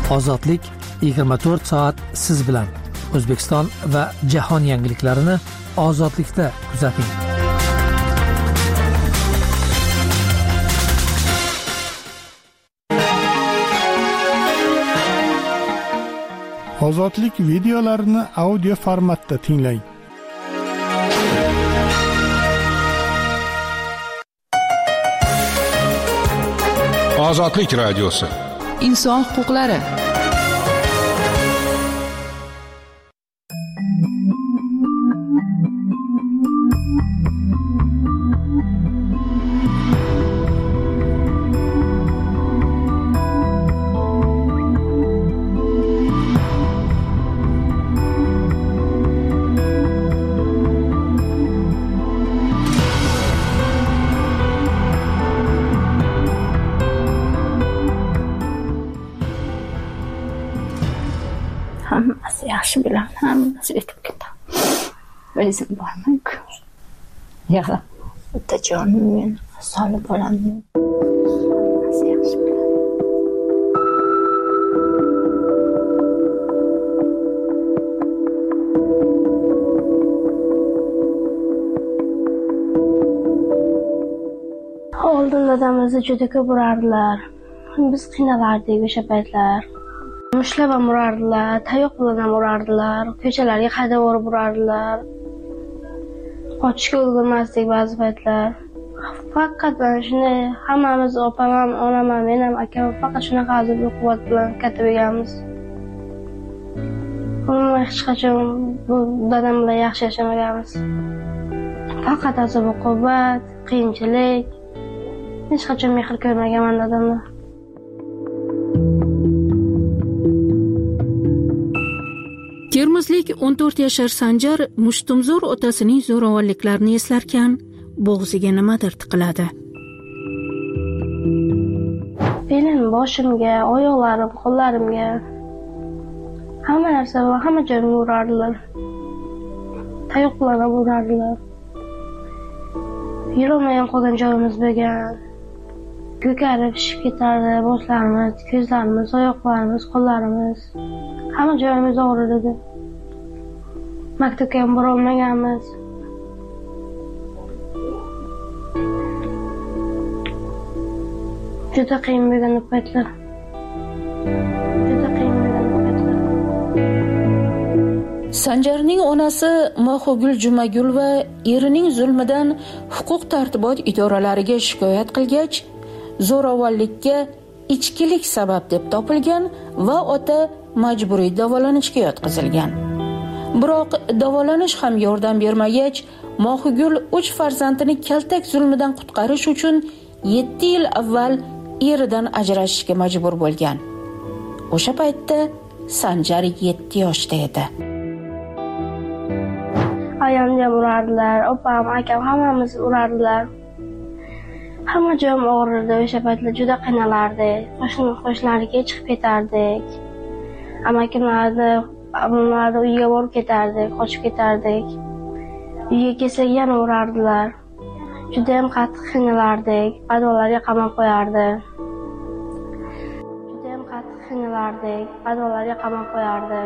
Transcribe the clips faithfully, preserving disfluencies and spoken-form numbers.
Ozodlik yigirma to'rt soat siz bilan. O'zbekiston va jahon yangiliklarini Ozodlikda kuzating. Ozodlik videolarini audio formatda tinglang. Ozodlik radiosi. Inson huquqlari. hammasi yaxshi bilan hammasi o'tib ketadi. O'zim borman-ku. Yig'lab, otajonim men solib olaman. Hammasi yaxshi bilan. Oldin dadamizni juda ko'p urardilar. Biz qiynalardik o'sha paytlar. Mushlab ham urardilar, tayoq bilan ham urardilar, ko'chalarga haydab olib urardilar. Qochishga ulgurmasdik ba'zi paytlar. Faqat mana shunday hammamiz opam ham, onam ham, men ham, akam faqat shunaqa azob quvvat bilan katta bo'lganmiz. Umuman hech qachon bu dadam bilan yaxshi yashamaganmiz. Faqat azob quvvat, qiyinchilik. Hech qachon mehr ko'rmaganman dadamdan. Termizlik o'n to'rt yashar Sanjar mushtumzo'r otasining zo'ravonliklarini eslarkan, bo'g'ziga nimadir tiqiladi. Belim, boshimga, oyoqlarim, qo'llarimga hamma narsa bilan hamma joyimga urardilar. Tayoq bilan ham urardilar. Yurolmagan qolgan joyimiz bo'lgan. Ko'karib shishib ketardi, boshlarimiz, ko'zlarimiz, oyoqlarimiz, qo'llarimiz. Hamma joyimiz og'rir edi. Maktabga ham bora olmaganmiz. Juda qiyin bo'lgan paytlar. Juda qiyin bo'lgan paytlar. Sanjarning onasi Mahogul Jumagul va erining zulmidan huquq tartibot idoralariga shikoyat qilgach, zo'ravonlikka ichkilik sabab deb topilgan va ota majburiy davolanishga yotqizilgan. Biroq davolanish ham yordam bermagach, Mohugul uch farzandini kaltak zulmidan qutqarish uchun yetti yil avval eridan ajrashishga majbur bo'lgan. O'sha paytda Sanjar yetti yoshda edi. Ayamga urardilar, opam, akam hammamiz urardilar. Hamma joyim og'rirdi, o'sha paytlar juda qiynalardik. Qo'shni qo'shnilarga chiqib ketardik. Amakimlarni, abimlarni uyiga borib ketardik, qochib ketardik. Uyga kelsak yana urardilar. Juda ham qattiq qiynalardik, padollarga qamab qo'yardi. Juda ham qattiq qiynalardik, padollarga qamab qo'yardi.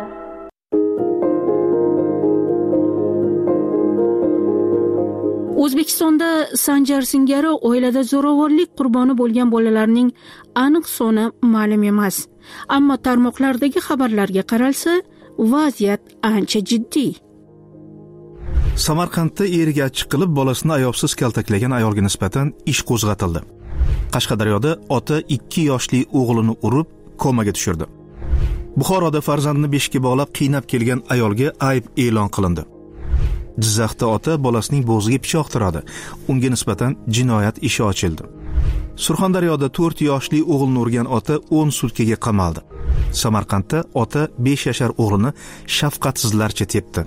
O'zbekistonda Sanjar singari oilada zo'ravonlik qurboni bo'lgan bolalarning aniq soni ma'lum emas. Ammo tarmoqlardagi xabarlarga qaralsa, vaziyat ancha jiddiy. Samarqandda eriga achchiq qilib bolasini ayovsiz kaltaklagan ayolga nisbatan ish qo'zg'atildi. Qashqadaryoda ota ikki yoshli o'g'lini urib komaga tushirdi. Buxoroda farzandini beshikka bog'lab qiynab kelgan ayolga ayb e'lon qilindi. Jizzaxda ota bolasining bo'g'ziga pichoq tiradi. Unga nisbatan jinoyat ishi ochildi. Surxondaryoda to'rt yoshli o'g'ilni urgan ota o'n sutkaga qamaldi. Samarqandda ota besh yashar o'g'lini shafqatsizlarcha tepdi.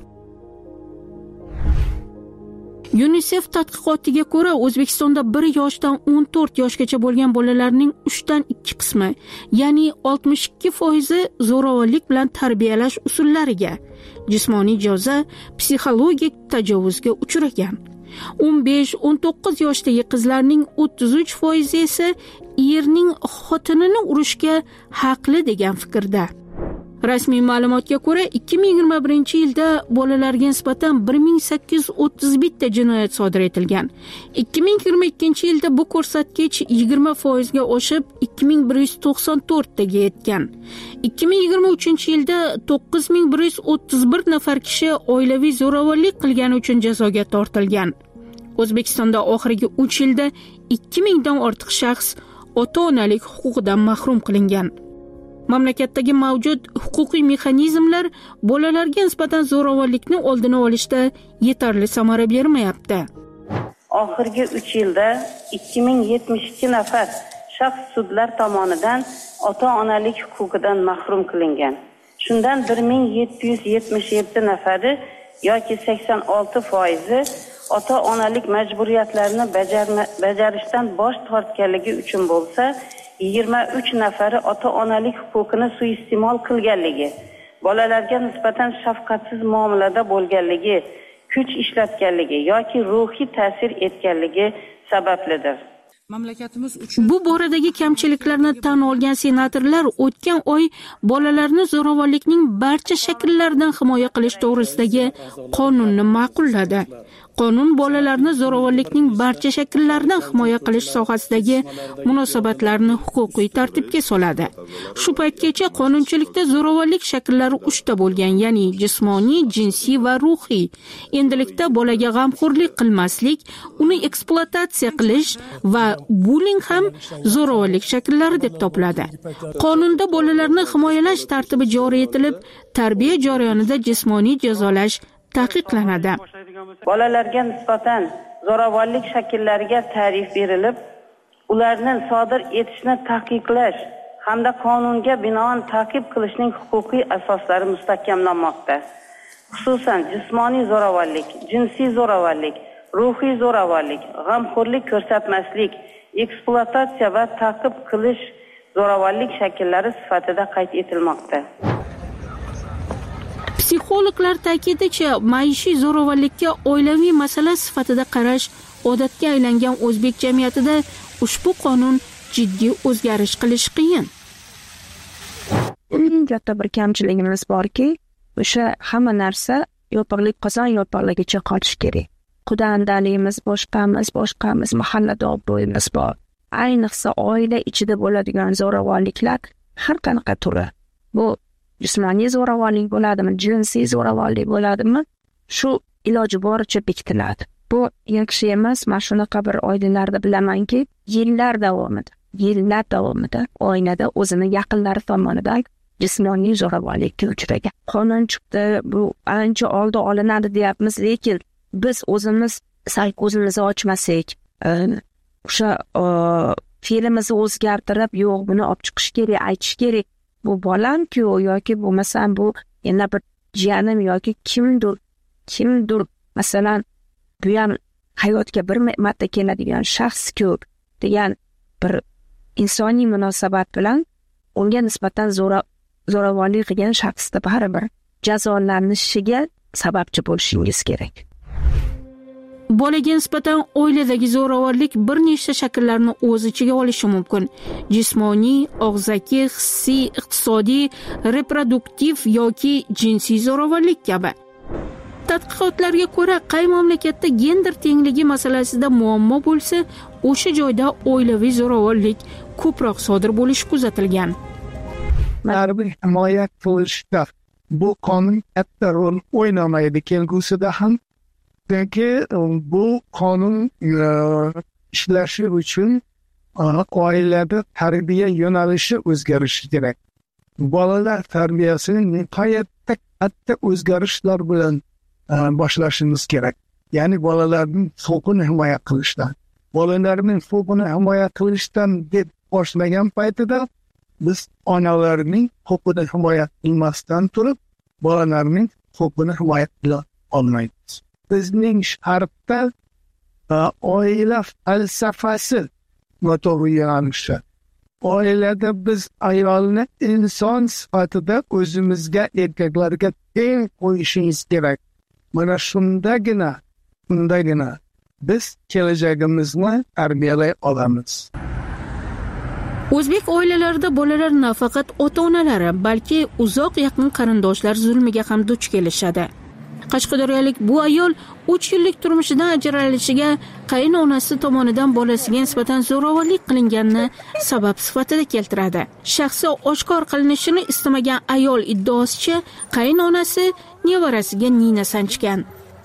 UNICEF tadqiqotiga ko'ra, O'zbekistonda bir yoshdan o'n to'rt yoshgacha bo'lgan bolalarning uchdan ikki qismi, ya'ni oltmish ikki foizi zo'ravonlik bilan tarbiyalash usullariga, jismoniy jazo, psixologik tajovuzga uchragan. o'n besh o'n to'qqiz yoshdagi qizlarning o'ttiz uch foizi esa erning xotinini urishga haqli degan fikrda. Rasmiy ma'lumotga ko'ra, ikki ming yigirma birinchi yilda bolalarga nisbatan bir ming sakkiz yuz o'ttiz bitta jinoyat sodir etilgan. ikki ming yigirma ikkinchi yilda bu ko'rsatkich yigirma foizga oshib, ikki ming bir yuz to'qson to'rt taga yetgan. ikki ming yigirma uchinchi yilda to'qqiz ming bir yuz o'ttiz bir nafar kishi oilaviy zo'ravonlik qilgani uchun jazoga tortilgan. O'zbekistonda oxirgi uch yilda ikki mingdan ortiq shaxs ota-onalik huquqidan mahrum qilingan. Mamlakatdagi mavjud huquqiy mexanizmlar bolalarga nisbatan zo'ravonlikni oldini olishda yetarli samara bermayapti. Oxirgi uch yilda ikki ming yetmish ikki nafar shaxs sudlar tomonidan ota-onalik huquqidan mahrum qilingan. Shundan bir ming yetti yuz yetmish yetti nafari yoki sakson olti foizi ota-onalik majburiyatlarini bajarishdan bosh tortganligi uchun bo'lsa, yigirma uch nafari ota-onalik huquqini suiiste'mol qilganligi, bolalarga nisbatan shafqatsiz muomalada bo'lganligi, kuch ishlatganligi yoki ruhiy ta'sir etganligi sabablidir. Mamlakatimiz uchun bu boradagi kamchiliklarni tan olgan senatorlar o'tgan oy bolalarni zo'ravonlikning barcha shakllaridan himoya qilish to'g'risidagi qonunni ma'qulladi. Qonun bolalarni zo'ravonlikning barcha shakllaridan himoya qilish sohasidagi munosabatlarni huquqiy tartibga soladi. Shu paytgacha qonunchilikda zo'ravonlik shakllari uchta bo'lgan, ya'ni jismoniy, jinsiy va ruhiy. Endilikda bolaga g'amxo'rlik qilmaslik, uni ekspluatatsiya qilish va bullying ham zo'ravonlik shakllari deb topiladi. Qonunda bolalarni himoyalash tartibi joriy etilib, tarbiya jarayonida jismoniy jazolash taqiqlanadi. Bolalarga nisbatan zo'ravonlik shakllariga ta'rif berilib, ularni sodir etishni taqiqlash hamda qonunga binoan ta'qib qilishning huquqiy asoslari mustahkamlanmoqda. Xususan, jismoniy zo'ravonlik, jinsiy zo'ravonlik, ruhiy zo'ravonlik, g'amxo'rlik ko'rsatmaslik, ekspluatatsiya va ta'qib qilish zo'ravonlik shakllari sifatida qayd etilmoqda. Psixologlar ta'kidlashicha, maishiy zo'ravonlikka oilaviy masala sifatida qarash odatga aylangan o'zbek jamiyatida ushbu qonun jiddiy o'zgarish qilish qiyin. Eng katta bir kamchiligimiz borki, o'sha hamma narsa yopiqlik qozon yopiqligicha qolish kerak. Qudandaligimiz boshqamiz, boshqamiz, mahallada obro'yimiz bor. Ayniqsa oila ichida bo'ladigan zo'ravonliklar har qanaqa turi. Bu jismoniy zo'ravonlik bo'ladimi, jinsiy zo'ravonlik bo'ladimi, shu iloji boricha bekitiladi. Bu yaxshi emas. Men shunaqa bir oilalarda bilamanki, yillar davomida, yillar davomida oilada o'zini yaqinlari tomonidan jismoniy zo'ravonlikka uchragan. Qonun chiqdi, bu ancha oldi olinadi deyapmiz, lekin biz o'zimiz sal ko'zimizni ochmasak, o'sha fe'limizni o'zgartirib, yo'q, buni olib chiqish kerak, aytish kerak. Bu bolam-ku yoki bo'lmasam bu yana bir jiyanim yoki kimdir, kimdir, masalan, bu ham hayotga bir marta keladigan shaxs-ku degan bir insoniy munosabat bilan unga nisbatan zo'ravonlik qilgan shaxsda baribir jazolanishiga sababchi bo'lishingiz kerak. Bolaga nisbatan oiladagi zo'ravonlik bir nechta shakllarni o'z ichiga olishi mumkin. Jismoniy, og'zaki, hissiy, iqtisodiy, reproduktiv yoki jinsiy zo'ravonlik kabi. Tadqiqotlarga ko'ra, qay mamlakatda gender tengligi masalasida muammo bo'lsa, o'sha joyda oilaviy zo'ravonlik ko'proq sodir bo'lishi kuzatilgan. Harbiy himoya qilishda bu qonun katta rol o'ynamaydi kelgusida ham. Chunki bu qonun ishlashi uchun oilada tarbiya yo'nalishi o'zgarishi kerak. Bolalar tarbiyasini nihoyatda katta o'zgarishlar bilan boshlashimiz kerak. Ya'ni bolalarning huquqini himoya qilishdan. Bolalarning huquqini himoya qilishdan deb boshlagan paytida biz onalarning huquqini himoya qilmasdan turib, bolalarning huquqini himoya qila olmaymiz. Bizning sharqda oila falsafasi noto'g'ri yo'nalishi. Oilada biz ayolni inson sifatida o'zimizga, erkaklarga teng qo'yishimiz kerak. Mana shundagina, shundagina biz kelajagimizni tarbiyalay olamiz. O'zbek oilalarida bolalar nafaqat ota-onalari, balki uzoq yaqin qarindoshlar zulmiga ham duch kelishadi. Qashqadaryolik bu ayol uch yillik turmushidan ajralishiga qaynonasi tomonidan bolasiga nisbatan zo'ravonlik qilinganini sabab sifatida keltiradi. Shaxsi oshkor qilinishini istamagan ayol iddaosicha qaynonasi nevarasiga nina sanchgan.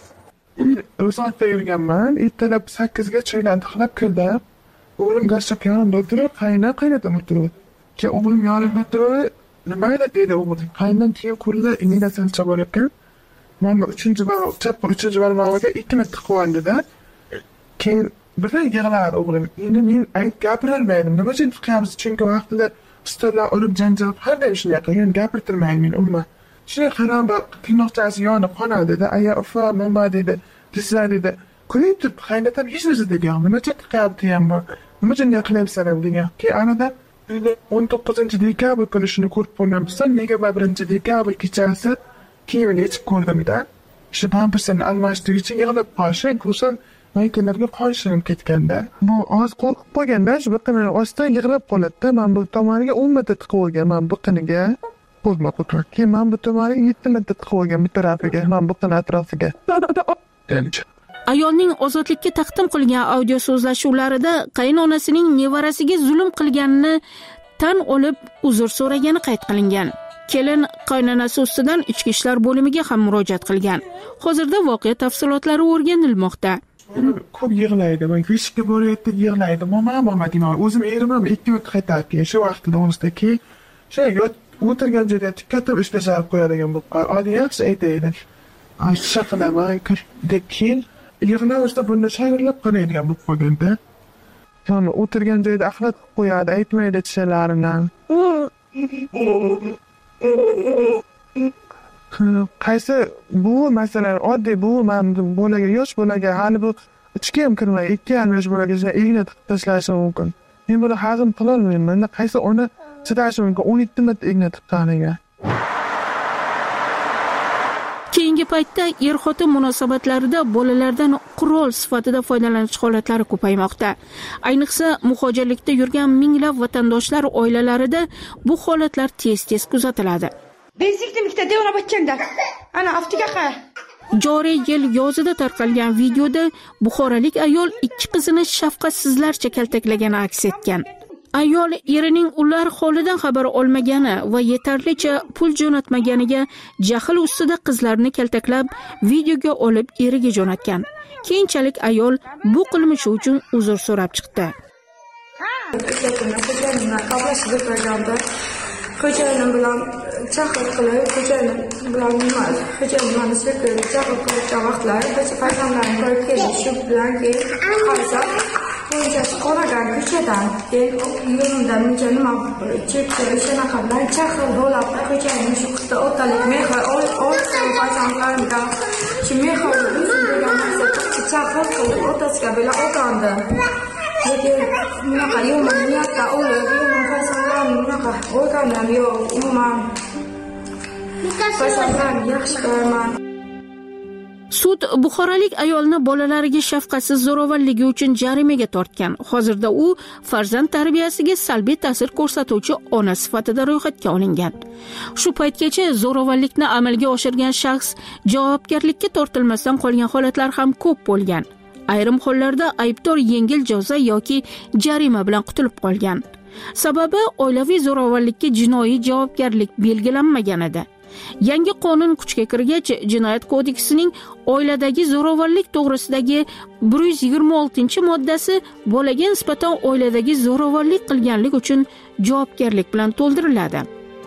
O'zimda yurganman, ertalab sakkizga choylarni xilab kirdim. O'g'lim gazchak yonimda o'tirib, qayna qaynatam o'tirib. Keyin o'g'lim yonimda o'tirib, nima dedi o'g'lim? Qaynan keyin qo'lida nina sancha bor ekan. Mana uchinchi bor, chappa uchinchi barmog'iga ikki marta qo'ydi-da. Keyin birdan yig'ladi o'g'lim. Endi men aytib gapirolmaydim. Nima uchun qilamiz? Chunki vaqtida ustalar olib janjal qanday ishlar qilgan gapirtirmayman men umuman. Shunday qaram qiynoqchasi yonib qonadi-da. Aya ufa, nima dedi? Sizlar dedi. Ko'rib turib, qaynatam hech narsa degan. Nima uchun qilyapti ham bor? Nima uchun qilyapsan degan. Keyin anadan o'n to'qqizinchi dekabr kuni shuni ko'rib qolganman. Nega birinchi dekabr kechasi kiyimini yechib ko'rdim-da. Shu pampersini almashtirish uchun yig'lab qolishim, xususan maykalarga qolishim ketganda. Bu oz qo'rqib qolganda, shu biqini ostdan yig'lab qoladi-da. Men bu tomoniga o'n marta tiqib olgan, men biqiniga qo'zma qo'yib. Keyin men bu tomoniga yetti marta tiqib olgan bir tarafiga, men biqini atrofiga. Ayolning ozodlikka taqdim qilgan audio so'zlashuvlarida qaynonasining nevarasiga zulm qilganini tan olib uzr so'ragani qayd qilingan. Kelin qaynonasi ustidan ichki ishlar bo'limiga ham murojaat qilgan. Hozirda voqea tafsilotlari o'rganilmoqda. Ko'p yig'laydi, men ishga borayotib yig'laydi. Mama, mama deyman. O'zim erim ham ikki marta qaytarib, shu vaqtida o'nisdagi shay o'tirgan joyda katta ishlashib qo'yadigan bu. Adi yaxshi aytaydi. Ay, shaqalaman, deb keyin yig'lashda bunda shayrlab qaraydigan bo'lib qolganda. Yana o'tirgan joyda axlat qo'yadi, aytmaydi tishlarini. Qaysi bu masalan oddiy bu men bolaga yosh bolaga hali bu ichga ham kirmay ikki yarim yosh bolaga igna tashlashi mumkin. Men buni hazm qila olmayman. Qaysi ona chidashi mumkin o'n yetti marta igna tiqqaniga. Keyingi paytda er-xotin munosabatlarida bolalardan qurol sifatida foydalanish holatlari ko'paymoqda. Ayniqsa muhojirlikda yurgan minglab vatandoshlar oilalarida bu holatlar tez-tez kuzatiladi. Beziklikda devona bachchangda. Ana aftiga Joriy yil yozida tarqalgan videoda buxorolik ayol ikki qizini shafqatsizlarcha kaltaklagani aks etgan. Ayol erining ular holidan xabar olmagani va yetarlicha pul jo'natmaganiga jahl ustida qizlarni kaltaklab videoga olib eriga jo'natgan. Keyinchalik ayol bu qilmishi uchun uzr so'rab chiqdi. Xo'jayinim bilan chaqir qilib, xo'jayinim bilan nima? Xo'jayinim bilan chaqir qilgan vaqtlar, biz farzandlarni ko'rib keldik. Shu bilan keyin qarasa, bo'yicha qoragan ko'chadan keyin yo'limda muncha nima chekcha shunaqa bilan chaqir bo'lib, xo'jayinim shu qizda otalik mehr ol, ol farzandlarimdan shu mehr o'zim degan narsa chaqir qilib otasiga bilan otandi. Lekin bunaqa yomon niyatda o'lib, yomon farzandlarim bunaqa o'rganam yo'q, umuman farzandlarim yaxshi ko'raman. Sud buxorolik ayolni bolalariga shafqatsiz zo'ravonligi uchun jarimaga tortgan. Hozirda u farzand tarbiyasiga salbiy ta'sir ko'rsatuvchi ona sifatida ro'yxatga olingan. Shu paytgacha zo'ravonlikni amalga oshirgan shaxs javobgarlikka tortilmasdan qolgan holatlar ham ko'p bo'lgan. Ayrim hollarda aybdor yengil jazo yoki jarima bilan qutulib qolgan. Sababi oilaviy zo'ravonlikka jinoiy javobgarlik belgilanmagan edi. Yangi qonun kuchga kirgach, Jinoyat kodeksining oiladagi zo'ravonlik to'g'risidagi bir yuz yigirma oltinchi moddasi bolaga nisbatan oiladagi zo'ravonlik qilganlik uchun javobgarlik bilan to'ldiriladi.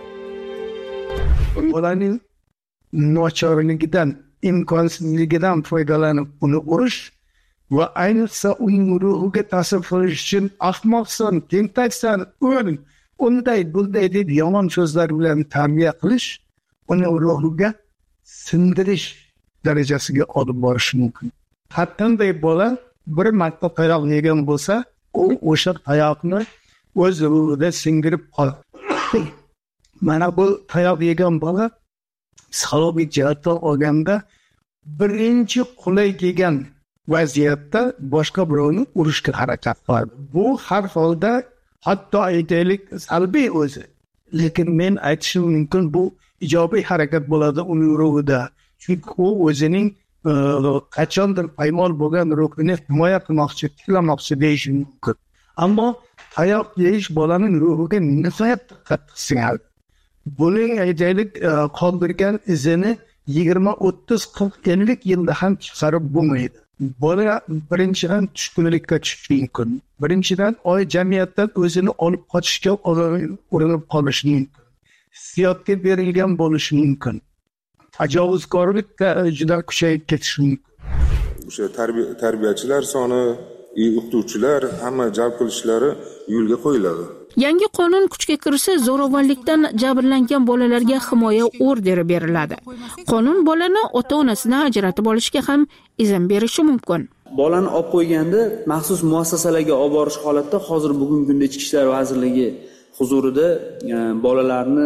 Bolaning nochorligidan, imkonsizligidan foydalanib uni urish va ayniqsa uning ruhiga ta'sir qilish uchun ahmoqsan, tentaksan, o'rin, unday bunday deb yomon so'zlar bilan tarbiya qilish uni ruhiga sindirish darajasiga olib borish mumkin. Har qanday bola bir marta tayoq yegan bo'lsa, u o'sha tayoqni o'z ruhida singdirib qoladi. Mana bu tayoq yegan bola psixologik jihatdan olganda birinchi qulay kelgan vaziyatda boshqa birovni urishga harakat qiladi. Bu har holda hatto aytaylik salbiy o'zi. Lekin men aytishim mumkin bu ijobiy harakat bo'ladi uning ruhida. Chunki u o'zining qachondir paymol bo'lgan ruhini himoya qilmoqchi, tiklamoqchi deyish mumkin. Ammo tayoq yeyish bolaning ruhiga nihoyatda qattiq singadi. Buning aytaylik qoldirgan izini yigirma, o'ttiz, qirq, ellik yilda ham chiqarib bo'lmaydi. Bola birinchidan tushkunlikka tushishi mumkin. Birinchidan oy jamiyatdan o'zini olib qochishga urinib qolishi mumkin. Hissiyotga berilgan bo'lishi mumkin. Tajovuzkorlikka juda kuchayib ketishi mumkin. O'sha tarbiyachilar soni, o'qituvchilar hamma jalb qilishlari yo'lga qo'yiladi. Yangi qonun kuchga kirsa, zo'ravonlikdan jabrlangan bolalarga himoya orderi beriladi. Qonun bolani ota-onasidan ajratib olishga ham izn berishi mumkin. Bolani olib qo'yganda maxsus muassasalarga olib borish holatda hozir bugungi kunda Ichki ishlar vazirligi huzurida bolalarni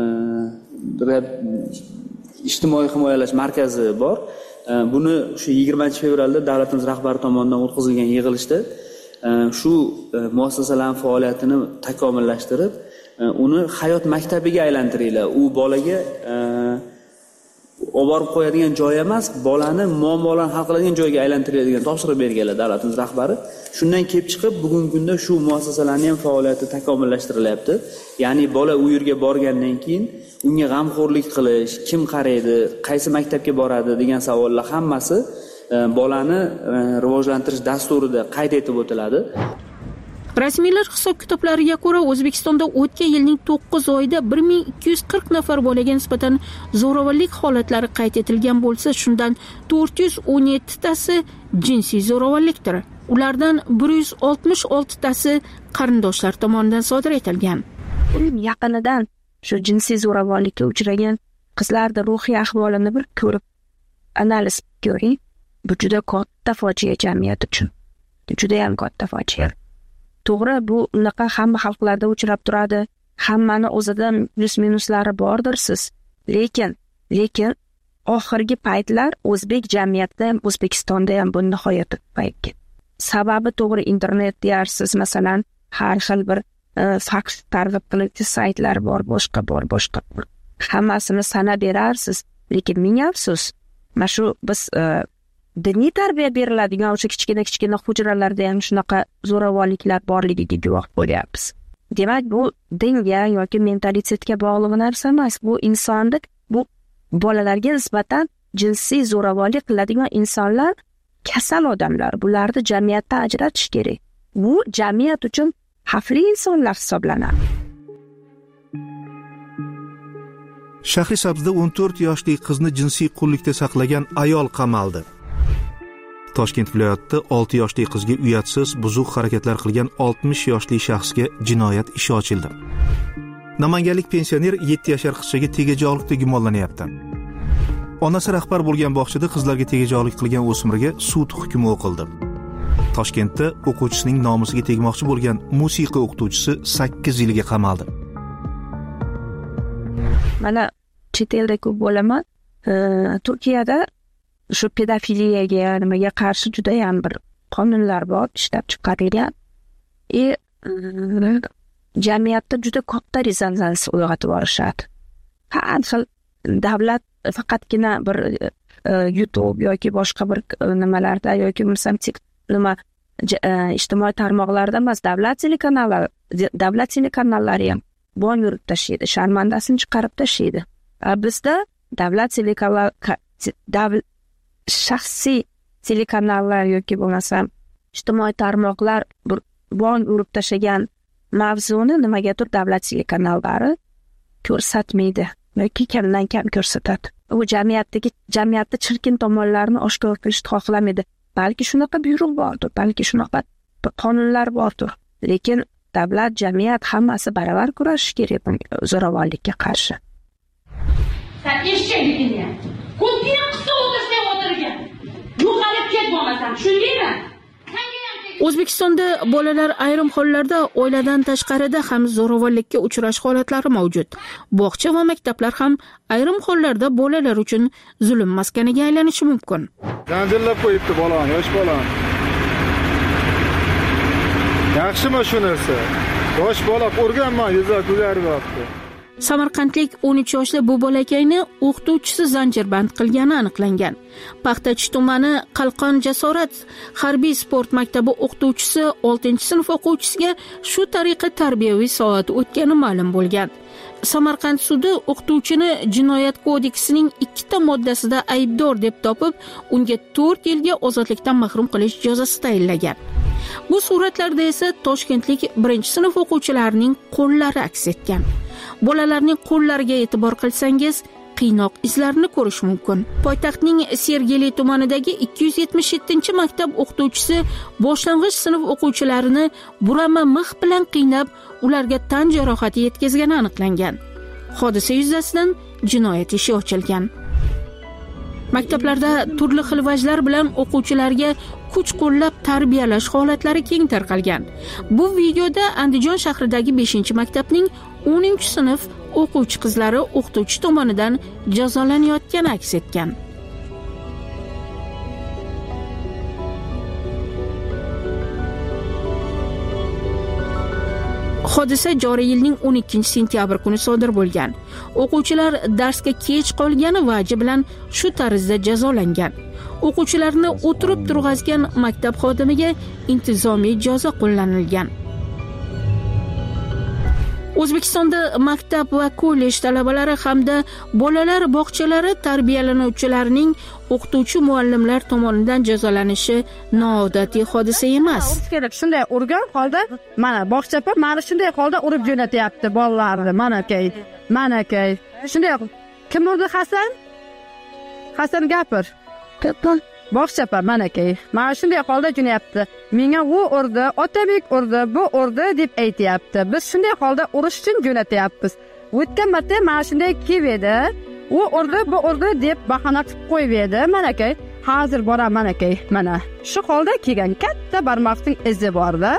ijtimoiy himoyalash markazi bor. Buni shu yigirmanchi fevralda davlatimiz rahbari tomonidan o'tkazilgan yig'ilishda shu muassasalarning faoliyatini takomillashtirib, uni hayot maktabiga aylantiringlar. U bolaga olib borib qo'yadigan joy emas, bolani muammolarni hal qiladigan joyga aylantiradigan topshiriq berganlar davlatimiz rahbari. Shundan kelib chiqib, bugungi kunda shu muassasalarning ham faoliyati takomillashtirilyapti. Ya'ni bola u yerga borgandan keyin unga g'amxo'rlik qilish, kim qaraydi, qaysi maktabga boradi degan savollar hammasi bolani rivojlantirish dasturida qayd etib o'tiladi. Rasmiylar hisob-kitoblariga ko'ra, O'zbekistonda o'tgan yilning to'qqiz oyida bir ming ikki yuz qirq nafar bolaga nisbatan zo'ravonlik holatlari qayd etilgan bo'lsa, shundan to'rt yuz o'n yetti tasi jinsiy zo'ravonlikdir. Ulardan bir yuz oltmish olti tasi qarindoshlar tomonidan sodir etilgan. Yaqinidan shu jinsiy zo'ravonlikka uchragan qizlarning ruhiy ahvolini bir ko'rib analiz ko'ring. Bu juda katta fojia jamiyat uchun. Juda ham katta fojia. To'g'ri, bu unaqa hamma xalqlarda uchrab turadi. Hammani o'zida plus minuslari bordirsiz. Lekin, lekin oxirgi paytlar o'zbek jamiyatida ham, O'zbekistonda ham bu nihoyatda ko'payib ketdi. Sababi to'g'ri internet deyarsiz, masalan, har xil bir fakt targ'ib qiluvchi saytlar bor, boshqa bor, boshqa bor. Hammasini sanab berarsiz. Lekin ming afsus, mana shu biz diniy tarbiya beriladigan o'sha kichkina-kichkina hujralarda ham shunaqa zo'ravonliklar borligiga guvoh bo'lyapmiz. Demak, bu dinga yoki mentalitetga bog'liq narsa emas. Bu insonlik, bu bolalarga nisbatan jinsiy zo'ravonlik qiladigan insonlar kasal odamlar. Bularni jamiyatdan ajratish kerak. Bu jamiyat uchun xavfli insonlar hisoblanadi. Shahrisabzda o'n to'rt yoshli qizni jinsiy qullikda saqlagan ayol qamaldi. Toshkent viloyatida olti yoshli qizga uyatsiz, buzuq harakatlar qilgan oltmish yoshli shaxsga jinoyat ishi ochildi. Namanganlik pensioner yetti yashar qizchaga tegajog'likda gumonlanyapti. Onasi rahbar bo'lgan bog'chada qizlarga tegajog'lik qilgan o'smirga sud hukmi o'qildi. Toshkentda o'quvchisining nomusiga tegmoqchi bo'lgan musiqa o'qituvchisi sakkiz yilga qamaldi. Mana chet elda ko'p bo'laman. Turkiyada shu pedofiliyaga, nimaga qarshi juda ham bir qonunlar bor, ishlab chiqarilgan. E jamiyatda juda katta rezonans uyg'otib yuborishadi. Har xil davlat faqatgina bir YouTube yoki boshqa bir nimalarda yoki misam nima ijtimoiy tarmoqlarda emas, davlat telekanallari, davlat telekanallari ham bon yurib tashlaydi, sharmandasini chiqarib tashlaydi. Bizda davlat telekanallari, shaxsiy telekanallar yoki bo'lmasam ijtimoiy tarmoqlar bir bon urib tashlagan mavzuni nimagadir davlat telekanallari ko'rsatmaydi yoki kamdan kam ko'rsatadi. U jamiyatdagi jamiyatda chirkin tomonlarni oshkor qilishni xohlamaydi. Balki shunaqa buyruq bordir, balki shunaqa qonunlar bordir. Lekin davlat, jamiyat hammasi baravar kurashishi kerak zo'ravonlikka qarshi. Sen eshakligini, ko'pgina qissa o'tirsang o'tirgan. Yo'qolib ket bo'lmasam, tushundingmi? O'zbekistonda bolalar ayrim hollarda oiladan tashqarida ham zo'ravonlikka uchrash holatlari mavjud. Bog'cha va maktablar ham ayrim hollarda bolalar uchun zulm maskaniga aylanishi mumkin. Zanjirlab qo'yibdi bolani, yosh bolani. Yaxshimi shu narsa? Yosh bola o'rganmay yuzak o'zgaribdi. Samarqandlik o'n uch yoshli bu bolakayni o'qituvchisi zanjirband qilgani aniqlangan. Paxtachi tumani Qalqon Jasorat harbiy sport maktabi o'qituvchisi oltinchi sinf o'quvchisiga shu tariqa tarbiyaviy soat o'tgani ma'lum bo'lgan. Samarqand sudi o'qituvchini jinoyat kodeksining ikkita moddasida aybdor deb topib, unga to'rt yilga ozodlikdan mahrum qilish jazosi tayinlagan. Bu suratlarda esa toshkentlik birinchi sinf o'quvchilarining qo'llari aks etgan. Bolalarning qo'llariga e'tibor qilsangiz, qiynoq izlarini ko'rish mumkin. Poytaxtning Sergeli tumanidagi ikki yuz yetmish yettinchi maktab o'qituvchisi boshlang'ich sinf o'quvchilarini burama mix bilan qiynab, ularga tan jarohati yetkazgani aniqlangan. Hodisa yuzasidan jinoyat ishi ochilgan. Maktablarda turli xil vajlar bilan o'quvchilarga kuch qo'llab tarbiyalash holatlari keng tarqalgan. Bu videoda Andijon shahridagi beshinchi maktabning o'ninchi sinf o'quvchi qizlari o'qituvchi tomonidan jazolanayotgani aks etgan. Hodisa joriy yilning o'n ikkinchi sentyabr kuni sodir bo'lgan. O'quvchilar darsga kech qolgani vaji bilan shu tarzda jazolangan. O'quvchilarni o'tirib turg'azgan maktab xodimiga intizomiy jazo qo'llanilgan. O'zbekistonda maktab va kollej talabalari hamda bolalar bog'chalari tarbiyalanuvchilarining o'qituvchi muallimlar tomonidan jazolanishi noodatiy hodisa emas. Shunday urgan holda, mana bog'chapa mana shunday holda urib jo'natyapti bolalarni. Mana kay, mana kay. Shunday kim urdi Hasan? Hasan gapir. Bog'chapa mana kay. Mana shunday holda jo'nayapti. Menga u urdi, otabek urdi, bu urdi deb aytayapti. Biz shunday holda urish uchun jo'natyapmiz. O'tgan marta mana shunday kelib edi. U urdi, bu urdi deb bahona qilib qo'yib edi. Mana kay, hozir boraman mana kay. Mana shu holda kelgan katta barmoqning izi bor-da.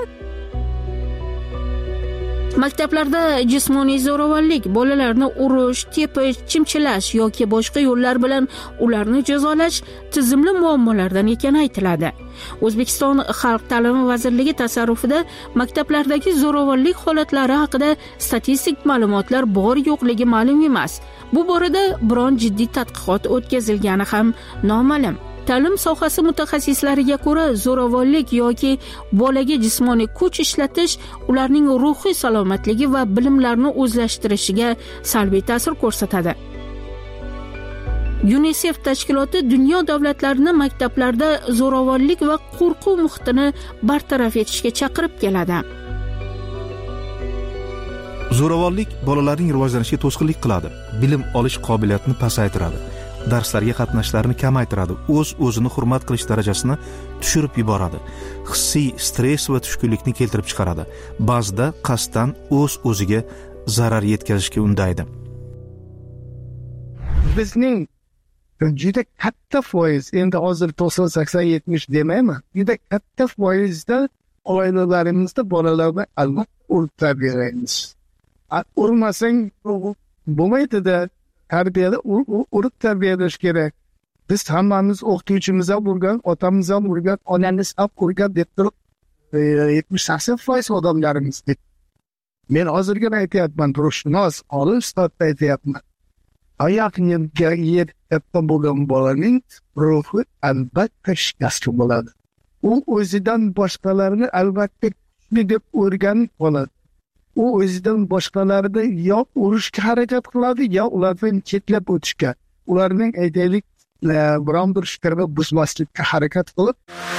Maktablarda jismoniy zo'ravonlik, bolalarni urish, tepish, chimchilash yoki boshqa yo'llar bilan ularni jazolash tizimli muammolardan ekani aytiladi. O'zbekiston Xalq ta'limi vazirligi tasarrufida maktablardagi zo'ravonlik holatlari haqida statistik ma'lumotlar bor-yo'qligi ma'lum emas. Bu borada biron jiddiy tadqiqot o'tkazilgani ham noma'lum. Ta'lim sohasi mutaxassislariga ko'ra, zo'ravonlik yoki bolaga jismoniy kuch ishlatish ularning ruhiy salomatligi va bilimlarini o'zlashtirishiga salbiy ta'sir ko'rsatadi. UNICEF tashkiloti dunyo davlatlarini maktablarda zo'ravonlik va qo'rquv muhitini bartaraf etishga chaqirib keladi. Zo'ravonlik bolalarning rivojlanishiga to'sqinlik qiladi, bilim olish qobiliyatini pasaytiradi, darslarga qatnashlarini kamaytiradi, o'z-o'zini hurmat qilish darajasini tushirib yuboradi, hissiy stress va tushkunlikni keltirib chiqaradi, ba'zida qasddan o'z-o'ziga zarar yetkazishga undaydi. Bizning juda katta foiz, endi hozir to'qson sakson yetmish demayman, juda katta foizda oilalarimizda bolalarni albatta urib tarbiyalaymiz. Urmasang bo'lmaydi-da, tarbiyada urib tarbiyalash kerak. Biz hammamiz o'qituvchimiz ham urgan, otamiz ham urgan, onamiz ham urgan deb turib yetmish sakson foiz odamlarimiz. Men hozirgina aytyapman, ruhshunos, olim sifatida aytyapman. Oyoq yer katta bo'lgan bolaning ruhi albatta shikast bo'ladi. U o'zidan boshqalarni albatta kuchli deb o'rganib qoladi. U o'zidan boshqalarni yo urishga harakat qiladi, yo ulardan chetlab o'tishga, ularning aytaylik biron bir fikrini buzmaslikka harakat qilib.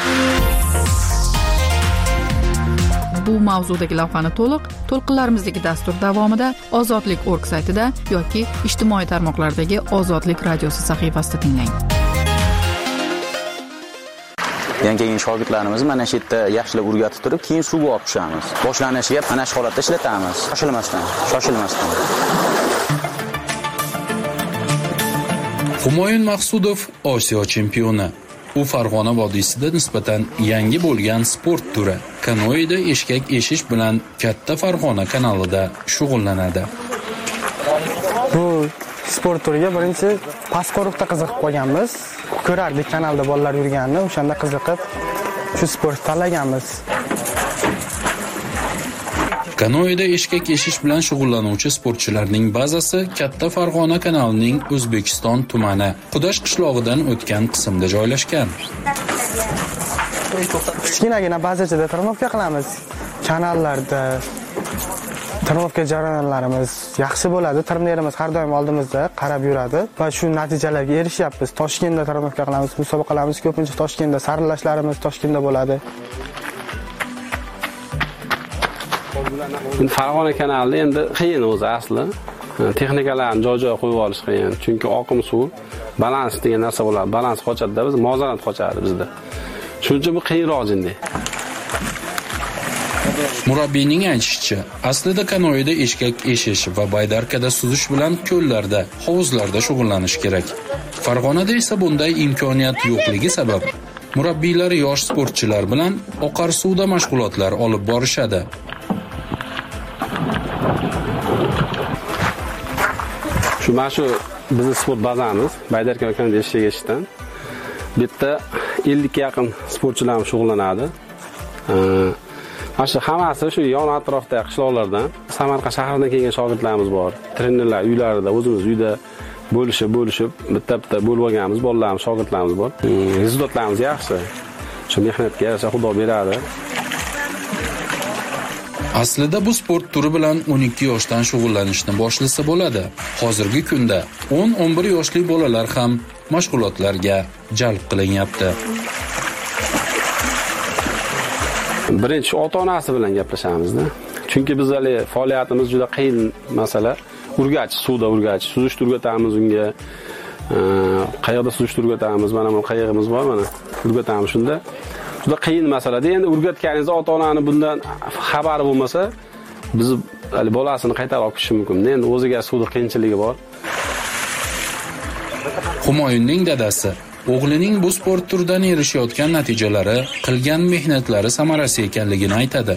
Bu mavzudagi lavhani to'liq to'lqinlarimizdagi dastur davomida Ozodlik nokta org saytida yoki ijtimoiy tarmoqlardagi Ozodlik radiosi sahifasida tinglang. Yangi kelgan shogirdlarimiz mana shu yerda yaxshilab o'rgatib turib, keyin suvga olib tushamiz. Boshlanishiga mana shu holatda ishlatamiz. Shoshilmasdan, shoshilmasdan. Humoyun Maqsudov Osiyo chempioni. U Farg'ona vodiysida nisbatan yangi bo'lgan sport turi kanoeda eshkak eshish bilan Katta Farg'ona kanalida shug'ullanadi. Bu sport turiga birinchi Pasqorovda qiziqib qolganmiz. Ko'rardik kanalda bolalar yurganini, o'shanda qiziqib shu sportni tanlaganmiz. Kanoeda eshkak eshish bilan shug'ullanuvchi sportchilarning bazasi Katta Farg'ona kanalining O'zbekiston tumani Qudash qishlog'idan o'tgan qismda joylashgan. Kichkinagina bazachada trenirovka qilamiz. Kanallarda trenirovka jarayonlarimiz yaxshi bo'ladi. Trenerimiz har doim oldimizda qarab yuradi va shu natijalarga erishyapmiz. Toshkentda trenirovka qilamiz. Musobaqalarimiz ko'pincha Toshkentda, saralashlarimiz Toshkentda bo'ladi. Farg'ona kanalida endi qiyin o'zi asli. Texnikalarni joy-joy qo'yib olish qiyin. Chunki oqim suv, balans degan narsa bo'ladi. Balans qochadi-da, biz muvozanat qochadi bizda. Shuning uchun bu qiyinroq jinday. Murabbiyning aytishicha, aslida kanoeda eshkak eshish va baydarkada suzish bilan ko'llarda, hovuzlarda shug'ullanish kerak. Farg'onada esa bunday imkoniyat yo'qligi sabab murabbiylar yosh sportchilar bilan oqar suvda mashg'ulotlar olib borishadi. Shu mana shu bizning sport bazamiz, baydarka va kanoeda eshkak eshishdan bitta ellik ga yaqin sportchilar shug'ullanadi. Mana shu hammasi shu yon atrofda qishloqlardan, Samarqand shahridan kelgan shogirdlarimiz bor. Trenerlar uylarida, o'zimiz uyda bo'lishib, bo'lishib, bitta-bitta bo'lib olganmiz, bolalarimiz, shogirdlarimiz bor. Rezultatlarimiz yaxshi. Shu mehnatga yarasha Xudo beradi. Aslida bu sport turi bilan o'n ikki yoshdan shug'ullanishni boshlasa bo'ladi. Hozirgi kunda o'n o'n bir yoshli bolalar ham mashg'ulotlarga jalb qilinyapti. Birinchi ota-onasi bilan gaplashamiz-da. Chunki biz hali faoliyatimiz juda qiyin masala. Urgach, suvda urgach, suzishni o'rgatamiz unga. Qayoqda suzishni o'rgatamiz, mana bu qayig'imiz bor, mana o'rgatamiz shunda. Juda qiyin masala-da. Endi o'rgatganingizda ota-onani bundan xabari bo'lmasa, biz hali bolasini qaytarib olib ketishi mumkin. Endi o'ziga suvda qiyinchiligi bor. Humoyunning dadasi o'g'lining bu sport turidan erishayotgan natijalari qilgan mehnatlari samarasi ekanligini aytadi.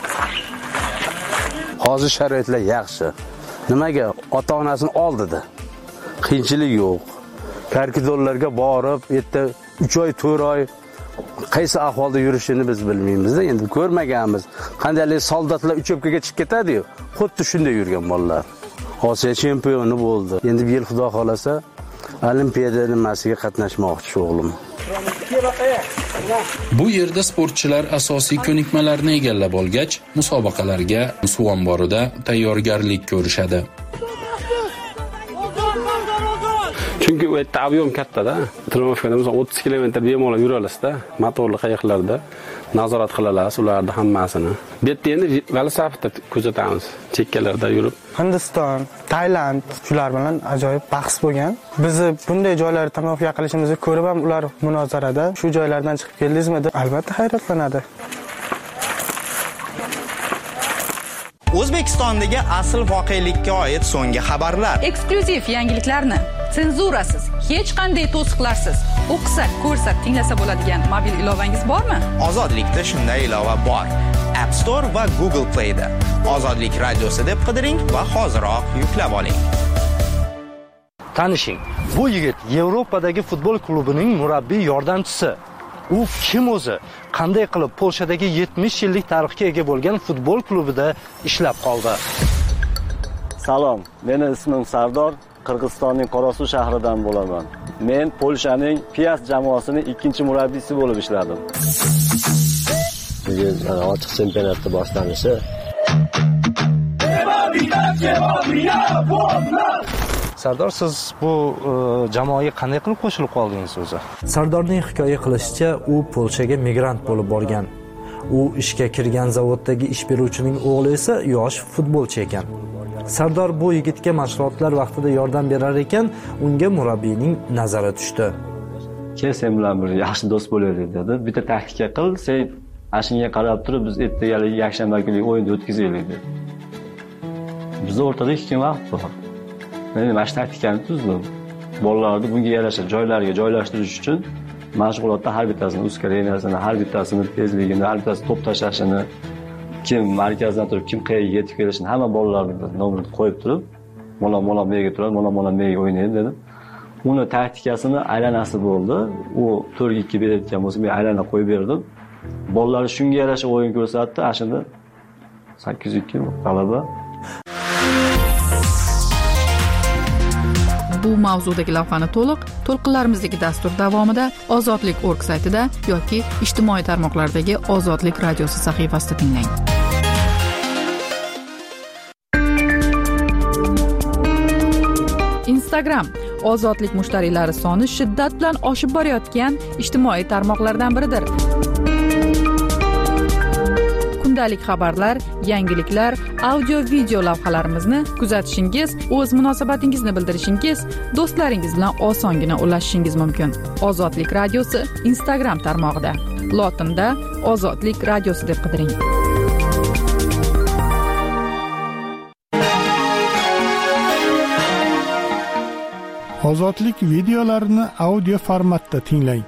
Hozir sharoitlar yaxshi. Nimaga? Ota-onasini oldida. Qiyinchilik yo'q. Karkidonlarga borib, yerda uch oy, to'rt oy qaysi ahvolda yurishini biz bilmaymiz-da, endi ko'rmaganmiz. Qandaylik soldatlar uchopkaga chiqib ketadi-yu, xuddi shunday yurgan bolalar. Osiyo chempioni bo'ldi. Endi bir yil Xudo xolasa Olimpiada nimasiga qatnashmoqchi o'g'lim. Bu yerda sportchilar asosiy ko'nikmalarni egallab olgach, musobaqalarga suv omborida tayyorgarlik ko'rishadi. Chunki u yerda avion katta-da. Trenovkada biz o'ttiz kilometr bemalol yura olasiz-da, motorli qayiqlarda nazorat qilamiz ularni hammasini. Bu yerda endi velosipedda kuzatamiz, chekkalarda yurib. Hindiston, Tailand shular bilan ajoyib bahs bo'lgan. Biz bunday joylarda trenovka qilishimizni ko'rib ham ular munozarada shu joylardan chiqib keldingizmi deb albatta hayratlanadi. O'zbekistondagi asl voqelikka oid so'nggi xabarlar. Eksklyuziv yangiliklarni senzurasiz, hech qanday to'siqlarsiz o'qisak, ko'rsak, tinglasa bo'ladigan mobil ilovangiz bormi? Ozodlikda shunday ilova bor. App Store va Google Play da. Ozodlik radiosi deb qidiring va hoziroq yuklab oling. Tanishing, bu yigit Yevropadagi futbol klubining murabbiy yordamchisi. U kim o'zi? Qanday qilib Polshadagi yetmish yillik tarixga ega bo'lgan futbol klubida ishlab qoldi? Salom, meni ismim Sardor, Qirg'izistonning Qorasuv shahridan bo'laman. Men Polshaning Piast jamoasining ikkinchi murabbiysi bo'lib ishladim. Bugun ochiq chempionatning boshlanishi. Sardor, siz bu uh, jamoaga qanday qilib qo'shilib qoldingiz o'zi? Sardorning hikoya qilishicha, u Polshaga migrant bo'lib borgan. U ishga kirgan zavoddagi ish beruvchining o'g'li esa yosh futbolchi ekan. Sardor bu yigitga mashg'ulotlar vaqtida yordam berar ekan, unga murabbiyning nazari tushdi. "Kel, sen bilan bir yaxshi do'st bo'laylik" dedi. Bitta taktika qil, sen ashunga qarab turib biz ertaga yakshanba kuni o'yinni o'tkazaylik dedi. Biz o'rtada ikki kun vaqt bor. Men mana shu taktikani tuzdim. Bolalarni bunga yarasha joylariga joylashtirish uchun mashg'ulotda har bittasini ustki liniyasini, har bittasini tezligini, har bittasi to'p tashlashini, kim markazdan turib kim qayerga yetib kelishini hamma bolalarni nomini qo'yib turib, mola mola mega turadi, mola mola mega o'ynaydi dedim. Uni taktikasini aylanasi bo'ldi. U to'rt ikki berayotgan bo'lsa, men aylana qo'yib berdim. Bolalar shunga yarasha o'yin ko'rsatdi. Ashunda sakkiz ikki g'alaba. Bu mavzudagi lavhani to'liq to'lqinlarimizdagi dastur davomida Ozodlik org saytida yoki ijtimoiy tarmoqlardagi Ozodlik radiosi sahifasida tinglang. Instagram Ozodlik mushtariylari soni shiddat bilan oshib borayotgan ijtimoiy tarmoqlardan biridir. Kundalik xabarlar, yangiliklar, audio video lavhalarimizni kuzatishingiz, o'z munosabatingizni bildirishingiz, do'stlaringiz bilan osongina ulashishingiz mumkin. Ozodlik radiosi Instagram tarmog'ida. Lotinda Ozodlik radiosi deb qidiring. Ozodlik videolarini audio formatda tinglang.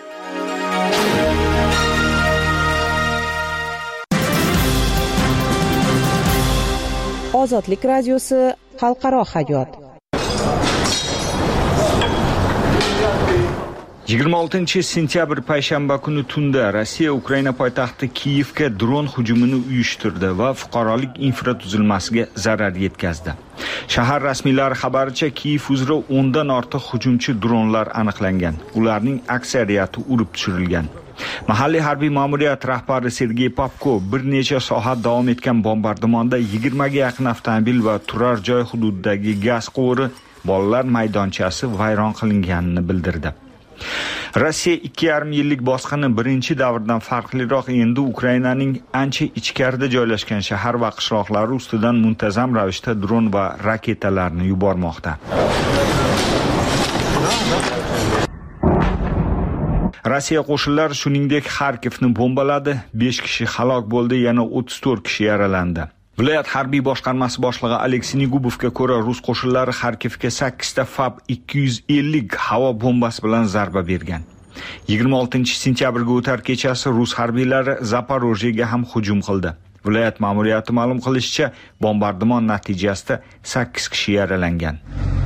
Ozodlik radiosi xalqaro hayot. yigirma oltinchi sentyabr payshanba kuni tunda Rossiya Ukraina poytaxti Kiyevga dron hujumini uyushtirdi va fuqarolik infratuzilmasiga zarar yetkazdi. Shahar rasmiylari xabaricha Kiyev uzra o'ndan ortiq hujumchi dronlar aniqlangan. Ularning aksariyati urib tushirilgan. Mahalliy harbiy ma'muriyat rahbari Sergey Popko bir necha soat davom etgan bombardimonda yigirmaga yaqin avtomobil va turar joy hududidagi gaz quvuri, bolalar maydonchasi vayron qilinganini bildirdi. Rossiya ikki yarim yillik bosqini birinchi davrdan farqliroq endi Ukrainaning ancha ichkarida joylashgan shahar va qishloqlari ustidan muntazam ravishda dron va raketalarni yubormoqda. Rossiya qo'shinlari shuningdek Xarkivni bombaladi, besh kishi halok bo'ldi, yana o'ttiz to'rt kishi yaralandi. Viloyat harbiy boshqarmasi boshlig'i Aleksey Negubovga ko'ra, rus qo'shinlari Xarkivga sakkizta Fab ikki yuz ellik havo bombasi bilan zarba bergan. yigirma oltinchi sentyabrga o'tar kechasi rus harbiylari Zaporojyega ham hujum qildi. Viloyat ma'muriyati ma'lum qilishicha, bombardimon natijasida sakkiz kishi yaralangan.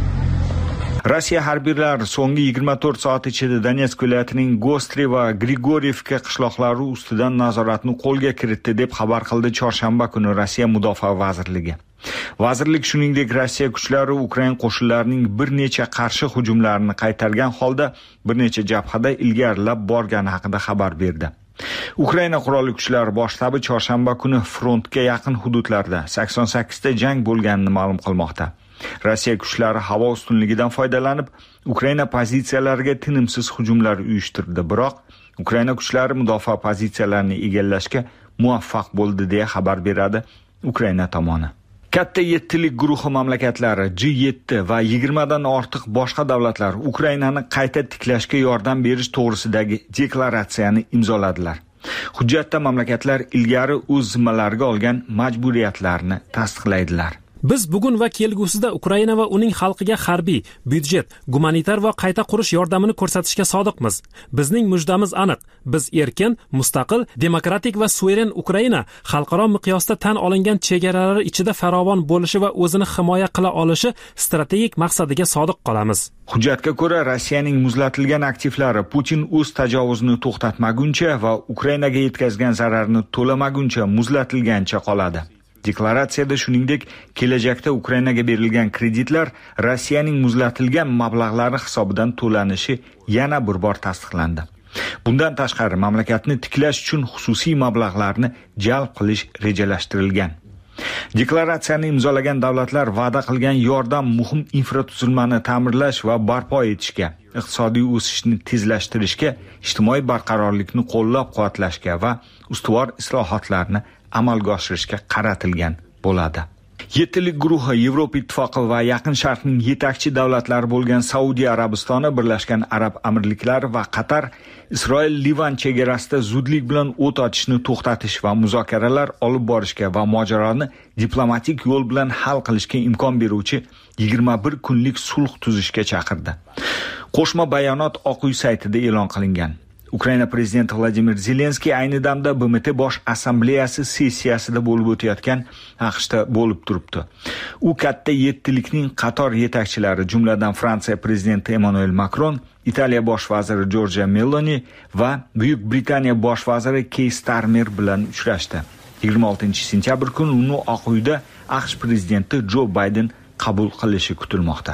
Rossiya harbiylari so'nggi yigirma to'rt soat ichida Donetsk viloyatining Gostri va Grigorievka qishloqlari ustidan nazoratni qo'lga kiritdi deb xabar qildi chorshanba kuni Rossiya Mudofaa vazirligi. Vazirlik shuningdek Rossiya kuchlari Ukraina qo'shinlarining bir necha qarshi hujumlarini qaytargan holda bir necha jabhada ilgarilab borgani haqida xabar berdi. Ukraina qurolli kuchlari bosh shtabi chorshanba kuni frontga yaqin hududlarda sakson sakkizta jang bo'lganini ma'lum qilmoqda. Rossiya kuchlari havo ustunligidan foydalanib, Ukraina pozitsiyalariga tinimsiz hujumlar uyushtirdi, biroq Ukraina kuchlari mudofaa pozitsiyalarini egallashga muvaffaq bo'ldi deya xabar beradi Ukraina tomoni. Katta yettilik guruhi mamlakatlari G yetti va yigirmadan ortiq boshqa davlatlar Ukrainani qayta tiklashga yordam berish to'g'risidagi deklaratsiyani imzoladilar. Hujjatda mamlakatlar ilgari o'z zimmalariga olgan majburiyatlarni tasdiqlaydilar. Biz bugun va kelgusida Ukraina va uning xalqiga harbiy, byudjet, gumanitar va qayta qurish yordamini ko'rsatishga sodiqmiz. Bizning mujdamiz aniq. Biz erkin, mustaqil, demokratik va suveren Ukraina xalqaro miqyosda tan olingan chegaralari ichida farovon bo'lishi va o'zini himoya qila olishi strategik maqsadiga sodiq qolamiz. Hujjatga ko'ra, Rossiyaning muzlatilgan aktivlari Putin o'z tajovuzini to'xtatmaguncha va Ukrainaga yetkazgan zararni to'lamaguncha muzlatilgancha qoladi. Deklaratsiyada shuningdek, kelajakda Ukrainaga berilgan kreditlar Rossiyaning muzlatilgan mablag'lari hisobidan to'lanishi yana bir bor tasdiqlandi. Bundan tashqari, mamlakatni tiklash uchun xususiy mablag'larni jalb qilish rejalashtirilgan. Deklaratsiyani imzolagan davlatlar va'da qilgan yordam muhim infratuzilmani ta'mirlash va barpo etishga, iqtisodiy o'sishni tezlashtirishga, ijtimoiy barqarorlikni qo'llab-quvvatlashga va ustuvor islohotlarni amalga oshirishga qaratilgan bo'ladi. Yettilik guruhi Yevropa Ittifoqi va Yaqin Sharqning yetakchi davlatlari bo'lgan Saudiya Arabistoni, Birlashgan Arab Amirliklari va Qatar Isroil Livan chegarasida zudlik bilan o't ochishni to'xtatish va muzokaralar olib borishga va mojaroni diplomatik yo'l bilan hal qilishga imkon beruvchi yigirma bir kunlik sulh tuzishga chaqirdi. Qo'shma bayonot Oq uy saytida e'lon qilingan. Ukraina prezidenti Vladimir Zelenskiy ayni damda B M T bosh assambleyasi sessiyasida bo'lib o'tayotgan AQShda bo'lib turibdi. U katta yettilikning qator yetakchilari, jumladan Fransiya prezidenti Emmanuel Macron, Italiya bosh vaziri Giorgia Meloni va Buyuk Britaniya bosh vaziri Keir Starmer bilan uchrashdi. yigirma oltinchi sentyabr kuni uni Oq uyda AQSh prezidenti Jo Bayden qabul qilishi kutilmoqda.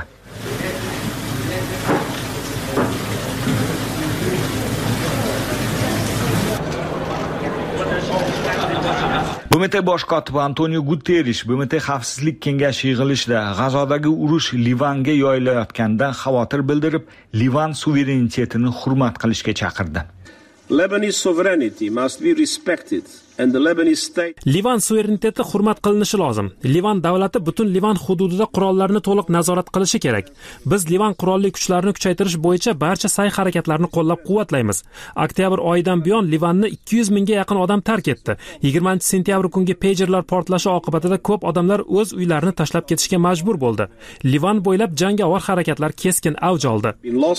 B M T bosh kotibi Antonio Guterres B M T xavfsizlik kengashi yig'ilishida G'azodagi urush Livanga yoyilayotganidan xavotir bildirib, Livan suverenitetini hurmat qilishga chaqirdi. Lebanese sovereignty must be respected and the Lebanese state Livan suvereniteti hurmat qilinishi lozim. Livan davlati butun Livan hududida qurollarni to'liq nazorat qilishi kerak. Biz Livan qurolli kuchlarini kuchaytirish bo'yicha barcha sa'y-harakatlarni qo'llab-quvvatlaymiz. Oktyabr oyidan buyon Livanni ikki yuz mingga yaqin odam tark etdi. yigirmanchi sentyabr kungi pagerlar portlashi oqibatida ko'p odamlar o'z uylarini tashlab ketishga majbur bo'ldi. Livan bo'ylab jangovar harakatlar keskin avj oldi.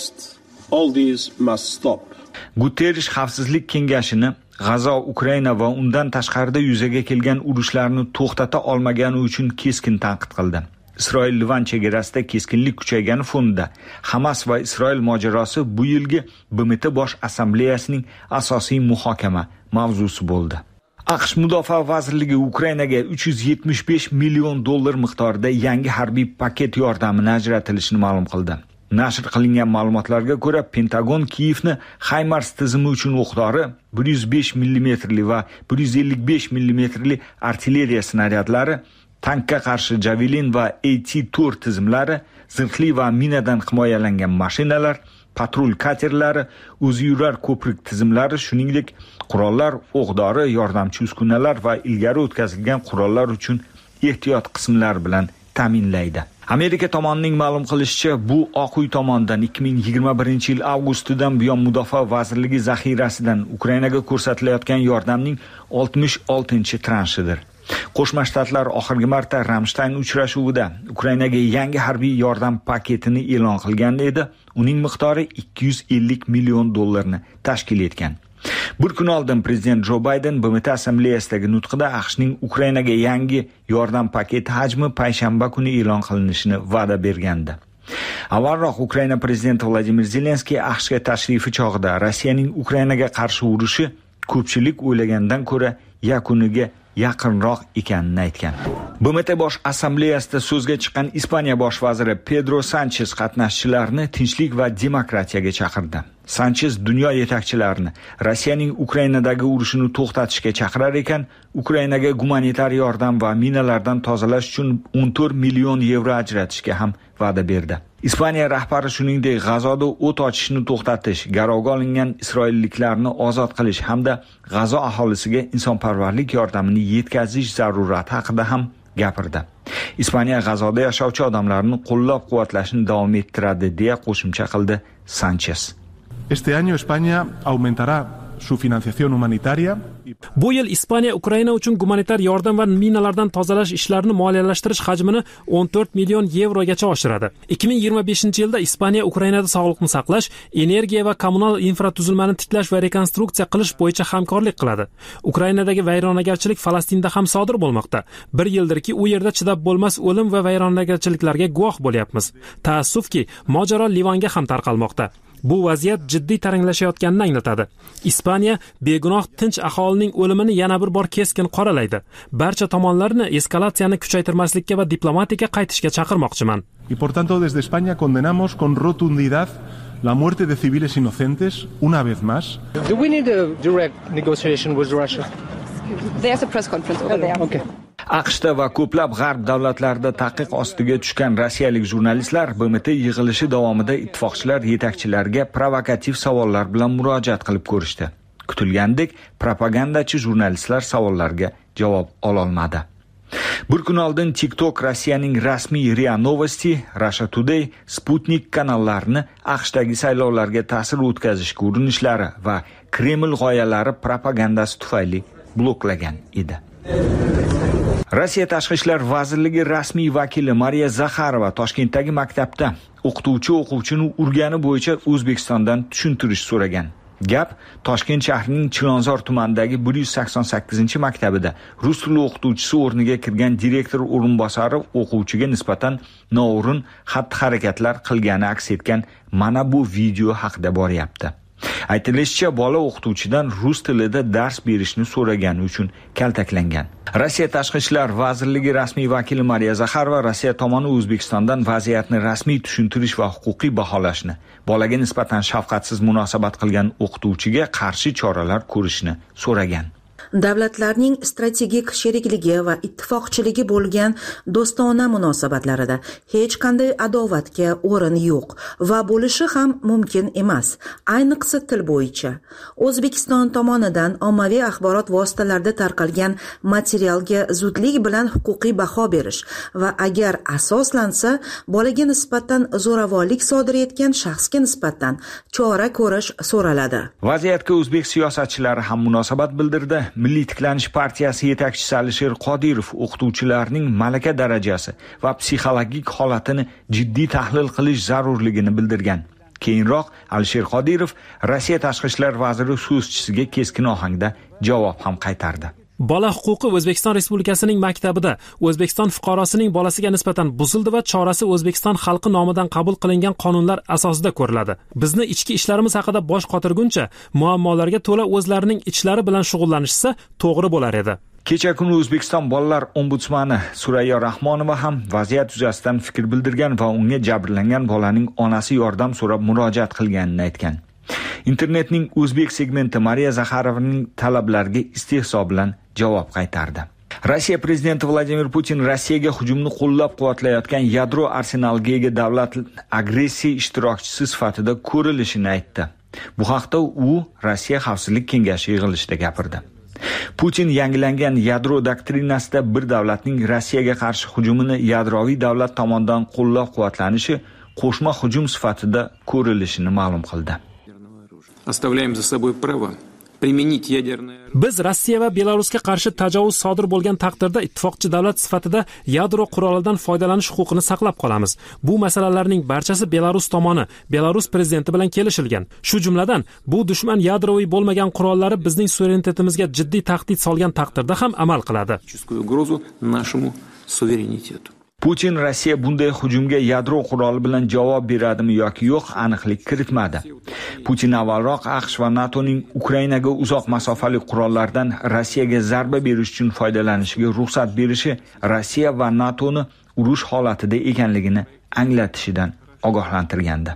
All these must stop. Guterres xavfsizlik kengashini G'azo, Ukraina va undan tashqarida yuzaga kelgan urushlarni to'xtata olmagani uchun keskin tanqid qildi. Isroil Livan chegarasida keskinlik kuchaygani fonida Hamas va Isroil mojarosi bu yilgi B M T bosh assambleyasining asosiy muhokama mavzusi bo'ldi. AQSh Mudofaa vazirligi Ukrainaga uch yuz yetmish besh million dollar miqdorida yangi harbiy paket yordamini ajratilishini ma'lum qildi. Nashr qilingan ma'lumotlarga ko'ra, Pentagon Kiyevni HIMARS tizimi uchun o'qdori bir yuz besh millimetrli va bir yuz ellik besh millimetrli artilleriya snaryadlari, tankka qarshi Javelin va A T to'rt tizimlari, zirhli va minadan himoyalangan mashinalar, patrul katerlari, o'ziyurar ko'prik tizimlari, shuningdek qurollar, o'qdori, yordamchi uskunalar va ilgari o'tkazilgan qurollar uchun ehtiyot qismlar bilan ta'minlaydi. Amerika tomonining ma'lum qilishicha, bu Oq uy tomonidan ikki ming yigirma birinchi yil avgustidan buyon Mudofaa vazirligi zaxirasidan Ukrainaga ko'rsatilayotgan yordamning oltmish oltinchi transhidir. Qo'shma Shtatlar oxirgi marta Ramstein uchrashuvida Ukrainaga yangi harbiy yordam paketini e'lon qilgan edi. Uning miqdori ikki yuz ellik million dollarni tashkil etgan. Bir kun oldin prezident Jo Bayden B M T assambleyasidagi nutqida AQShning Ukrainaga yangi yordam paketi hajmi payshanba kuni e'lon qilinishini va'da bergandi. Avvalroq Ukraina prezidenti Vladimir Zelenskiy AQShga tashrifi chog'ida Rossiyaning Ukrainaga qarshi urushi ko'pchilik o'ylagandan ko'ra yakuniga yaqinroq ekanini aytgan. B M T bosh assambleyasida so'zga chiqqan Ispaniya bosh vaziri Pedro Sanchez qatnashchilarni tinchlik va demokratiyaga chaqirdi. Sanchez dunyo yetakchilarini Rossiyaning Ukrainadagi urushini to'xtatishga chaqirar ekan, Ukrainaga gumanitar yordam va minalardan tozalash uchun o'n to'rt million yevro ajratishga ham va'da berdi. Ispaniya rahbari shuningdek G'azoda o't ochishni to'xtatish, garovga olingan isroilliklarni ozod qilish hamda G'azo aholisiga insonparvarlik yordamini yetkazish zarurati haqida ham gapirdi. Ispaniya G'azoda yashovchi odamlarni qo'llab-quvvatlashni davom ettiradi deya qo'shimcha qildi Sanchez. Este año España aumentará su financiación humanitaria. Bu yil Ispaniya Ukraina uchun gumanitar yordam va minalardan tozalash ishlarini moliyalashtirish hajmini o'n to'rt million yevrogacha oshiradi. ikki ming yigirma beshinchi yilda Ispaniya Ukrainada sog'liqni saqlash, energiya va kommunal infratuzilmani tiklash va rekonstruksiya qilish bo'yicha hamkorlik qiladi. Ukrainadagi vayronagarchilik Falastinda ham sodir bo'lmoqda. Bir yildirki u yerda chidab bo'lmas o'lim va vayronagarchiliklarga guvoh bo'lyapmiz. Taassufki, mojaro Livanga ham tarqalmoqda. Bu vaziyat jiddiy taranglashayotganini anglatadi. Ispaniya begunoh tinch aholining o'limini yana bir bor keskin qoralaydi. Barcha tomonlarni eskalatsiyani kuchaytirmaslikka va diplomatiyaga qaytishga chaqirmoqchiman. Y por tanto desde España condenamos con rotundidad la muerte de civiles inocentes una vez más. Do we need a direct negotiation with Russia? There's a press conference over there. Okay. AQShda va ko'plab g'arb davlatlarida taqiq ostiga tushgan rossiyalik jurnalistlar B M T yig'ilishi davomida ittifoqchilar yetakchilariga provokativ savollar bilan murojaat qilib ko'rishdi. Kutilgandek, propagandachi jurnalistlar savollarga javob ola olmadi. Bir kun oldin TikTok Rossiyaning rasmiy R I A Novosti, Russia Today, Sputnik kanallarini AQShdagi saylovlarga ta'sir o'tkazishga urinishlari va Kreml g'oyalari propagandasi tufayli bloklagan edi. Rossiya Tashqi ishlar vazirligi rasmiy vakili Mariya Zakharova Toshkentdagi maktabda o'qituvchi o'quvchini urgani bo'yicha O'zbekistondan tushuntirish so'ragan. Gap Toshkent shahrining Chilonzor tumanidagi bir yuz sakson sakkizinchi maktabida rus tili o'qituvchisi o'rniga kirgan direktor o'rinbosari o'quvchiga nisbatan noo'rin xatti-harakatlar qilgani aks etgan mana bu video haqida boryapti. Aytilishicha, bola o'qituvchidan rus tilida dars berishni so'ragani uchun kaltaklangan. Rossiya Tashqi ishlar vazirligi rasmiy vakili Mariya Zakharova Rossiya tomoni O'zbekistondan vaziyatni rasmiy tushuntirish va huquqiy baholashni, bolaga nisbatan shafqatsiz munosabat qilgan o'qituvchiga qarshi choralar ko'rishni so'ragan. Davlatlarning strategik sherikligi va ittifoqchiligi bo'lgan do'stona munosabatlarida hech qanday adovatga o'rin yo'q va bo'lishi ham mumkin emas. Ayniqsa til bo'yicha. O'zbekiston tomonidan ommaviy axborot vositalarida tarqalgan materialga zudlik bilan huquqiy baho berish va agar asoslansa, bolaga nisbatan zo'ravonlik sodir etgan shaxsga nisbatan chora ko'rish so'raladi. Vaziyatga o'zbek siyosatchilari ham munosabat bildirdi. Milliy tiklanish partiyasi yetakchisi Alisher Qodirov o'qituvchilarning malaka darajasi va psixologik holatini jiddiy tahlil qilish zarurligini bildirgan. Keyinroq Alisher Qodirov Rossiya Tashqi ishlar vaziri so'zchisiga keskin ohangda javob ham qaytardi. Bola huquqi O'zbekiston Respublikasining maktabida O'zbekiston fuqarosining bolasiga nisbatan buzildi va chorasi O'zbekiston xalqi nomidan qabul qilingan qonunlar asosida ko'riladi. Bizni ichki ishlarimiz haqida bosh qotirguncha muammolarga to'la o'zlarining ichlari bilan shug'ullanishsa to'g'ri bo'lar edi. Kecha kuni O'zbekiston bolalar ombudsmani Surayyo Rahmonova ham vaziyat yuzasidan fikr bildirgan va unga jabrlangan bolaning onasi yordam so'rab murojaat qilganini aytgan. Internetning o'zbek segmenti Mariya Zakharovaning talablariga istehzo bilan javob qaytardi. Rossiya prezidenti Vladimir Putin Rossiyaga hujumni qo'llab-quvvatlayotgan yadro arsenaliga ega davlat agressiya ishtirokchisi sifatida ko'rilishini aytdi. Bu haqda u Rossiya Xavfsizlik kengashi yig'ilishida gapirdi. Putin yangilangan yadro doktrinasida bir davlatning Rossiyaga qarshi hujumini yadroviy davlat tomonidan qo'llab-quvvatlanishi qo'shma hujum sifatida ko'rilishini ma'lum qildi. Оставляем за собой право применить ядерное. Biz Rossiya va Belarusga qarshi tajovuz sodir bo'lgan taqdirda ittifoqchi davlat sifatida yadro qurolidan foydalanish huquqini saqlab qolamiz. Bu masalalarning barchasi Belarus tomoni, Belarus prezidenti bilan kelishilgan. Shu jumladan, bu dushman yadroviy bo'lmagan qurollari bizning suverenitetimizga jiddiy tahdid solgan taqdirda ham amal qiladi. Угрозу нашему суверенитету. Putin Rossiya bunday hujumga yadro quroli bilan javob beradimi yoki yo'q aniqlik kiritmadi. Putin avvalroq AQSh va NATOning Ukrainaga uzoq masofali qurollardan Rossiyaga zarba berish uchun foydalanishiga ruxsat berishi Rossiya va NATOni urush holatida ekanligini anglatishidan ogohlantirgandi.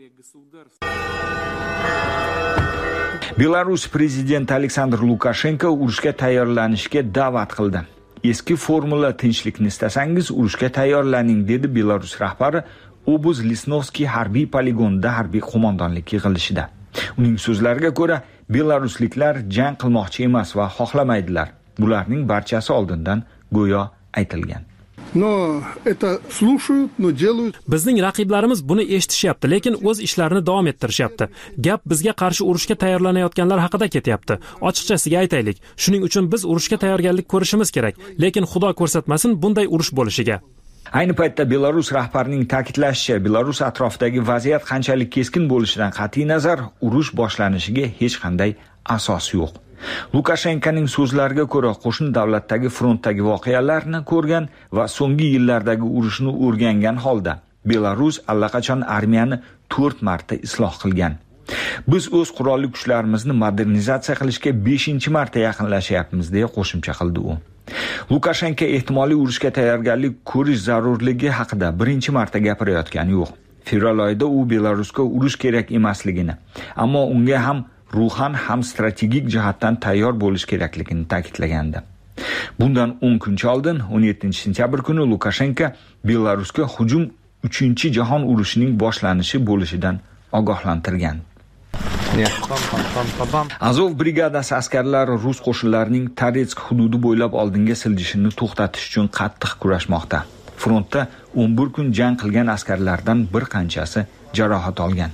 Belarus prezidenti Aleksandr Lukashenko urushga tayyorlanishga da'vat qildi. Eski formula tinchlikni istasangiz urushga tayyorlaning dedi Belarus rahbari Obuz Lisnovskiy harbiy poligonida harbiy qo'mondonlik yig'ilishida. Uning so'zlariga ko'ra, belarusliklar jang qilmoqchi emas va xohlamaydilar. Bularning barchasi oldindan go'yo aytilgan. Но это слушают, но делают. Bizning raqiblarimiz buni eshitishyapti, lekin o'z ishlarini davom ettirishyapti. Gap bizga qarshi urushga tayyorlanayotganlar haqida ketyapti. Ochiqchasiga aytaylik, shuning uchun biz urushga tayyorgarlik ko'rishimiz kerak, lekin Xudo ko'rsatmasin bunday urush bo'lishiga. Ayni paytda Belarus rahbarining ta'kidlashicha, Belarus atrofidagi vaziyat qanchalik keskin bo'lishidan qat'iy nazar, urush boshlanishiga hech qanday asos yo'q. Lukashenkoning so'zlariga ko'ra, qo'shni davlatdagi frontdagi voqealarni ko'rgan va so'nggi yillardagi urushni o'rgangan holda Belarus allaqachon armiyani to'rt marta isloh qilgan. Biz o'z qurolli kuchlarimizni modernizatsiya qilishga beshinchi marta yaqinlashyapmiz deya qo'shimcha qildi u. Lukashenko ehtimoliy urushga tayyorgarlik ko'rish zarurligi haqida birinchi marta gapirayotgani yo'q. Fevral oyida u Belarusga urush kerak emasligini, ammo unga ham ruhan ham strategik jihatdan tayyor bo'lish kerakligini ta'kidlagandi. Bundan o'n kun oldin o'n yettinchi sentyabr kuni Lukashenko Belarusga hujum uchinchi jahon urushining boshlanishi bo'lishidan ogohlantirgan. Azov brigadasi askarlari rus qo'shinlarining Toretsk hududi bo'ylab oldinga siljishini to'xtatish uchun qattiq kurashmoqda. Frontda o'n bir kun jang qilgan askarlardan bir qanchasi jarohat olgan.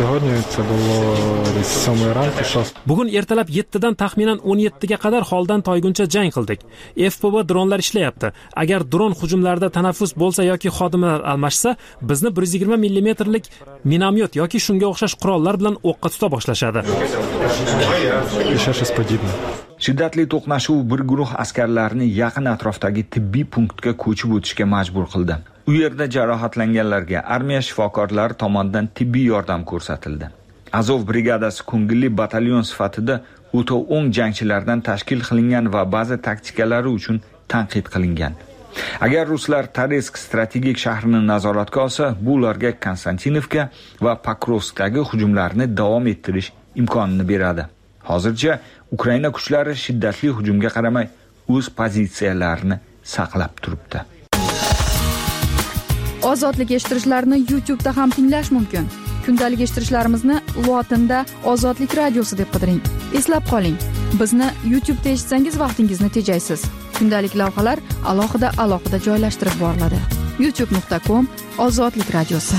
Bugun ertalab yettidan taxminan o'n yettiga qadar holdan toyguncha jang qildik. F P V dronlar ishlayapti. Agar dron hujumlarida tanaffus bo'lsa yoki xodimlar almashsa, bizni bir yuz yigirma millimetrlik minomyot yoki shunga o'xshash qurollar bilan o'qqa tuta boshlashadi. Shiddatli to'qnashuv bir guruh askarlarni yaqin atrofdagi tibbiy punktga ko'chib o'tishga majbur qildi. U yerda jarohatlanganlarga armiya shifokorlari tomonidan tibbiy yordam ko'rsatildi. Azov brigadasi ko'ngilli batalyon sifatida o'ta o'ng jangchilardan tashkil qilingan va ba'zi taktikalari uchun tanqid qilingan. Agar ruslar Toretsk strategik shahrini nazoratga olsa, bu ularga Konstantinovka va Pokrovskdagi hujumlarni davom ettirish imkonini beradi. Hozircha Ukraina kuchlari shiddatli hujumga qaramay o'z pozitsiyalarini saqlab turibdi. Ozodlik eshittirishlarni YouTube da ham tinglash mumkin. Kundalik eshittirishlarimizni lotinda Ozodlik radiosi deb qidiring. Eslab qoling, bizni YouTube da eshitsangiz vaqtingizni tejaysiz. Kundalik lavhalar alohida alohida joylashtirib boriladi. youtube nuqta com Ozodlik radiosi.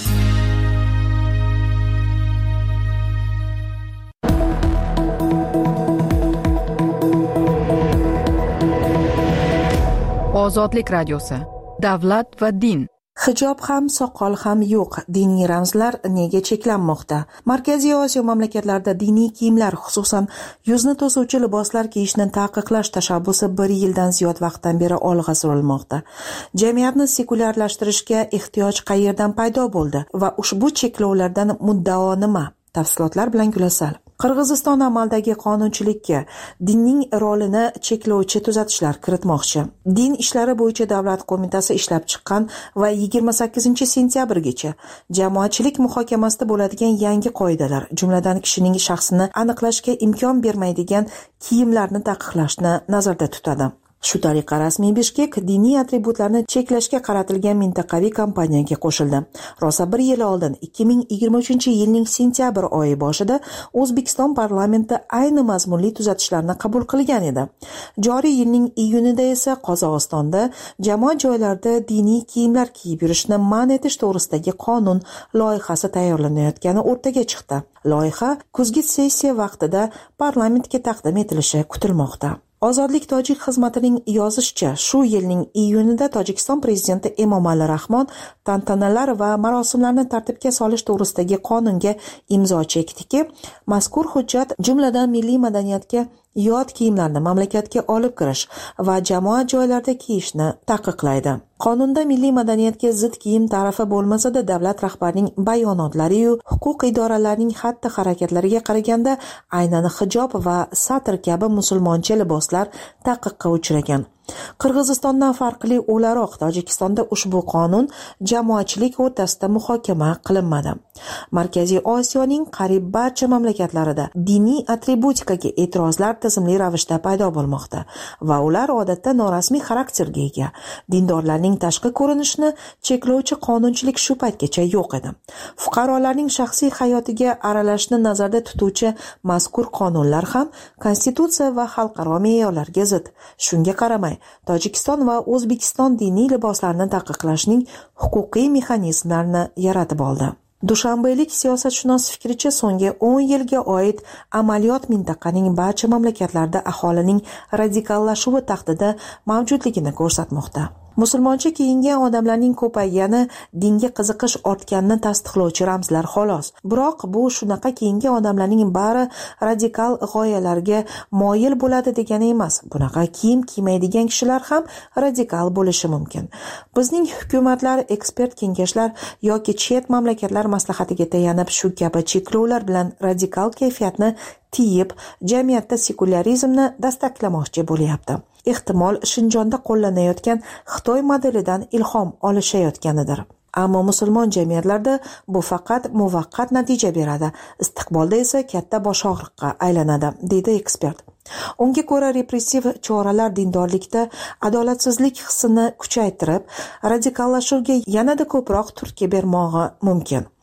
Ozodlik radiosi. Davlat va din. Hijob ham, soqol ham yo'q. Diniy ramzlar nega cheklanmoqda? Markaziy Osiyo mamlakatlarida diniy kiyimlar, xususan yuzni to'suvchi liboslar kiyishni taqiqlash tashabbusi bir yildan ziyod vaqtdan beri olg'a surilmoqda. Jamiyatni sekulyarlashtirishga ehtiyoj qayerdan paydo bo'ldi va ushbu cheklovlardan muddao nima? Tafsilotlar bilan Gulasal. Qirg'iziston amaldagi qonunchilikka dinning rolini cheklovchi tuzatishlar kiritmoqchi. Din ishlari bo'yicha davlat qo'mitasi ishlab chiqqan va yigirma sakkizinchi sentyabrgacha jamoatchilik muhokamasida bo'ladigan yangi qoidalar, jumladan kishining shaxsini aniqlashga imkon bermaydigan kiyimlarni taqiqlashni nazarda tutadi. Shu tariqa rasmiy Bishkek diniy atributlarni cheklashga qaratilgan mintaqaviy kampaniyaga qo'shildi. Rosa bir yil oldin ikki ming yigirma uchinchi yilning sentyabr oyi boshida O'zbekiston parlamenti ayni mazmunli tuzatishlarni qabul qilgan edi. Joriy yilning iyunida esa Qozog'istonda jamoat joylarida diniy kiyimlar kiyib yurishni man etish to'g'risidagi qonun loyihasi tayyorlanayotgani o'rtaga chiqdi. Loyiha kuzgi sessiya vaqtida parlamentga taqdim etilishi kutilmoqda. Ozodlik tojik xizmatining yozishicha, shu yilning iyunida Tojikiston prezidenti Emomali Rahmon tantanalar va marosimlarni tartibga solish to'g'risidagi qonunga imzo chekdiki, mazkur hujjat jumladan milliy madaniyatga yot kiyimlarni mamlakatga olib kirish va jamoat joylarida kiyishni taqiqlaydi. Qonunda milliy madaniyatga zid kiyim tarifi bo'lmasa-da, davlat rahbarining bayonotlari-yu huquq idoralarining xatti-harakatlariga qaraganda aynan hijob va satr kabi musulmoncha liboslar taqiqqa uchragan. Qirg'izistondan farqli o'laroq Tojikistonda ushbu qonun jamoatchilik o'rtasida muhokama qilinmadi. Markaziy Osiyoning qariyb barcha mamlakatlarida diniy atributikaga e'tirozlar tizimli ravishda paydo bo'lmoqda va ular odatda norasmiy xarakterga ega. Dindorlarning tashqi ko'rinishini cheklovchi qonunchilik shu paytgacha yo'q edi. Fuqarolarning shaxsiy hayotiga aralashishni nazarda tutuvchi mazkur qonunlar ham konstitutsiya va xalqaro me'yorlarga zid. Shunga qaramay, Tojikiston va O'zbekiston diniy liboslarni taqiqlashning huquqiy mexanizmlarini yaratib oldi. Dushanbelik siyosatshunos fikricha, so'nggi o'n yilga oid amaliyot mintaqaning barcha mamlakatlarida aholining radikallashuvi tahdidi mavjudligini ko'rsatmoqda. Musulmoncha kiyingan odamlarning ko'paygani dinga qiziqish ortganini tasdiqlovchi ramzlar xolos. Biroq bu shunaqa kiyingan odamlarning bari radikal g'oyalarga moyil bo'ladi degani emas. Bunaqa kiyim kiymaydigan kishilar ham radikal bo'lishi mumkin. Bizning hukumatlar, ekspert kengashlar yoki chet mamlakatlar maslahatiga tayanib shu kabi cheklovlar bilan radikal kayfiyatni tiyib, jamiyatda sekularizmni dastaklamoqchi bo'lyapti. Ehtimol Shinjonda qo'llanayotgan Xitoy modelidan ilhom olishayotganidir. Ammo musulmon jamiyatlarda bu faqat muvaqqat natija beradi, istiqbolda esa katta bosh og'riqqa aylanadi, deydi ekspert. Unga ko'ra, repressiv choralar dindorlikda adolatsizlik hissini kuchaytirib, radikallashuvga yanada ko'proq turtki bermog'i mumkin.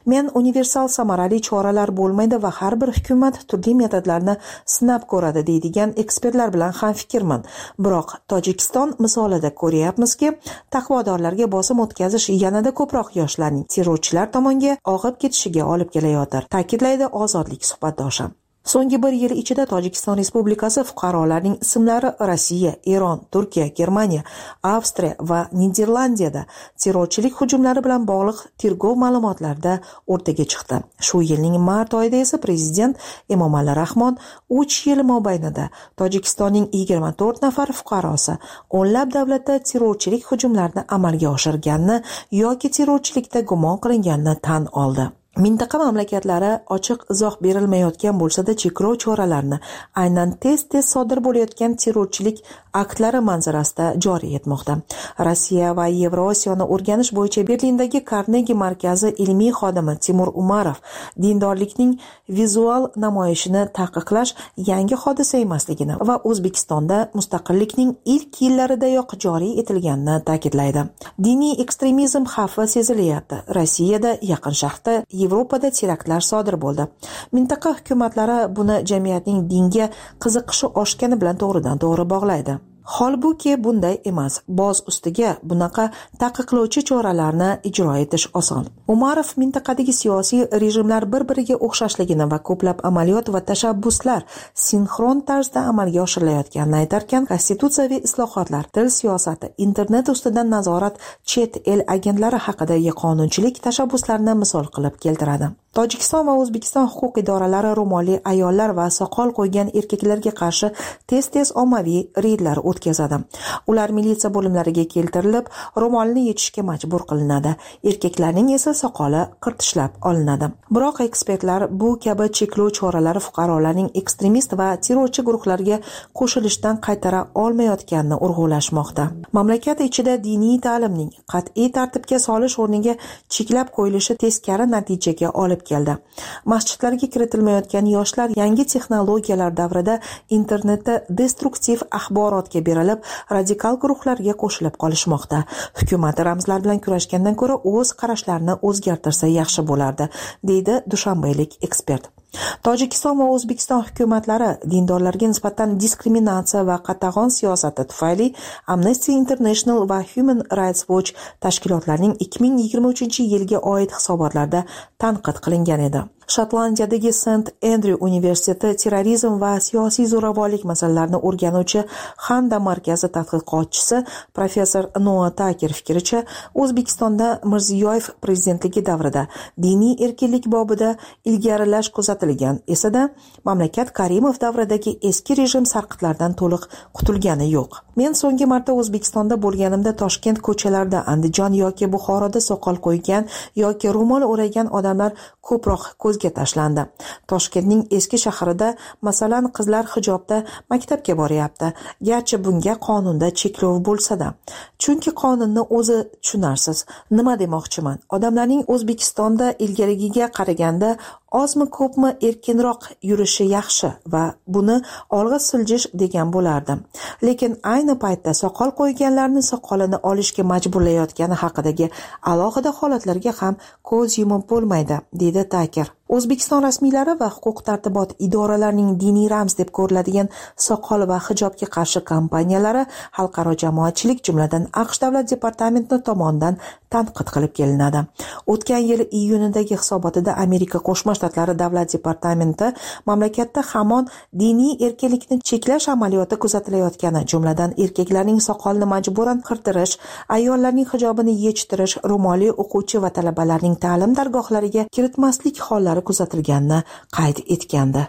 Men universal samarali choralar bo'lmaydi va har bir hukumat turli metodlarni sinab ko'radi deydigan ekspertlar bilan ham fikrman. Biroq Tojikiston misolida ko'ryapmizki, taqvodorlarga bosim o'tkazish yanada ko'proq yoshlarning terrorchilar tomonga og'ib ketishiga olib kelayotir, ta'kidlaydi Ozodlik suhbatdoshi. So'nggi bir yil ichida Tojikiston Respublikasi fuqarolarining ismlari Rossiya, Eron, Turkiya, Germaniya, Avstriya va Niderlandiyada terrorchilik hujumlari bilan bog'liq tergov ma'lumotlarida o'rtaga chiqdi. Shu yilning mart oyida esa prezident Emomali Rahmon uch yil mobaynida Tojikistonning yigirma to'rt nafar fuqarosi o'nlab davlatda terrorchilik hujumlarini amalga oshirganini yoki terrorchilikda gumon qilinganini tan oldi. Mintaqa mamlakatlari ochiq izoh berilmayotgan bo'lsa-da, cheklov choralarini aynan tez-tez sodir bo'layotgan terrorchilik aktlari manzarasida joriy etmoqda. Rossiya va Yevrosiyoni o'rganish bo'yicha Berlindagi Carnegie markazi ilmiy xodimi Timur Umarov dindorlikning vizual namoyishini taqiqlash yangi hodisa emasligini va O'zbekistonda mustaqillikning ilk yillaridayoq joriy etilganini ta'kidlaydi. Diniy ekstremizm xavfi sezilyapti. Rossiyada, Yaqin Sharqda, Yevropada teraktlar sodir bo'ldi. Mintaqa hukumatlari buni jamiyatning dinga qiziqishi oshgani bilan to'g'ridan-to'g'ri bog'laydi. Holbuki bunday emas. Boz ustiga bunaqa taqiqlovchi choralarni ijro etish oson. Umarov mintaqadagi siyosiy rejimlar bir-biriga o'xshashligini va ko'plab amaliyot va tashabbuslar sinxron tarzda amalga oshirilayotganini aytarkan, konstitutsiyaviy islohotlar, til siyosati, internet ustidan nazorat, chet el agentlari haqidagi qonunchilik tashabbuslarini misol qilib keltiradi. Tojikiston va O'zbekiston huquq idoralari ro'molli ayollar va soqol qo'ygan erkaklarga qarshi tez-tez ommaviy reydlar o'tkazadi. Ular militsiya bo'limlariga keltirilib, ro'molni yechishga majbur qilinadi. Erkaklarning esa soqoli qirtishlab olinadi. Biroq ekspertlar bu kabi cheklov choralari fuqarolarning ekstremist va terrorchi guruhlarga qo'shilishdan qaytara olmayotganini urg'ulashmoqda. Mamlakat ichida diniy ta'limning qat'iy tartibga solish o'rniga cheklab qo'yilishi teskari natijaga olib keldi. Masjidlarga kiritilmayotgan yoshlar yangi texnologiyalar davrida internetda destruktiv axborotga berilib, radikal guruhlarga qo'shilib qolishmoqda. Hukumat ramzlar bilan kurashgandan ko'ra o'z qarashlarini o'zgartirsa yaxshi bo'lardi, deydi dushanbeylik ekspert. Tojikiston va O'zbekiston hukumatlari dindorlarga nisbatan diskriminatsiya va qatag'on siyosati tufayli Amnesty International va Human Rights Watch tashkilotlarining ikki ming yigirma uchinchi yilga oid hisobotlarda tanqid qilingan edi. Shotlandiyadagi Saint Andrew universiteti terrorizm va siyosiy zo'ravonlik masalalarini o'rganuvchi Handa markazi tadqiqotchisi professor Noah Taker fikricha, O'zbekistonda Mirziyoyev prezidentligi davrida diniy erkinlik bobida ilgarilash kuzatilgan esa-da, mamlakat Karimov davridagi eski rejim sarqitlardan to'liq qutulgani yo'q. Men so'nggi marta O'zbekistonda bo'lganimda Toshkent ko'chalarida, Andijon yoki Buxoroda soqol qo'ygan yoki ro'mol o'ragan odamlar ko'proq ko'zga tashlandi. Toshkentning eski shahrida, masalan, qizlar hijobda maktabga boryapti. Garchi bunga qonunda cheklov bo'lsa-da. Chunki qonunni o'zi tushunarsiz. Nima demoqchiman? Odamlarning O'zbekistonda ilgarigiga qaraganda ozmi ko'pmi erkinroq yurishi yaxshi va buni olg'a siljish degan bo'lardim. Lekin ayni paytda soqol qo'yganlarni soqolini olishga majburlayotgani haqidagi alohida holatlarga ham ko'z yumib bo'lmaydi, dedi Taker. O'zbekiston rasmiylari va huquq tartibot idoralarining diniy ramz deb ko'riladigan soqol va hijobga qarshi kampaniyalari xalqaro jamoatchilik, jumladan AQSh davlat departamenti tomonidan tanqid qilib kelinadi. O'tgan yil iyunidagi hisobotida Amerika Qo'shma Shtatlari davlat departamenti mamlakatda hamon diniy erkinlikni cheklash amaliyoti kuzatilayotgani, jumladan erkaklarning soqolini majburan qirtirish, ayollarning hijobini yechtirish, ro'molli o'quvchi va talabalarning ta'lim dargohlariga kiritmaslik hollari kuzatilganini qayd etgandi.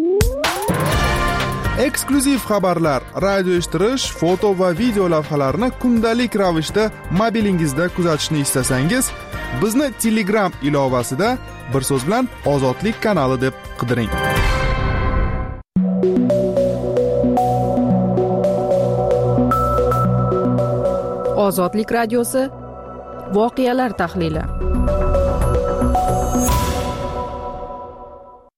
Eksklyuziv xabarlar, radio eshittirish, foto va video lavhalarni kundalik ravishda mobilingizda kuzatishni istasangiz, bizni Telegram ilovasida bir so'z bilan Ozodlik kanali deb qidiring. Ozodlik radiosi voqealar tahlili.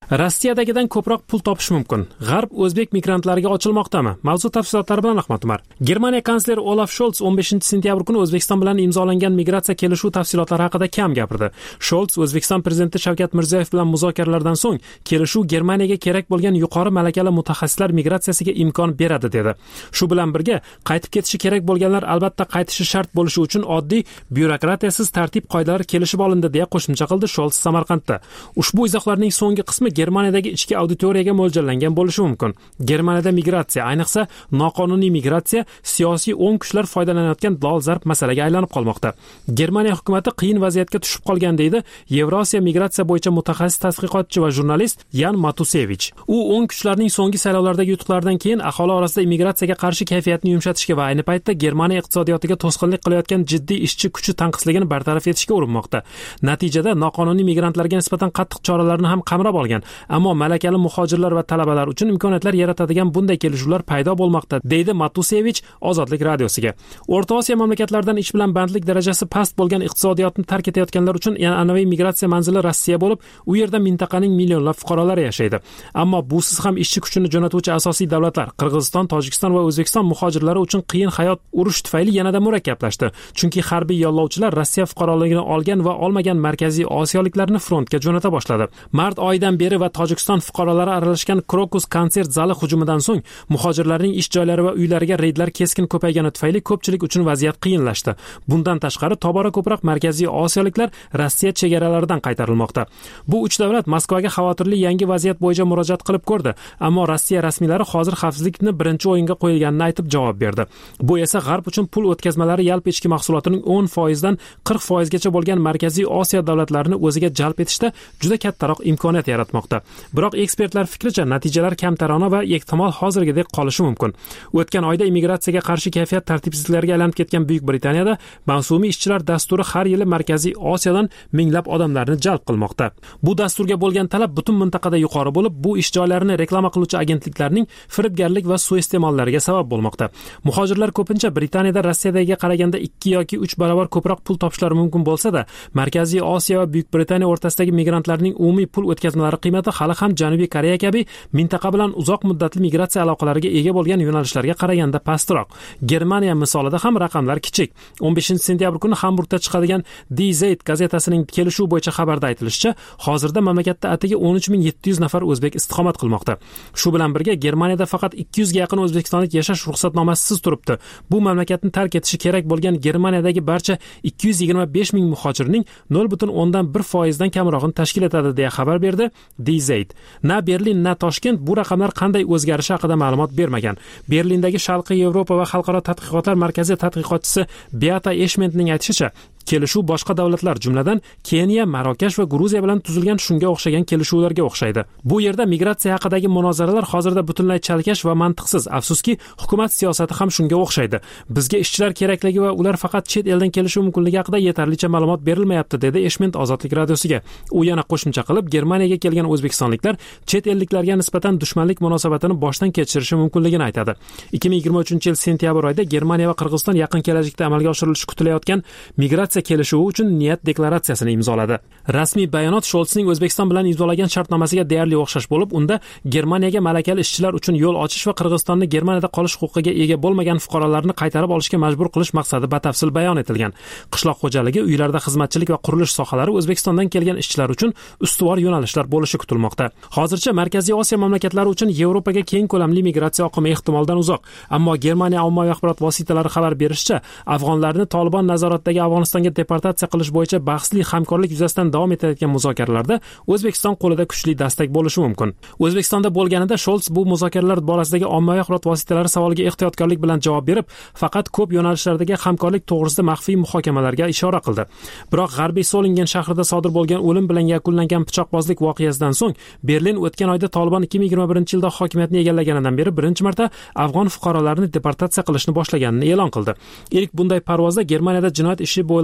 Rossiyadagidan ko'proq pul topish mumkin. G'arb o'zbek migrantlariga ochilmoqdami? Mavzu tafsilotlari bilan Ahmad Umar. Germaniya kansleri Olaf Scholz o'n beshinchi sentyabr kuni O'zbekiston bilan imzolangan migratsiya kelishuv tafsilotlari haqida kam gapirdi. Scholz O'zbekiston prezidenti Shavkat Mirziyoyev bilan muzokaralardan so'ng kelishuv Germaniyaga kerak bo'lgan yuqori malakali mutaxassislar migratsiyasiga imkon beradi dedi. Shu bilan birga qaytib ketishi kerak bo'lganlar albatta qaytishi shart bo'lishi uchun oddiy byurokratiyasiz tartib qoidalar kelishib olindi deya qo'shimcha qildi Scholz Samarqandda. Ushbu izohlarning so'nggi qismi Germaniyadagi ichki auditoriyaga mo'ljallangan bo'lishi mumkin. Germaniyada migratsiya, ayniqsa noqonuniy migratsiya siyosiy o'ng kuchlar foydalanayotgan dolzarb masalaga aylanib qolmoqda. Germaniya hukumatı qiyin vaziyatga tushib qolgan deydi Yevrosiya migratsiya bo'yicha mutaxassis tadqiqotchi va jurnalist Yan Matusevich. U o'ng kuchlarning so'nggi saylovlardagi yutuqlaridan keyin aholi orasida immigratsiyaga qarshi kayfiyatni yumshatishga va ayni paytda Germaniya iqtisodiyotiga to'sqinlik qilayotgan jiddiy ishchi kuchi tanqisligini bartaraf etishga urinmoqda. Natijada noqonuniy migrantlarga nisbatan qattiq choralarni ham qamrab olgan, ammo malakali muhojirlar va talabalar uchun imkoniyatlar yaratadigan bunday kelishuvlar paydo bo'lmoqda, deydi Matusevich Ozodlik radiosiga. O'rta Osiyo mamlakatlaridan ish bilan bandlik darajasi past bo'lgan iqtisodiyotni tark etayotganlar uchun an'anaviy migratsiya manzili Rossiya bo'lib, u yerda mintaqaning millionlab fuqarolari yashaydi. Ammo busiz ham ishchi kuchini jo'natuvchi asosiy davlatlar Qirg'iziston, Tojikiston va O'zbekiston muhojirlari uchun qiyin hayot urush tufayli yanada murakkablashdi. Chunki harbiy yollovchilar Rossiya fuqaroligini olgan va olmagan Markaziy Osiyoliklarni frontga jo'nata boshladi. Mart oyidan beri va Tojikiston fuqarolari aralashgan Krokus konsert zali hujumidan so'ng muhojirlarning ish joylari va uylariga reydlar keskin ko'paygani tufayli ko'pchilik uchun vaziyat qiyinlashdi. Bundan tashqari tobora ko'proq Markaziy Osiyoliklar Rossiya chegaralaridan qaytarilmoqda. Bu uch davlat Moskvaga xavotirli yangi vaziyat bo'yicha murojaat qilib ko'rdi, ammo Rossiya rasmiylari hozir xavfsizlikni birinchi o'yinga qo'yilganini aytib javob berdi. Bu esa G'arb uchun pul o'tkazmalari yalp ichki mahsulotining o'n foiz dan qirq foiz gacha bo'lgan Markaziy Osiyo davlatlarini o'ziga jalb etishda juda kattaroq imkoniyat yaratmoqda. Biroq ekspertlar fikricha natijalar kamtarona va ehtimol hozirgidek qolishi mumkin. O'tgan oyda immigratsiyaga qarshi kayfiyat tartibsizliklarga aylanib ketgan Buyuk Britaniyada mavsumiy ishchilar dasturi har yili Markaziy Osiyodan minglab odamlarni jalb qilmoqda. Bu dasturga bo'lgan talab butun mintaqada yuqori bo'lib, bu ish joylarini reklama qiluvchi agentliklarning firibgarlik va suiiste'mollariga sabab bo'lmoqda. Muhojirlar ko'pincha Britaniyada Rossiyadagiga qaraganda ikki yoki uch barobar ko'proq pul topishlari mumkin bo'lsa-da, Markaziy Osiyo va Buyuk Britaniya o'rtasidagi migrantlarning umumiy pul o'tkazmalari qiymati hali ham Janubiy Koreya kabi mintaqa bilan uzoq muddatli migratsiya aloqalariga ega bo'lgan yo'nalishlarga qaraganda pastroq. Germaniya misolida ham raqamlar kichik. o'n beshinchi sentyabr kuni Hamburgda chiqadigan Die Zeit gazetasining kelishuv bo'yicha xabarda aytilishicha, hozirda mamlakatda atigi o'n uch ming yetti yuz nafar o'zbek istiqomat qilmoqda. Shu bilan birga Germaniyada faqat ikki yuz ga yaqin o'zbekistonlik yashash ruxsatnomasisiz turibdi. Bu mamlakatni tark etishi kerak bo'lgan Germaniyadagi barcha ikki yuz yigirma besh ming muhojirning nol butun o'ndan bir foiz dan kamrog'ini tashkil etadi deya xabar berdi Die Zeit. Na Berlin, na Toshkent bu raqamlar qanday o'zgarishi haqida ma'lumot bermagan. Berlindagi Sharqiy Yevropa va xalqaro tadqiqotlar markazi tadqiqotchisi Beata Eshmentning aytishicha, kelishuv boshqa davlatlar, jumladan Keniya, Marokash va Gruziya bilan tuzilgan shunga o'xshagan kelishuvlarga o'xshaydi. Bu yerda migratsiya haqidagi munozaralar hozirda butunlay chalkash va mantiqsiz. Afsuski, hukumat siyosati ham shunga o'xshaydi. Bizga ishchilar kerakligi va ular faqat chet eldan kelishi mumkinligi haqida yetarlicha ma'lumot berilmayapti, dedi Eshment Ozodlik radiosiga. U yana qo'shimcha qilib, Germaniyaga kelgan o'zbekistonliklar chet elliklarga nisbatan dushmanlik munosabatini boshdan kechirishi mumkinligini aytadi. ikki ming yigirma uchinchi yil sentyabr oyida Germaniya va Qirg'iziston yaqin kelajakda amalga oshirilishi kutilayotgan migratsiya kelishuvi uchun niyat deklaratsiyasini imzoladi. Rasmiy bayonot Scholzning O'zbekiston bilan imzolagan shartnomasiga deyarli o'xshash bo'lib, unda Germaniyaga malakali ishchilar uchun yo'l ochish va Qirg'izistonni Germaniyada qolish huquqiga ega bo'lmagan fuqarolarni qaytarib olishga majbur qilish maqsadi batafsil bayon etilgan. Qishloq xo'jaligi, uylarda xizmatchilik va qurilish sohalari O'zbekistondan kelgan ishchilar uchun ustuvor yo'nalishlar bo'lishi kutilmoqda. Hozircha Markaziy Osiyo mamlakatlari uchun Yevropaga keng ko'lamli migratsiya oqimi ehtimoldan uzoq, ammo Germaniya ommaviy axborot vositalari xabar berishicha, afg'onlarni Tolibon nazoratidagi Afg'onistonga deportatsiya qilish bo'yicha bahsli hamkorlik yuzasidan davom etayotgan muzokaralarda O'zbekiston qo'lida kuchli dastak bo'lishi mumkin. O'zbekistonda bo'lganida Scholz bu muzokaralar borasidagi ommaviy axborot vositalari savoliga ehtiyotkorlik bilan javob berib, faqat ko'p yo'nalishlardagi hamkorlik to'g'risida maxfiy muhokamalarga ishora qildi. Biroq G'arbiy Solingen shahrida sodir bo'lgan o'lim bilan yakunlangan pichoqbozlik voqeasidan so'ng Berlin o'tgan oyda Tolibon ikki ming yigirma birinchi yilda hokimiyatni egallaganidan beri birinchi marta afg'on fuqarolarini deportatsiya qilishni boshlaganini e'lon qildi. Ilk bunday parvozda Germaniyada jinoyat ishi bo'lgan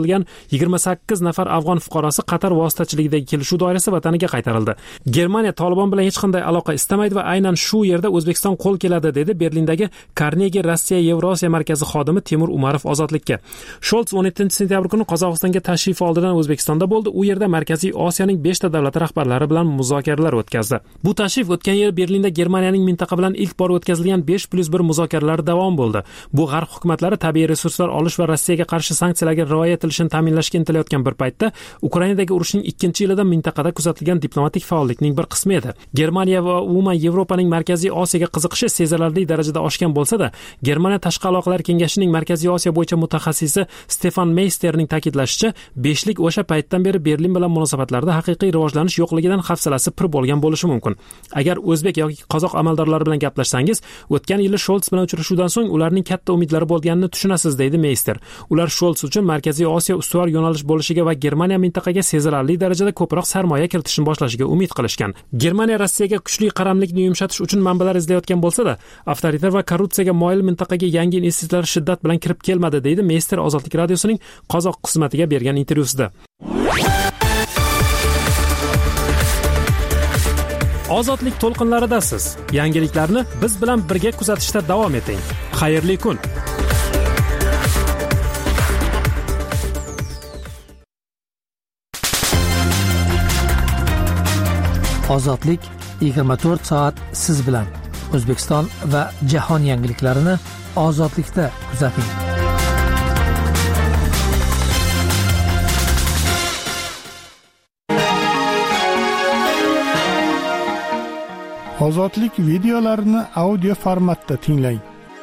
yuborilgan yigirma sakkiz nafar afg'on fuqarosi Qatar vositachiligidagi kelishuv doirasida vataniga qaytarildi. Germaniya Tolibon bilan hech qanday aloqa istamaydi va aynan shu yerda O'zbekiston qo'l keladi, dedi Berlindagi Carnegie Rossiya Yevrosiya markazi xodimi Temur Umarov Ozodlikka. Scholz o'n yettinchi sentyabr kuni Qozog'istonga tashrif oldidan O'zbekistonda bo'ldi. U yerda Markaziy Osiyoning beshta davlati rahbarlari bilan muzokaralar o'tkazdi. Bu tashrif o'tgan yil Berlinda Germaniyaning mintaqa bilan ilk bor o'tkazilgan besh plus bir muzokaralari davom bo'ldi. Bu g'arb hukumatlari tabiiy resurslar olish va Rossiyaga qarshi sanksiyalarga rioya etilishini ta'minlashga intilayotgan bir paytda Ukrainadagi urushning ikkinchi yilida mintaqada kuzatilgan diplomatik faollikning bir qismi edi. Germaniya va umuman Yevropaning Markaziy Osiyoga qiziqishi sezilarli darajada oshgan bo'lsa-da, Germaniya tashqi aloqalar kengashining Markaziy Osiyo bo'yicha mutaxassisi Stefan Meisterning ta'kidlashicha, beshlik o'sha paytdan beri Berlin bilan munosabatlarda haqiqiy rivojlanish yo'qligidan hafsalasi pir bo'lgan bo'lishi mumkin. Agar o'zbek yoki qozoq amaldorlari bilan gaplashsangiz, o'tgan yili Scholz bilan uchrashuvdan so'ng ularning katta umidlari bo'lganini tushunasiz, deydi Meister. Ular Scholz uchun Markaziy Osiyo ustuvor yo'nalish bo'lishiga va Germaniya mintaqaga sezilarli darajada ko'proq sarmoya kiritishni boshlashiga umid qilishgan. Germaniya Rossiyaga kuchli qaramlikni yumshatish uchun manbalar izlayotgan bo'lsa-da, avtoritar va korrupsiyaga moyil mintaqaga yangi investitsiyalar shiddat bilan kirib kelmadi, deydi Meister Ozodlik radiosining qozoq qismatiga bergan intervyusida. Ozodlik to'lqinlaridasiz. Yangiliklarni biz bilan birga kuzatishda davom eting. Xayrli kun. Ozodlik yigirma to'rt soat siz bilan. O'zbekiston va jahon yangiliklarini Ozodlikda kuzating. Ozodlik videolarini audio formatda tinglang.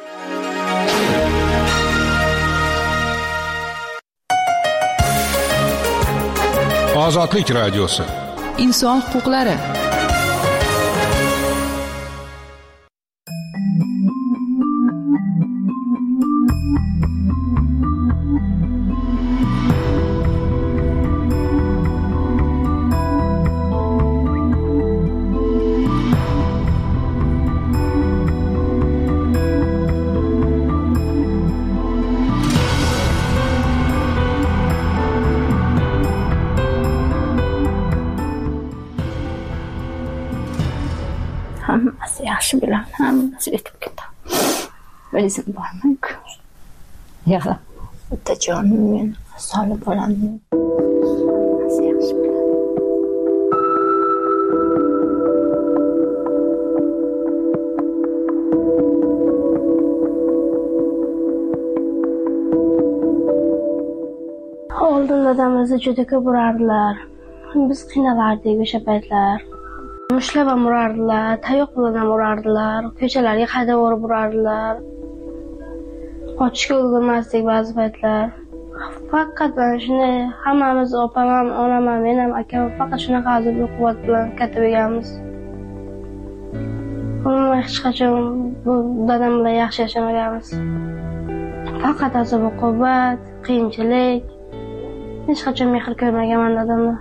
Ozodlik radiosi. Inson huquqlari. Hammasi yaxshi bilan hammasi o'tib ketdi. O'zim borman-ku. Yig'lab, otajonim men solib olaman. Hammasi yaxshi bilan. Oldin dadamizni juda ko'p urardilar. Biz qiynalardik o'sha paytlar. Mushlab ham urardilar, tayoq bilan ham urardilar, ko'chalarga haydab olib urardilar. Qochishga ulgurmasdik ba'zi paytlar. Faqat mana shunday hammamiz, opam ham, onam ham, men ham, akam faqat shunaqa azob quvvat bilan katta bo'lganmiz. Umuman hech qachon bu dadam bilan yaxshi yashamaganmiz. Faqat azob quvvat, qiyinchilik. Hech qachon mehr ko'rmaganman dadamdan.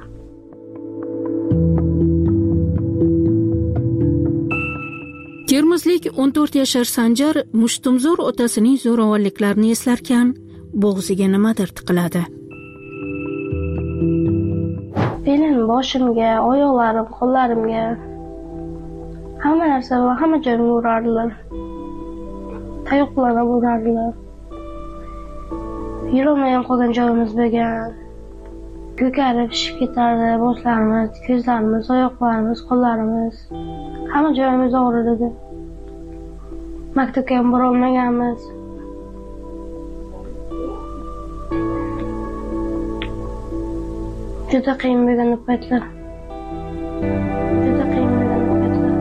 Termizlik o'n to'rt yashar Sanjar mushtumzo'r otasining zo'ravonliklarini eslarkan, bo'g'ziga nimadir tiqiladi. Belim, boshimga, oyoqlarim, qo'llarimga hamma narsa va hamma joyimga urardilar. Tayoq bilan ham urardilar. Yurolmagan qolgan joyimiz bo'lgan. Ko'karib shishib ketardi, boshlarimiz, ko'zlarimiz, oyoqlarimiz, qo'llarimiz. Hamma joyimiz og'rir edi. Maktabga ham bora olmaganmiz. Juda qiyin bo'lgan paytlar. Juda qiyin bo'lgan paytlar.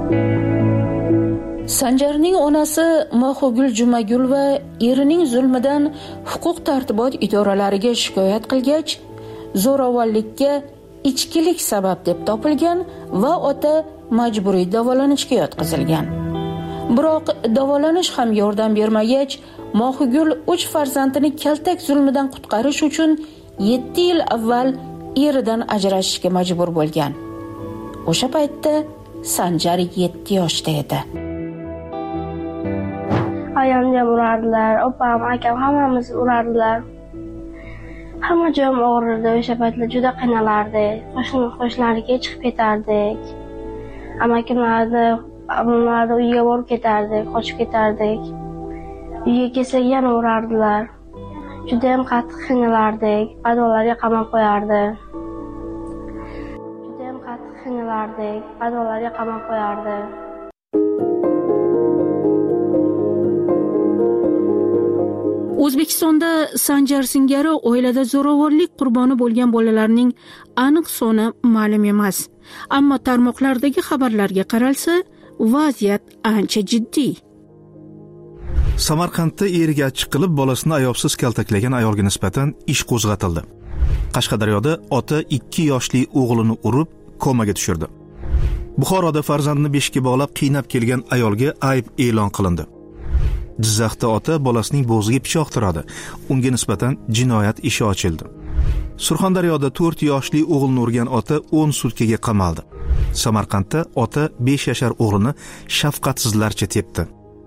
Sanjarning onasi Mahogul Jumagul va erining zulmidan huquq tartibot idoralariga shikoyat qilgach, zo'ravonlikka ichkilik sabab deb topilgan va ota majburiy davolanishga yotqizilgan. Biroq davolanish ham yordam bermagach, Mohigul uch farzandini kaltak zulmidan qutqarish uchun yetti yil avval eridan ajrashishga majbur bo'lgan. O'sha paytda Sanjar yetti yoshda edi. Ayamga urardilar, opam, akam hammamiz urardilar. Hamma joyim og'rirdi. O'sha paytlar juda qiynalardik. Qo'shni qo'shnilarga chiqib ketardik. Amakimlarni, abimlarni uyiga borib ketardik, qochib ketardik. Uyga kelsak yana urardilar. Juda ham qattiq qiynalardik. Padollarga qamab qo'yardi. Juda ham qattiq qiynalardik. Padollarga qamab qo'yardi. O'zbekistonda Sanjar singari oilada zo'ravonlik qurboni bo'lgan bolalarning aniq soni ma'lum emas. Ammo tarmoqlardagi xabarlarga qaralsa, vaziyat ancha jiddiy. Samarqandda eriga achchiq qilib bolasini ayovsiz kaltaklagan ayolga nisbatan ish qo'zg'atildi. Qashqadaryoda ota ikki yoshli o'g'lini urib komaga tushirdi. Buxoroda farzandini beshikka bog'lab qiynab kelgan ayolga ayb e'lon qilindi. Jizzaxda ota bolasining bo'g'ziga pichoq tiradi. Unga nisbatan jinoyat ishi ochildi. Surxondaryoda to'rt yoshli o'g'ilni urgan ota o'n sutkaga qamaldi. Samarqandda ota besh yashar o'g'lini shafqatsizlarcha tepdi.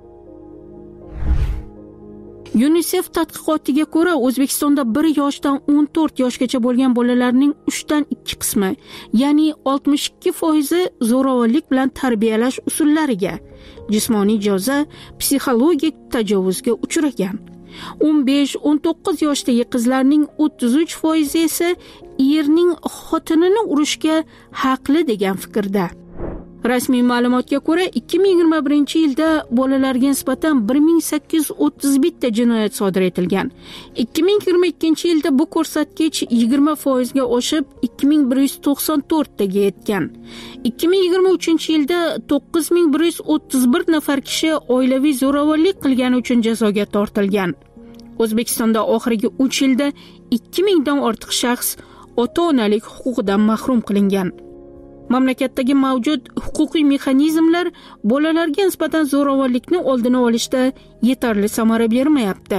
UNICEF tadqiqotiga ko'ra, O'zbekistonda bir yoshdan o'n to'rt yoshgacha bo'lgan bolalarning uchdan ikki qismi, ya'ni oltmish ikki foizi zo'ravonlik bilan tarbiyalash usullariga, jismoniy jazo, psixologik tajovuzga uchragan. o'n besh o'n to'qqiz yoshdagi qizlarning o'ttiz uch foizi esa erning xotinini urishga haqli degan fikrda. Rasmiy ma'lumotga ko'ra, ikki ming yigirma birinchi yilda bolalarga nisbatan bir ming sakkiz yuz o'ttiz bitta jinoyat sodir etilgan. ikki ming yigirma ikkinchi yilda bu ko'rsatkich yigirma foizga oshib ikki ming bir yuz to'qson to'rt taga yetgan. ikki ming yigirma uchinchi yilda to'qqiz ming bir yuz o'ttiz bir nafar kishi oilaviy zo'ravonlik qilgani uchun jazoga tortilgan. O'zbekistonda oxirgi uch yilda ikki mingdan ortiq shaxs ota-onalik huquqidan mahrum qilingan. Mamlakatdagi mavjud huquqiy mexanizmlar bolalarga nisbatan zo'ravonlikni oldini olishda yetarli samara bermayapti.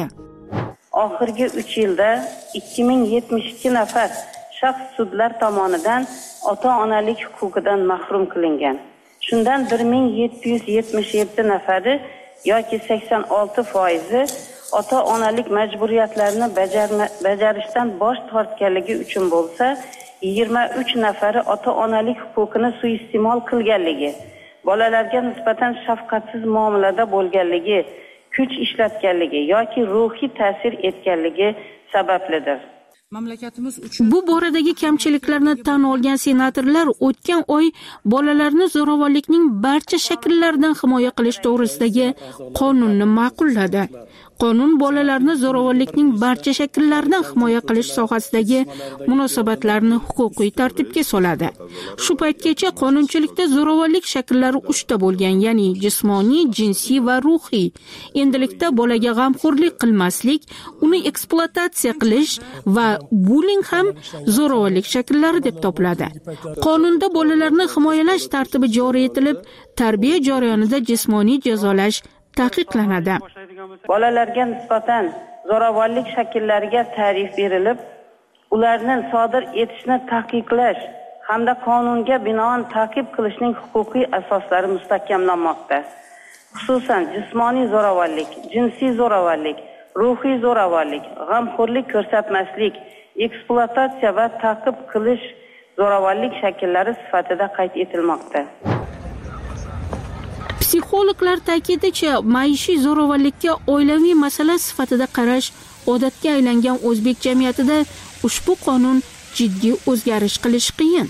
Oxirgi uch yilda ikki ming yetmish ikki nafar shaxs sudlar tomonidan ota-onalik huquqidan mahrum qilingan. Shundan bir ming yetti yuz yetmish yetti nafari yoki sakson olti foizi ota-onalik majburiyatlarini bajarishdan bosh tortganligi uchun bo'lsa, yigirma uch nafari ota-onalik huquqini suiiste'mol qilganligi, bolalarga nisbatan shafqatsiz muomalada bo'lganligi, kuch ishlatganligi yoki ruhiy ta'sir etganligi sabablidir. Mamlakatimiz uchun bu boradagi kamchiliklarni tan olgan senatorlar o'tgan oy bolalarni zo'ravonlikning barcha shakllaridan himoya qilish to'g'risidagi qonunni ma'qulladi. Qonun bolalarni zo'ravonlikning barcha shakllaridan himoya qilish sohasidagi munosabatlarni huquqiy tartibga soladi. Shu paytgacha qonunchilikda zo'ravonlik shakllari uchta bo'lgan, ya'ni jismoniy, jinsiy va ruhiy. Endilikda bolaga g'amxo'rlik qilmaslik, uni ekspluatatsiya qilish va bullying ham zo'ravonlik shakllari deb topiladi. Qonunda bolalarni himoyalash tartibi joriy etilib, tarbiya jarayonida jismoniy jazolash taqiqlanadi. Bolalarga nisbatan zo'ravonlik shakllariga ta'rif berilib, ularni sodir etishni taqiqlash hamda qonunga binoan ta'qib qilishning huquqiy asoslari mustahkamlanmoqda. Xususan, jismoniy zo'ravonlik, jinsiy zo'ravonlik, ruhiy zo'ravonlik, g'amxo'rlik ko'rsatmaslik, ekspluatatsiya va ta'qib qilish zo'ravonlik shakllari sifatida qayd etilmoqda. Psixologlar ta'kidlashicha, maishiy zo'ravonlikka oilaviy masala sifatida qarash odatga aylangan o'zbek jamiyatida ushbu qonun jiddiy o'zgarish qilish qiyin.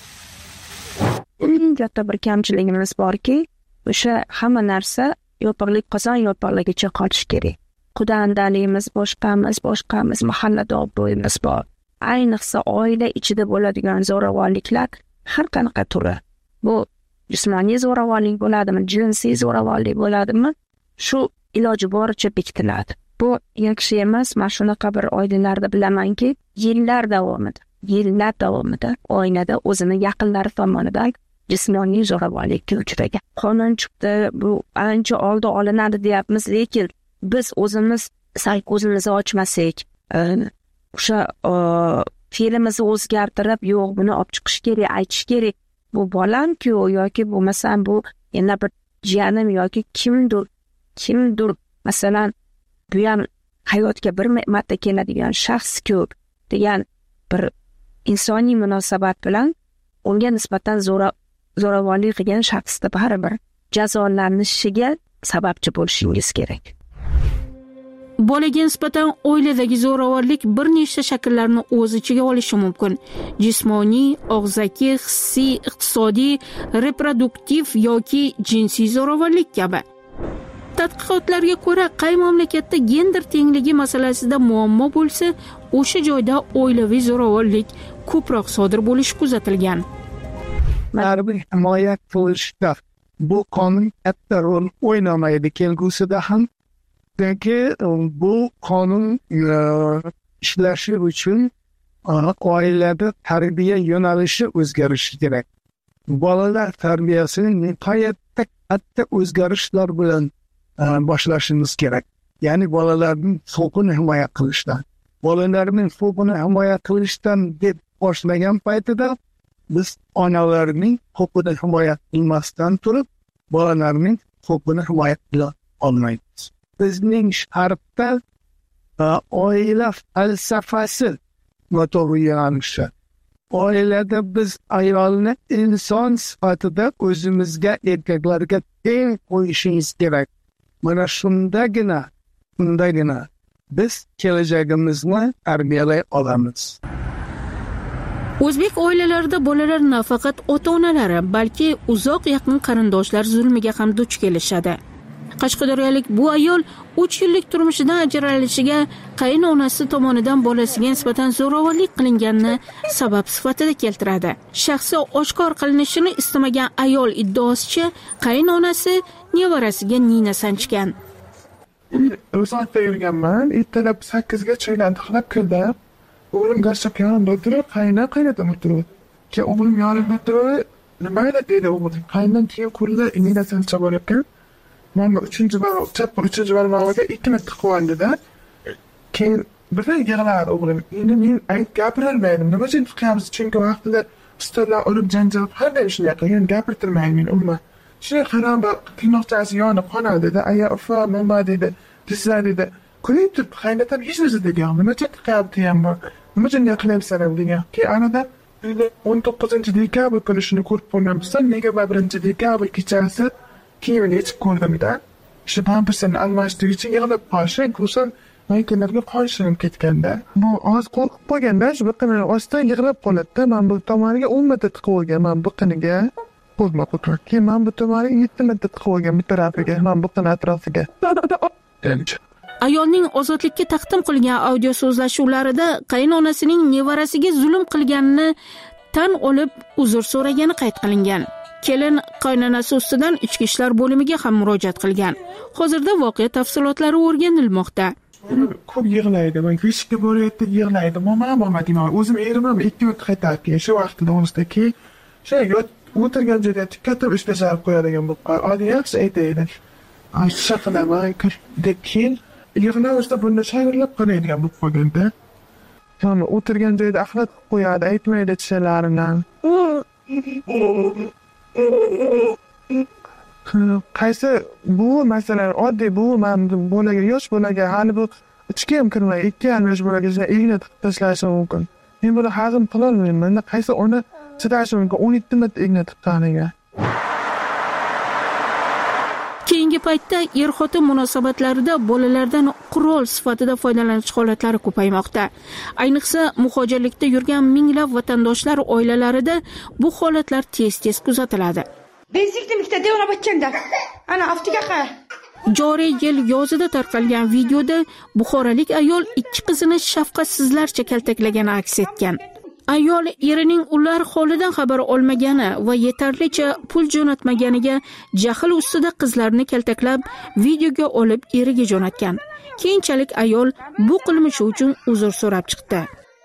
Eng katta bir kamchiligimiz borki, o'sha hamma narsa yopiqlik qozon yopiqligicha qolish kerak. Qudandaligimiz boshqamiz, boshqamiz, mahallada bo'yimiz bor. Ayniqsa oila ichida bo'ladigan zo'ravonliklar har qanaqa turi. Bu jismoniy zo'ravonlik bo'ladimi, jinsiy zo'ravonlik bo'ladimi, shu iloji boricha bekitiladi. Bu yaxshi emas. Men shunaqa bir oilalarda bilamanki, yillar davomida, yillar davomida oilada o'zini yaqinlari tomonidan jismoniy zo'ravonlikka uchragan. Qonun chiqdi, bu ancha oldi olinadi deyapmiz, lekin biz o'zimiz sal ko'zimizni ochmasak, o'sha fe'limizni o'zgartirib, yo'q, buni olib chiqish kerak, aytish kerak. Bu bolam-ku yoki bo'lmasam bu yana bir jiyanim yoki kimdir, kimdir, masalan, bu ham hayotga bir marta keladigan shaxs-ku degan bir insoniy munosabat bilan unga nisbatan zo'ravonlik qilgan shaxsda baribir jazolanishiga sababchi bo'lishingiz kerak. Bolaga nisbatan oiladagi zo'ravonlik bir nechta shakllarni o'z ichiga olishi mumkin. Jismoniy, og'zaki, hissiy, iqtisodiy, reproduktiv yoki jinsiy zo'ravonlik kabi. Tadqiqotlarga ko'ra, qay mamlakatda gender tengligi masalasida muammo bo'lsa, o'sha joyda oilaviy zo'ravonlik ko'proq sodir bo'lishi kuzatilgan. Harbiy himoya qilishda bu qonun katta rol o'ynamaydi kelgusida ham. Chunki bu qonun ishlashi uchun oilada tarbiya yo'nalishi o'zgarishi kerak. Bolalar tarbiyasini nihoyatda katta o'zgarishlar bilan boshlashimiz kerak. Ya'ni bolalarning huquqini himoya qilishdan. Bolalarning huquqini himoya qilishdan deb boshlagan paytida biz onalarning huquqini himoya qilmasdan turib, bolalarning huquqini himoya qila olmaymiz. Bizning sharqda oila falsafasi noto'g'ri yo'nalishi. Oilada biz ayolni inson sifatida o'zimizga, erkaklarga teng qo'yishimiz kerak. Mana shundagina, shundagina biz kelajagimizni tarbiyalay olamiz. O'zbek oilalarida bolalar nafaqat ota-onalari, balki uzoq yaqin qarindoshlar zulmiga ham duch kelishadi. Qashqadaryolik bu ayol uch yillik turmushidan ajralishiga qaynonasi tomonidan bolasiga nisbatan zo'ravonlik qilinganini sabab sifatida keltiradi. Shaxsi oshkor qilinishini istamagan ayol iddaosicha, qaynonasi nevarasiga nina sanchgan. O'zimda yurganman, ertalab sakkizga choylarni xilab kirdim. O'g'lim gashab yonimda o'tirib, qayna qaynatam o'tirib. Keyin o'g'lim yonimda o'tirib, nima dedi o'g'lim? Qaynan keyin qo'lida nina sanchib olayotgan. Mana uchinchi bor, chappa uchinchi barmog'iga ikki marta qo'ydi-da. Keyin birdan yig'ladi o'g'lim. Endi men ayt gapirolmaydim. Nima uchun qilamiz? Chunki vaqtida ustalar olib janjal qanday ishlar qilgan gapirtirmayman men umuman. Shunday qaram qiynoqchasi yonib qonadi-da. Aya ufa, nima dedi? Sizlar dedi. Qo'yib turib qaynatam hech narsa degan. Nima uchun qilyapti ham bor? Nima uchun qilyapsan degan. Keyin anada o'n to'qqizinchi dekabr kuni shuni ko'rib qolganman. Nega birinchi dekabr kechasi kiyimini yechib ko'rdim-da. Shu pampersini almashtirish uchun yig'lab qolishim, ko'rsam maykalarga qolishim ketganda. Bu oz qo'rqib qolganda, shu biqini ostidan yig'lab qoladi-da. Men bu tomoniga o'n marta tiqib olganman biqiniga. Qo'rqma qo'rq. Keyin men bu tomoniga yetti marta tiqib olgan bir tarafiga, men biqini atrofiga. Ayolning ozodlikka taqdim qilgan audio so'zlashuvlarida qaynonasining nevarasiga zulm qilganini tan olib uzr so'ragani qayd qilingan. Kelin qaynonasi ustidan ichki ishlar bo'limiga ham murojaat qilgan. Hozirda voqea tafsilotlari o'rganilmoqda. Ko'p yig'laydi, men kishga borayotib yig'laydi. Mama, mama deyman. O'zim erim ham ikki marta qaytarib keyin shu vaqtida o'nisdaki, shay o'tirgan joyda tikkatib ishlashib qo'yadigan bu. Odi yaxshi aytaydi. Ay, shaqalaman, deb keyin yig'lashda bunda shayrlab qaraydigan bo'lib qolganda. Sonra o'tirgan joyda axlat qo'yadi, aytmaydi tishlarini. Qaysi bu masalan oddiy bu men bolaga yosh bolaga hali bu ichki ham kirmay ikki yarim yosh bolaga igna tashlashi mumkin. Men buni hazm qila olmayman. Qaysi ona chidashi mumkin o'n yetti marta igna tiqqaniga. Keyingi paytda er-xotin munosabatlarida bolalardan qurol sifatida foydalanish holatlari ko'paymoqda. Ayniqsa muhojirlikda yurgan minglab vatandoshlar oilalarida bu holatlar tez-tez kuzatiladi. Joriy yil yozida tarqalgan videoda buxorolik ayol ikki qizini shafqatsizlarcha kaltaklagani aks etgan. Ayol erining ular holidan xabar olmagani va yetarlicha pul jo'natmaganiga jahl ustida qizlarni kaltaklab videoga olib eriga jo'natgan. Keyinchalik ayol bu qilmishi uchun uzr so'rab chiqdi.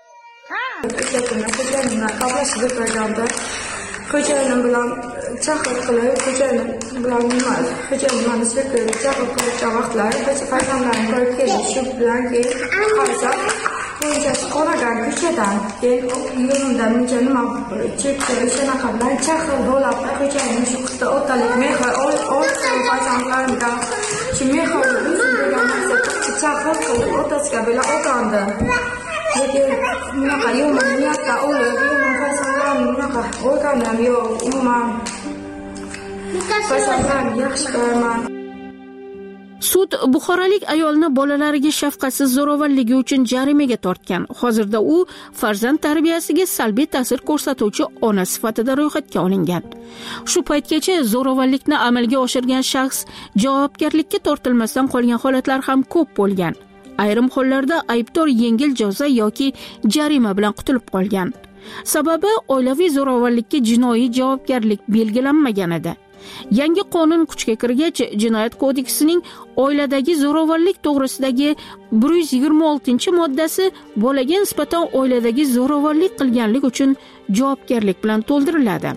Xo'jayinim bilan chaqir qilib, xo'jayinim bilan nima? Xo'jayinim bilan chaqir qilib vaqtlar, farzandlarim ko'rib keldi. Shu bilan keyin qarasa Qo'ychasi qoragan ko'chadan keyin yo'limda muncha nima chekdi, shunaqa bilan chaqir bo'lib, xo'jayinim shu qizda otalik mehr ol, farzandlarimdan shu mehr degan narsa chaqir qilib otasiga bilan o'tandi. lekin bunaqa yomon niyatda o'ylab yomon farzandlarim bunaqa o'yganim yo'q. Umuman farzandlarim yaxshi ko'raman. Sud buxorolik ayolni bolalariga shafqatsiz zo'ravonligi uchun jarimaga tortgan. Hozirda u farzand tarbiyasiga salbiy ta'sir ko'rsatuvchi ona sifatida ro'yxatga olingan. Shu paytgacha zo'ravonlikni amalga oshirgan shaxs javobgarlikka tortilmasdan qolgan holatlar ham ko'p bo'lgan. Ayrim hollarda aybdor yengil jazo yoki jarima bilan qutulib qolgan. Sababi oilaviy zo'ravonlikka jinoiy javobgarlik belgilanmagan edi. Yangi qonun kuchga kirgach, Jinoyat kodeksining oiladagi zo'ravonlik to'g'risidagi bir yuz yigirma oltinchi moddasi bolaga nisbatan oiladagi zo'ravonlik qilganlik uchun javobgarlik bilan to'ldiriladi.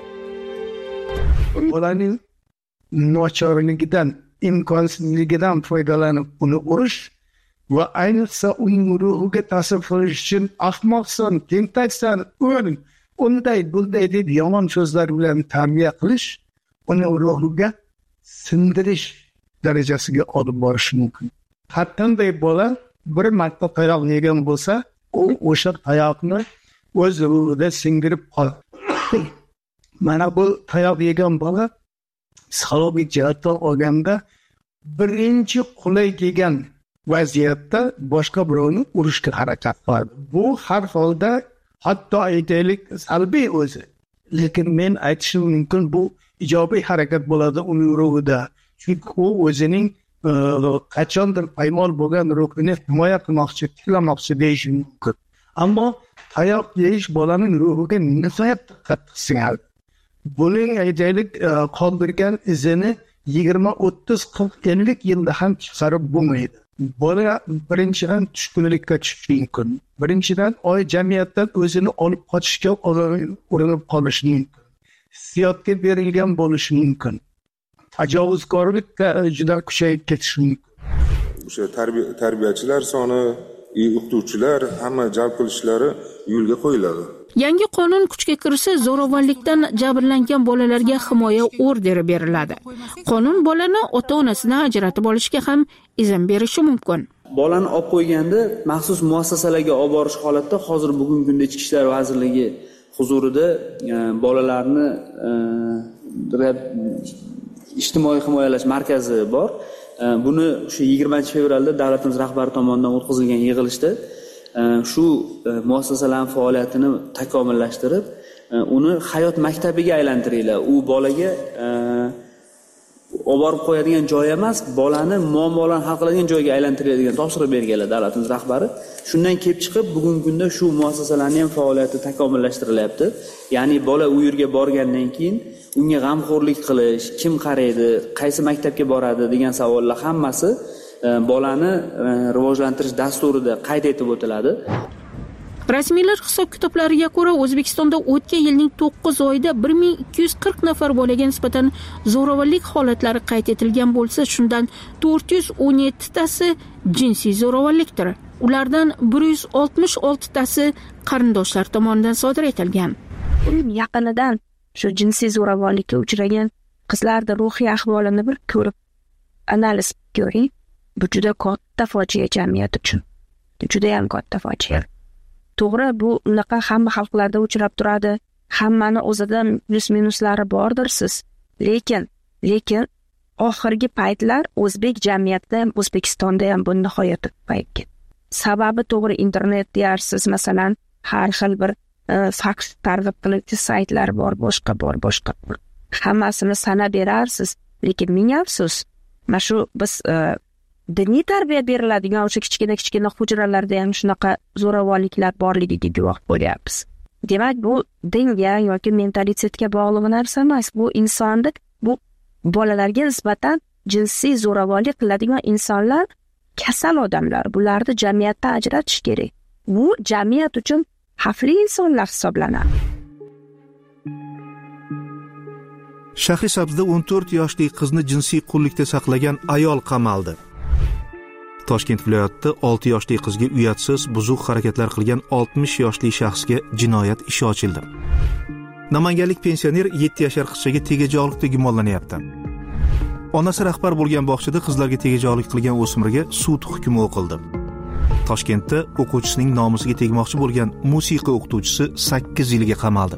Bolaning nochorligidan, imkonsizligidan foydalanib uni urish va ayniqsa uning ruhiga ta'sir qilish uchun ahmoqsan, tentaksan, o'rin, unday bunday deb yomon so'zlar bilan tarbiya qilish uni ruhiga sindirish darajasiga olib borishi mumkin. Har qanday bola bir marta tayoq yegan bo'lsa, u o'sha tayoqni o'z ruhida singdirib qoladi. Mana bu tayoq yegan bola psixologik jihatdan olganda birinchi qulay kelgan vaziyatda boshqa birovni urishga harakat qiladi. Bu har holda hatto aytaylik salbiy o'zi. Lekin men aytishim mumkin bu ijobiy harakat bo'ladi uning ruhida. Chunki u o'zining qachondir paymol bo'lgan ruhini himoya qilmoqchi, tiklamoqchi deyish mumkin. Ammo tayoq yeyish bolaning ruhiga nihoyatda qattiq singadi. Buning aytaylik qoldirgan izini yigirma, o'ttiz, qirq, ellik yilda ham chiqarib bo'lmaydi. Bola birinchidan tushkunlikka tushishi mumkin. Birinchidan oy jamiyatdan o'zini olib qochishga urinib qolishi mumkin. Hissiyotga berilgan bo'lishi mumkin. Tajovuzkorlikka juda kuchayib ketishi mumkin. O'sha tarbiyachilar soni, o'qituvchilar hamma jalb qilishlari yo'lga qo'yiladi. Yangi qonun kuchga kirsa, zo'ravonlikdan jabrlangan bolalarga himoya orderi beriladi. Qonun bolani ota-onasidan ajratib olishga ham izn berishi mumkin. Bolani olib qo'yganda maxsus muassasalarga olib borish holatda hozir bugungi kunda Ichki ishlar vazirligi huzurida bolalarni ijtimoiy himoyalash markazi bor. Buni o'sha yigirmanchi fevralda davlatimiz rahbari tomonidan o'tkazilgan yig'ilishda shu muassasalarning faoliyatini takomillashtirib, uni hayot maktabiga aylantiringlar. U bolaga olib borib qo'yadigan joy emas, bolani muammolarni hal qiladigan joyga aylantiradigan topshiriq berganlar davlatimiz rahbari. Shundan kelib chiqib, bugungi kunda shu muassasalarning ham faoliyati takomillashtirilyapti. Ya'ni bola u yerga borgandan keyin unga g'amxo'rlik qilish, kim qaraydi, qaysi maktabga boradi degan savollar hammasi bolani rivojlantirish dasturida qayd etib o'tiladi. Rasmiylar hisob-kitoblariga ko'ra, O'zbekistonda o'tgan yilning to'qqiz oyida bir ming ikki yuz qirq nafar bolaga nisbatan zo'ravonlik holatlari qayd etilgan bo'lsa, shundan to'rt yuz o'n yetti tasi jinsiy zo'ravonlikdir. Ulardan bir yuz oltmish olti tasi qarindoshlar tomonidan sodir etilgan. Yaqinidan shu jinsiy zo'ravonlikka uchragan qizlarning ruhiy ahvolini bir ko'rib analiz ko'ring. Bu juda katta fojia jamiyat uchun. Juda ham katta fojia. To'g'ri, bu unaqa hamma xalqlarda uchrab turadi. Hammani o'zida plus-minuslari bordirsiz. Lekin, lekin oxirgi paytlar o'zbek jamiyatida ham, O'zbekistonda ham bu nihoyatda ko'payib ketdi. Sababi to'g'ri internet deyarsiz, masalan, har xil bir faks targ'ib qiluvchi saytlar bor, boshqa bor, boshqa bor. Hammasini sanab berarsiz. Lekin ming afsus, mana shu biz diniy tarbiya beriladigan o'sha kichkina-kichkina hujralarda ham shunaqa zo'ravonliklar borligiga guvoh bo'lyapmiz. Demak, bu dinga yoki mentalitetga bog'liq narsa emas. Bu insonlik, bu bolalarga nisbatan jinsiy zo'ravonlik qiladigan insonlar kasal odamlar. Bularni jamiyatdan ajratish kerak. Bu jamiyat uchun xavfli insonlar hisoblanadi. Shahrisabzda o'n to'rt yoshli qizni jinsiy qullikda saqlagan ayol qamaldi. Toshkent viloyatida olti yoshli qizga uyatsiz, buzuq harakatlar qilgan oltmish yoshli shaxsga jinoyat ishi ochildi. Namanganlik pensioner yetti yashar qizchaga tegajog'likda gumonlanyapti. Onasi rahbar bo'lgan bog'chada qizlarga tegajog'lik qilgan o'smirga sud hukmi o'qildi. Toshkentda o'quvchisining nomusiga tegmoqchi bo'lgan musiqa o'qituvchisi sakkiz yilga qamaldi.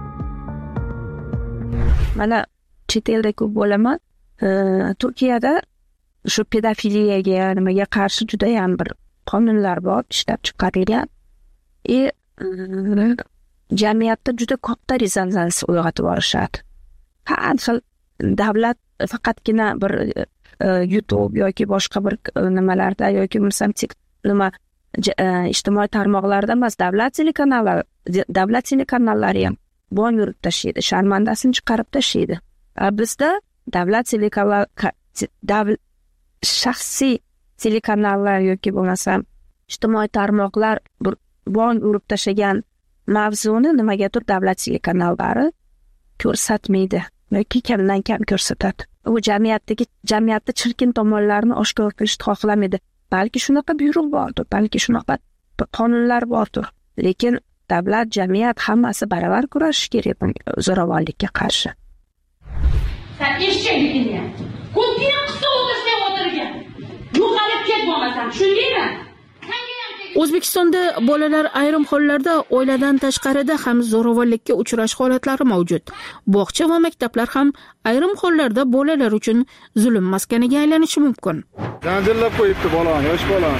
Mana chet elda ko'p bo'laman. Turkiyada shu pedofiliyaga, nimaga qarshi juda ham bir qonunlar bor, ishlab chiqarilgan. E jamiyatda juda katta rezonans uyg'otib borishadi. Har xil davlat faqatgina bir YouTube yoki boshqa bir nimalarda yoki bo'lmasam nima ijtimoiy tarmoqlarda emas, davlat telekanallari, davlat telekanallari ham bon yurib tashlaydi, sharmandasini chiqarib tashlaydi. Bizda davlat telekanallari, davlat shaxsiy telekanallar yoki bo'lmasam ijtimoiy tarmoqlar bir bon urib tashlagan mavzuni nimagadir davlat telekanallari ko'rsatmaydi yoki kamdan kam ko'rsatadi. U jamiyatdagi jamiyatda chirkin tomonlarni oshkor qilishni xohlamaydi. Balki shunaqa buyruq bordir, balki shunaqa qonunlar bordir. Lekin davlat, jamiyat hammasi baravar kurashishi kerak zo'ravonlikka qarshi. Sen eshchakligini, ko'pgina qissa o'tirsa o'tirgan. Yo'qolib ketmasan, shundaymi? O'zbekistonda bolalar ayrim hollarda oiladan tashqarida ham zo'ravonlikka uchrash holatlari mavjud. Bog'cha va maktablar ham ayrim hollarda bolalar uchun zulm maskaniga aylanishi mumkin. Zanjirlab qo'yibdi bolani, yosh bolani.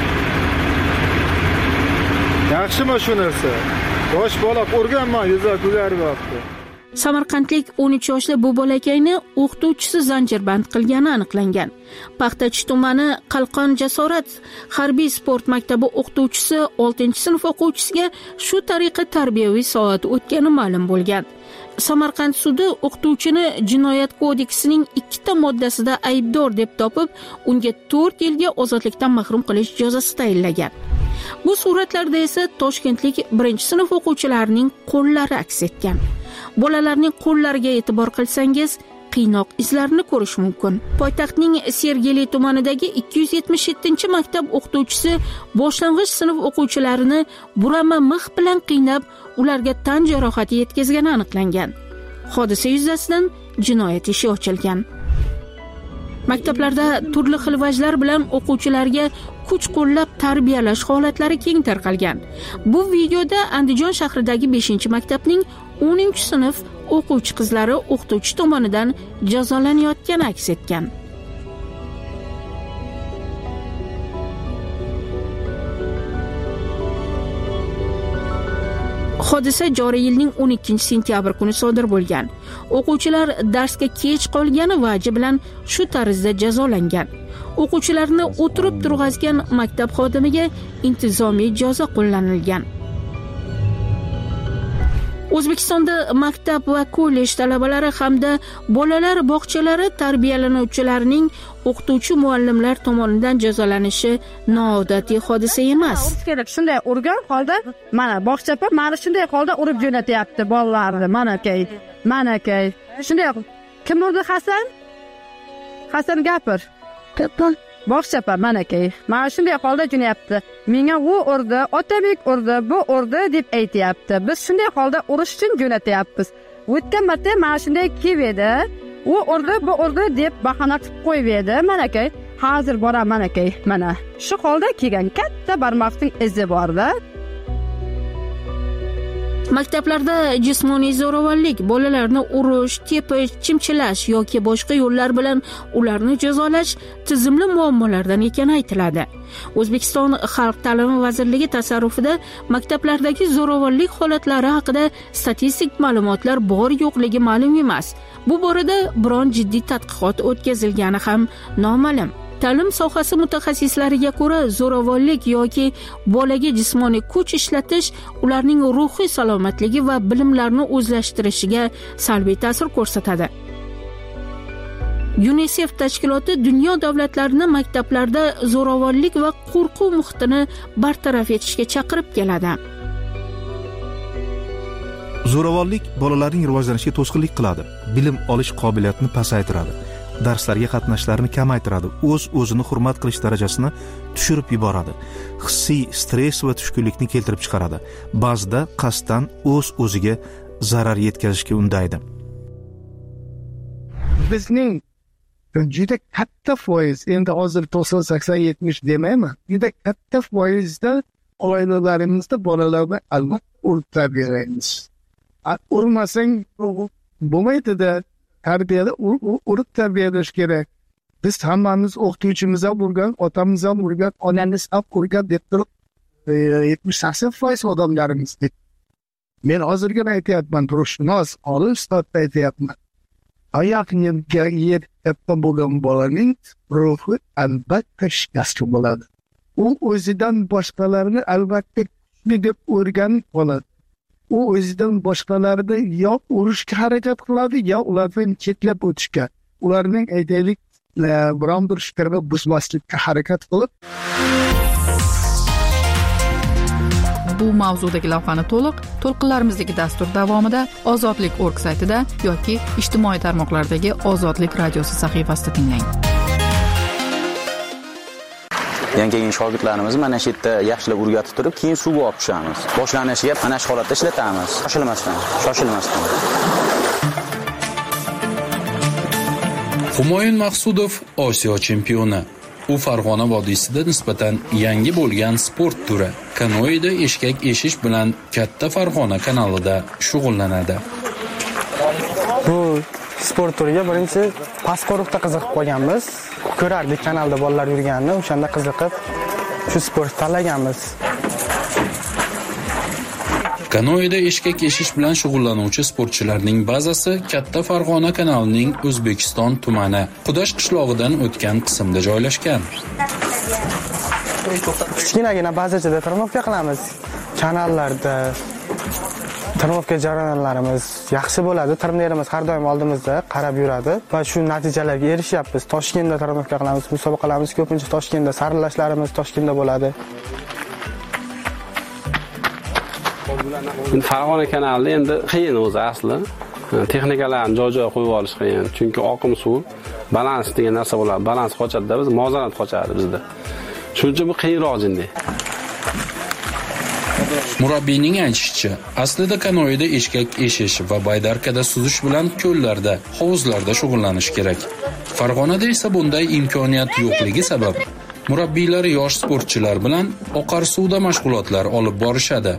Yaxshimi shu narsa? Yosh bola o'rganman, yuzlab o'zgarib yotdi. Samarqandlik o'n uch yoshli bu bolakayni o'qituvchisi zanjirband qilgani aniqlangan. Paxtachi tumani Qalqon Jasorat harbiy sport maktabi o'qituvchisi oltinchi sinf o'quvchisiga shu tariqa tarbiyaviy soat o'tgani ma'lum bo'lgan. Samarqand sudi o'qituvchini jinoyat kodeksining ikkita moddasida aybdor deb topib, unga to'rt yilga ozodlikdan mahrum qilish jazosi tayinlagan. Bu suratlarda esa toshkentlik birinchi sinf o'quvchilarining qo'llari aks etgan. Bolalarning qo'llariga e'tibor qilsangiz, qiynoq izlarini ko'rish mumkin. Poytaxtning Sergeli tumanidagi ikki yuz yetmish yettinchi maktab o'qituvchisi boshlang'ich sinf o'quvchilarini burama mix bilan qiynab, ularga tan jarohati yetkazgani aniqlangan. Hodisa yuzasidan jinoyat ishi ochilgan. Maktablarda turli xil vajlar bilan o'quvchilarga kuch qo'llab tarbiyalash holatlari keng tarqalgan. Bu videoda Andijon shahridagi beshinchi maktabning o'ninchi sinf o'quvchi qizlari o'qituvchi tomonidan jazolanayotgani aks etgan. Hodisa joriy yilning o'n ikkinchi sentyabr kuni sodir bo'lgan. O'quvchilar darsga kech qolgani vaji bilan shu tarzda jazolangan. O'quvchilarni o'tirib turg'azgan maktab xodimiga intizomiy jazo qo'llanilgan. O'zbekistonda maktab va kollej talabalari hamda bolalar bog'chalari tarbiyalanuvchilarining o'qituvchi muallimlar tomonidan jazolanishi noodatiy hodisa emas. Shunday urgan holda, mana bog'chapa mana shunday holda urib jo'natyapti bolalarni. Mana kay, mana kay. Shunday kim urdi Hasan? Hasan gapir. Bog'chapa mana kay. Mana shunday holda jo'nayapti. Menga u urdi, otabek urdi, bu urdi deb aytayapti. Biz shunday holda urish uchun jo'natyapmiz. O'tgan marta mana shunday kelib edi. U urdi, bu urdi deb bahona qilib qo'yib edi. Mana kay, hozir boraman mana kay. Mana shu holda kelgan katta barmoqning izi bor-da. Maktablarda jismoniy zo'ravonlik, bolalarni urish, tepish, chimchilash yoki boshqa yo'llar bilan ularni jazolash tizimli muammolardan ekani aytiladi. O'zbekiston Xalq ta'limi vazirligi tasarrufida maktablardagi zo'ravonlik holatlari haqida statistik ma'lumotlar bor-yo'qligi ma'lum emas. Bu borada biron jiddiy tadqiqot o'tkazilgani ham noma'lum. Ta'lim sohasi mutaxassislariga ko'ra, zo'ravonlik yoki bolaga jismoniy kuch ishlatish ularning ruhiy salomatligi va bilimlarini o'zlashtirishiga salbiy ta'sir ko'rsatadi. UNICEF tashkiloti dunyo davlatlarini maktablarda zo'ravonlik va qo'rquv muhitini bartaraf etishga chaqirib keladi. Zo'ravonlik bolalarning rivojlanishiga to'sqinlik qiladi, bilim olish qobiliyatini pasaytiradi, darslarga qatnashlarni kamaytiradi, o'z-o'zini hurmat qilish darajasini tushirib yuboradi, hissiy stress va tushkunlikni keltirib chiqaradi, ba'zida qasddan o'z-o'ziga zarar yetkazishga undaydi. Bizning juda katta foiz, endi hozir to'qson sakson yetmish demayman, juda katta foizda oilalarimizda bolalarni albatta urib tarbiyalaymiz. Urmasang bo'lmaydi-da, tarbiyada urib tarbiyalash kerak. Biz hammamiz o'qituvchimiz ham urgan, otamiz ham urgan, onamiz ham urgan deb turib yetmish sakson foiz odamlarimiz. Men hozirgina aytyapman, turishnos, olis ustodda aytyapman. Oyoq yerga bo'lgan bolaning ruhi albatta shikast bo'ladi. U o'zidan boshqalarni albatta kuchli deb o'rganib qoladi. U o'zidan boshqalarni yo urishga harakat qiladi, yo ulardan chetlab o'tishga, ularning aytaylik biron bir fikrini buzmaslikka harakat qilib. Bu mavzudagi lavhani to'liq to'lqinlarimizdagi dastur davomida Ozodlik org saytida yoki ijtimoiy tarmoqlardagi Ozodlik radiosi sahifasida tinglang. Yangi kelgan shogirdlarimizni mana shu yerda yaxshilab o'rgatib turib, keyin suvga olib tushamiz. Boshlanishiga mana shu holatda ishlatamiz. Shoshilmasdan, shoshilmasdan. Humoyun Maqsudov Osiyo chempioni. U Farg'ona vodiysida nisbatan yangi bo'lgan sport turi kanoeda eshkak eshish bilan Katta Farg'ona kanalida shug'ullanadi. Bu sport turiga birinchi pastqo'riqda qiziqib qolganmiz. Ko'rardik kanalda bolalar yurganini, o'shanda qiziqib shu sportni tanlaganmiz. Kanoeda eshkak eshish bilan shug'ullanuvchi sportchilarning bazasi Katta Farg'ona kanalining O'zbekiston tumani Qudash qishlog'idan o'tgan qismda joylashgan. Kichkinagina bazachada tarmoqqa qilamiz. Kanallarda tarmoqqa jarayonlarimiz yaxshi bo'ladi. Trenерimiz har doim oldimizda qarab yuradi va shu natijalarga erishyapmiz. Toshkentda tarmoqqa qilamiz, musobaqalarimiz ko'pincha Toshkentda, saralashlarimiz Toshkentda bo'ladi. Farg'ona kanalida endi qiyin o'zi asli. Texnikalarni joy-joy qo'yib olish qiyin. Chunki oqim suv, balans degan narsa bo'ladi. Balans qochadi-da, biz muvozanat qochadi bizda. Shuning uchun bu qiyinroq jinni. Murabbiyning aytishicha, aslida kanoeda eshkak eshish va baydarkada suzish bilan ko'llarda, hovuzlarda shug'ullanish kerak. Farg'onada esa bunday imkoniyat yo'qligi sabab murabbiylar yosh sportchilar bilan oqar suvda mashg'ulotlar olib borishadi.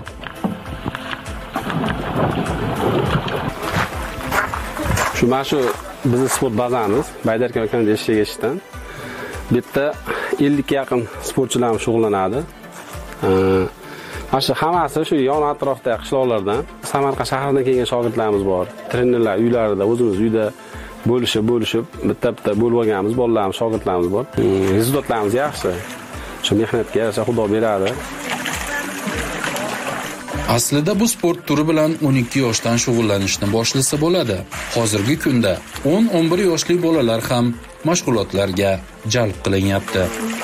Shu mana shu bizning sport bazamiz, baydarka va kanoeda eshkak eshishdan bitta ellik ga yaqin sportchilar shug'ullanadi. Mana shu hammasi shu yon atrofda qishloqlardan, Samarqand shahridan kelgan shogirdlarimiz bor. Trenerlar uylarida, o'zimiz uyda bo'lishib, bo'lishib, bitta-bitta bo'lib olganmiz, bolalarimiz, shogirdlarimiz bor. Rezultatlarimiz yaxshi. Shu mehnatga yarasha Xudo beradi. Aslida bu sport turi bilan o'n ikki yoshdan shug'ullanishni boshlasa bo'ladi. Hozirgi kunda o'n o'n bir yoshli bolalar ham mashg'ulotlarga jalb qilinyapti.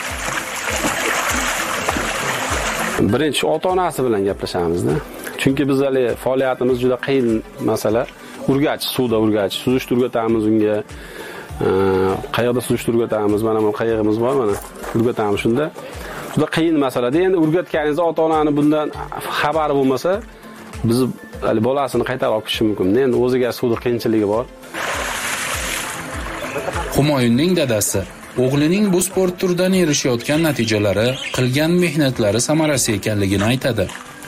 Birinchi ota-onasi bilan gaplashamiz-da. Chunki biz hali faoliyatimiz juda qiyin masala. Urgach, suvda urgach, suzishni o'rgatamiz unga. Qayoqda suzishni o'rgatamiz, mana bu qayig'imiz bor, mana o'rgatamiz shunda. Juda qiyin masalada. Endi o'rgatganingizda ota-onani bundan xabari bo'lmasa, biz hali bolasini qaytarib olib ketishi mumkin. Endi o'ziga suvda qiyinchiligi bor. Humoyunning dadasi o'g'lining bu sport turidan erishayotgan natijalari qilgan mehnatlari samarasi ekanligini aytadi.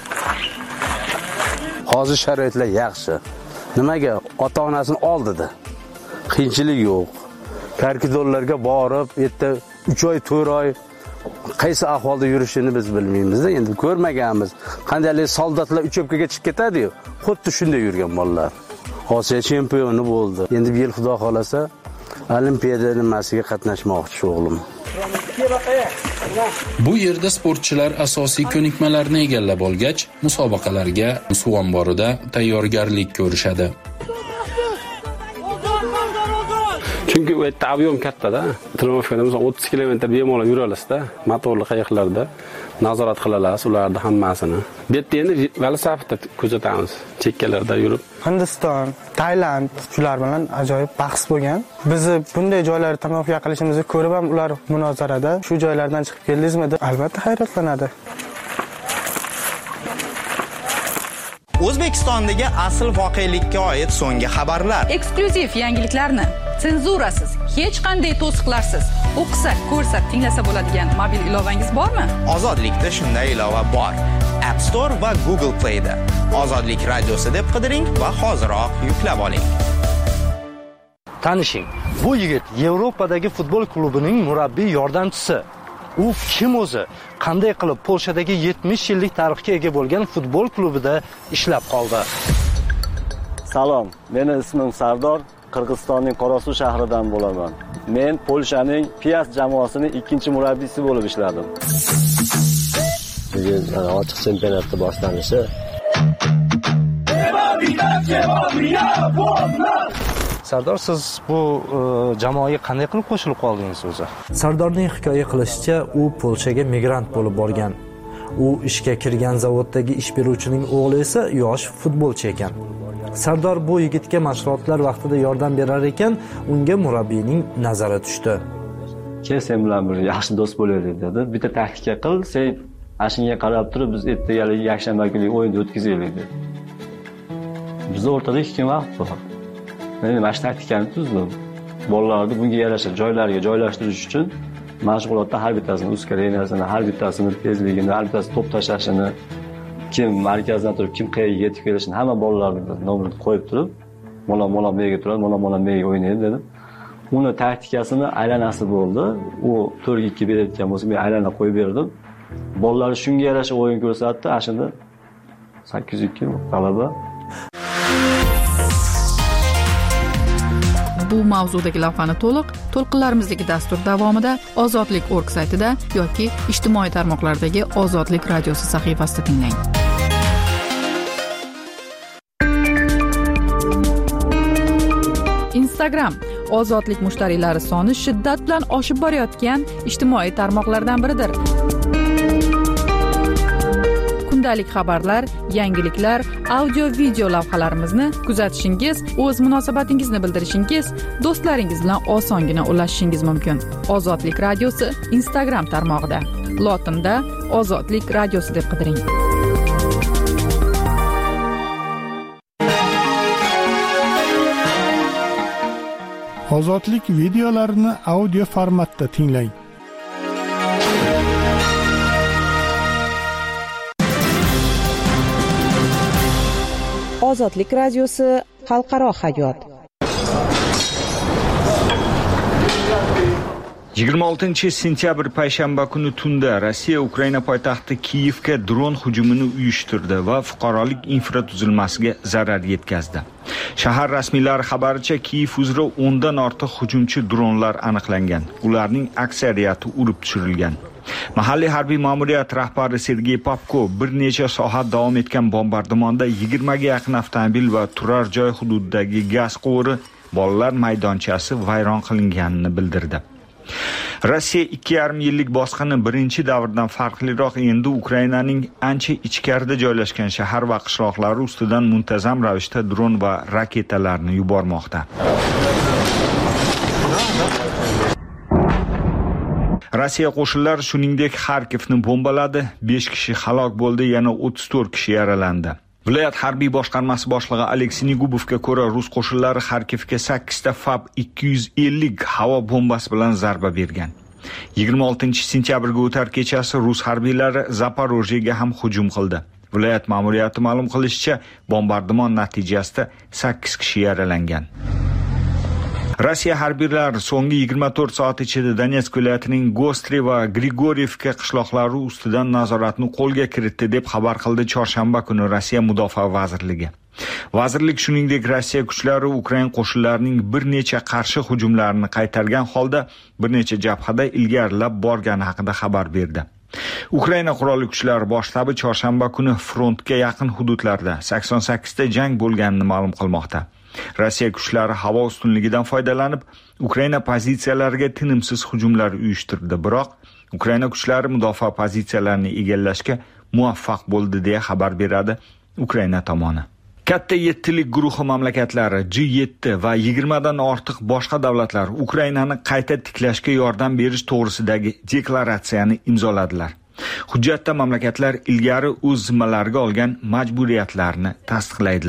Hozir sharoitlar yaxshi. Nimaga? Ota-onasini oldida. Qiyinchilik yo'q. Karkidonlarga borib, yerda uch oy, to'rt oy qaysi ahvolda yurishini biz bilmaymiz-da, endi ko'rmaganmiz. Qandaylik soldatlar uchopkaga chiqib ketadi-yu, xuddi shunday yurgan bolalar. Osiyo chempioni bo'ldi. Endi bir yil Xudo xolasa Olimpiada nimasiga qatnashmoqchi o'g'lim. Bu yerda sportchilar asosiy ko'nikmalarni egallab olgach, musobaqalarga suv omborida tayyorgarlik ko'rishadi. Chunki u yerda ob'yom katta-da. Trenorovkada masalan o'ttiz kilometr bemalol yura olasizda, motorli qayiqlarda nazorat qilasiz ularni hammasini. Bu yerda endi velosipedda kuzatamiz, chekkalarda yurib. Hindiston, Tailand shular bilan ajoyib bahs bo'lgan. Biz bunday joylarni tomosha qilishimizni ko'rib ham ular munozarada shu joylardan chiqib keldingizmi deb albatta hayratlanadi. O'zbekistondagi asl voqelikka oid so'nggi xabarlar. Eksklyuziv yangiliklarni senzurasiz, hech qanday to'siqlarsiz o'qisa, ko'rsa, tinglasa bo'ladigan mobil ilovangiz bormi? Ozodlikda shunday ilova bor. App Store va Google Play da. Ozodlik radiosi deb qidiring va hoziroq yuklab oling. Tanishing, bu yigit Yevropadagi futbol klubining murabbiy yordamchisi. U kim o'zi? Qanday qilib Polshadagi yetmish yillik tarixga ega bo'lgan futbol klubida ishlab qoldi? Salom, meni ismim Sardor, Qirg'izistonning Qorasuv shahridan bo'laman. Men Polshaning Piast jamoasining ikkinchi murabbiysi bo'lib ishladim. Bugun ochiq chempionatning boshlanishi. Sardor, siz bu uh, jamoaga qanday qilib qo'shilib qoldingiz o'zi? Sardorning hikoya qilishicha, u Polshaga migrant bo'lib borgan. U ishga kirgan zavoddagi ish beruvchining o'g'li esa yosh futbolchi ekan. Sardor bu yigitga mashg'ulotlar vaqtida yordam berar ekan, unga murabbiyning nazari tushdi. "Kel, sen bilan bir yaxshi do'st bo'laylik" dedi. "Bitta taktika qil, sen ashunga qarab turib biz ertagalik yakshanba kuni o'yin o'tkazaylik" dedi. Biz o'rtada ikki kun vaqt bor. Men mana shu taktikani tuzdim. Bolalarni bunga yarasha joylariga joylashtirish uchun mashg'ulotda har bittasini uskareniyasini, har bittasini tezligini, har bittasi to'p tashlashini, kim markazdan turib kim qayerga yetib kelishini hamma bolalarning nomini qo'yib turib, "Mola mola mega turadi, mola mola mega o'ynaydi" dedim. Uni taktikasini aylanasi bo'ldi. U to'rt ikki berayotgan bo'lsa, men aylana qo'yib berdim. Bolalar shunga yarasha o'yin ko'rsatdi. Ashunda sakkiz ikki g'alaba. Bu mavzudagi lavhani to'liq to'lqinlarimizdagi dastur davomida ozodlik org saytida yoki ijtimoiy tarmoqlardagi Ozodlik radiosi sahifasida tinglang. Instagram ozodlik mushtariylari soni shiddat bilan oshib borayotgan ijtimoiy tarmoqlardan biridir. Kundalik xabarlar, yangiliklar, audio video lavhalarimizni kuzatishingiz, o'z munosabatingizni bildirishingiz, do'stlaringiz bilan osongina ulashishingiz mumkin. Ozodlik radiosi Instagram tarmog'ida. Lotinda Ozodlik radiosi deb qidiring. Ozodlik videolarini audio formatda tinglang. Ozodlik radiosi xalqaro hayot. yigirma oltinchi sentyabr payshanba kuni tunda Rossiya Ukraina poytaxti Kiyevga dron hujumini uyushtirdi va fuqarolik infratuzilmasiga zarar yetkazdi. Shahar rasmiylari xabaricha Kiyev uzra o'ndan ortiq hujumchi dronlar aniqlangan. Ularning aksariyati urib tushirilgan. Mahalliy harbiy ma'muriyat rahbari Sergey Popko bir necha soat davom etgan bombardimonda yigirmaga yaqin avtomobil va turar joy hududidagi gaz quvuri, bolalar maydonchasi vayron qilinganini bildirdi. Rossiya ikki yarim yillik bosqini birinchi davrdan farqliroq endi Ukrainaning ancha ichkarida joylashgan shahar va qishloqlari ustidan muntazam ravishda dron va raketalarni yubormoqda. Rossiya qo'shinlari shuningdek Xarkivni bombaladi, besh kishi halok bo'ldi, yana o'ttiz to'rt kishi yaralandi. Viloyat harbiy boshqarmasi boshlig'i Aleksey Negubovga ko'ra, rus qo'shinlari Xarkivga sakkizta Fab ikki yuz ellik havo bombasi bilan zarba bergan. yigirma oltinchi sentyabrga o'tar kechasi rus harbiylari Zaporojyega ham hujum qildi. Viloyat ma'muriyati ma'lum qilishicha, bombardimon natijasida sakkiz kishi yaralangan. Rossiya harbiylari so'nggi yigirma to'rt soat ichida Donetsk viloyatining Gostri va Grigorievka qishloqlari ustidan nazoratni qo'lga kiritdi deb xabar qildi chorshanba kuni Rossiya Mudofaa vazirligi. Vazirlik shuningdek Rossiya kuchlari Ukraina qo'shinlarining bir necha qarshi hujumlarini qaytargan holda bir necha jabhada ilgarilab borgani haqida xabar berdi. Ukraina qurolli kuchlari bosh shtabi chorshanba kuni frontga yaqin hududlarda sakson sakkizta jang bo'lganini ma'lum qilmoqda. Rossiya kuchlari havo ustunligidan foydalanib, Ukraina pozitsiyalariga tinimsiz hujumlar uyushtirdi, biroq Ukraina kuchlari mudofaa pozitsiyalarini egallashga muvaffaq bo'ldi deya xabar beradi Ukraina tomoni. Katta yettilik guruhi mamlakatlari G yetti va yigirmadan ortiq boshqa davlatlar Ukrainani qayta tiklashga yordam berish to'g'risidagi deklaratsiyani imzoladilar. Hujjatda mamlakatlar ilgari o'z zimmalariga olgan majburiyatlarni tasdiqlaydilar.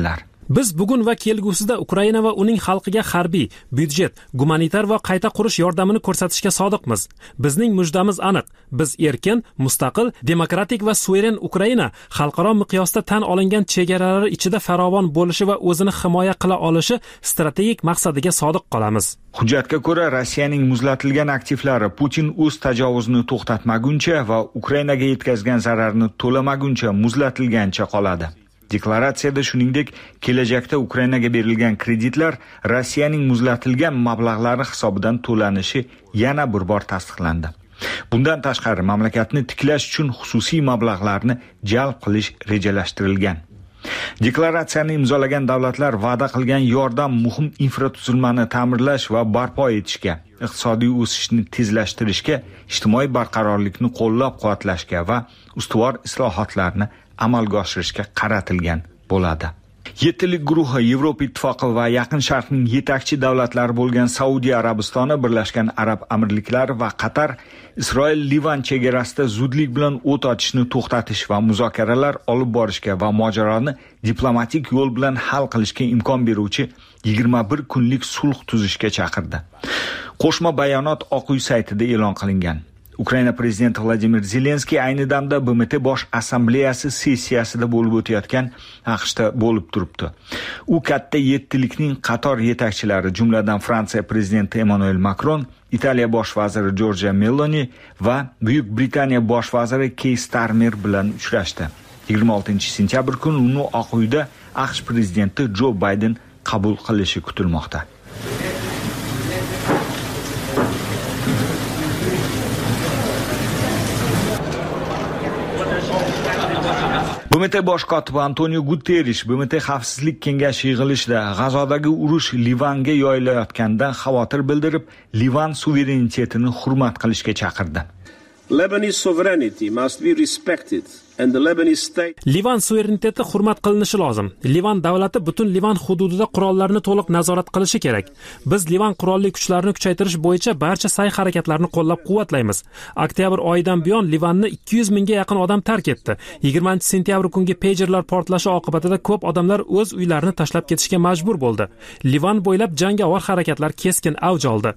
Biz bugun va kelgusida Ukraina va uning xalqiga harbiy, byudjet, gumanitar va qayta qurish yordamini ko'rsatishga sodiqmiz. Bizning mujdamiz aniq. Biz erkin, mustaqil, demokratik va suveren Ukraina xalqaro miqyosda tan olingan chegaralari ichida farovon bo'lishi va o'zini himoya qila olishi strategik maqsadiga sodiq qolamiz. Hujjatga ko'ra, Rossiyaning muzlatilgan aktivlari Putin o'z tajovuzini to'xtatmaguncha va Ukrainaga yetkazgan zararni to'lamaguncha muzlatilgancha qoladi. Deklaratsiyada shuningdek, kelajakda Ukrainaga berilgan kreditlar Rossiyaning muzlatilgan mablag'lari hisobidan to'lanishi yana bir bor tasdiqlandi. Bundan tashqari, mamlakatni tiklash uchun xususiy mablag'larni jalb qilish rejalashtirilgan. Deklaratsiyani imzolagan davlatlar va'da qilgan yordam muhim infratuzilmani ta'mirlash va barpo etishga, iqtisodiy o'sishni tezlashtirishga, ijtimoiy barqarorlikni qo'llab-quvvatlashga va ustuvor islohotlarni amalga oshirishga qaratilgan bo'ladi. Yettilik guruhi Yevropa Ittifoqi va Yaqin Sharqning yetakchi davlatlari bo'lgan Saudiya Arabistoni, Birlashgan Arab Amirliklari va Qatar Isroil-Livan chegarasida zudlik bilan o't ochishni to'xtatish va muzokaralar olib borishga va mojaroni diplomatik yo'l bilan hal qilishga imkon beruvchi yigirma bir kunlik sulh tuzishga chaqirdi. Qo'shma bayonot Oq uy saytida e'lon qilingan. Ukraina prezidenti Vladimir Zelenskiy ayni damda B M T bosh assambleyasi sessiyasida bo'lib o'tayotgan AQShda bo'lib turibdi. U katta yettilikning qator yetakchilari, jumladan Fransiya prezidenti Emmanuel Macron, Italiya bosh vaziri Giorgia Meloni va Buyuk Britaniya bosh vaziri Keir Starmer bilan uchrashdi. yigirma oltinchi sentyabr kuni uni Oq uyda AQSh prezidenti Jo Bayden qabul qilishi kutilmoqda. B M T bosh kotibi Antonio Guterres B M T xavfsizlik kengashi yig'ilishida G'azodagi urush Livanga yoyilayotganidan xavotir bildirib, Livan suverenitetini hurmat qilishga chaqirdi. Lebanese sovereignty must be respected and the Lebanese state Livan suvereniteti hurmat qilinishi lozim. Livan davlati butun Livan hududida qurollarni to'liq nazorat qilishi kerak. Biz Livan qurolli kuchlarini kuchaytirish bo'yicha barcha sa'y-harakatlarni qo'llab-quvvatlaymiz. Oktyabr oyidan buyon Livanni ikki yuz mingga yaqin odam tark etdi. yigirmanchi sentyabr kungi pagerlar portlashi oqibatida ko'p odamlar o'z uylarini tashlab ketishga majbur bo'ldi. Livan bo'ylab jangovar harakatlar keskin avj oldi.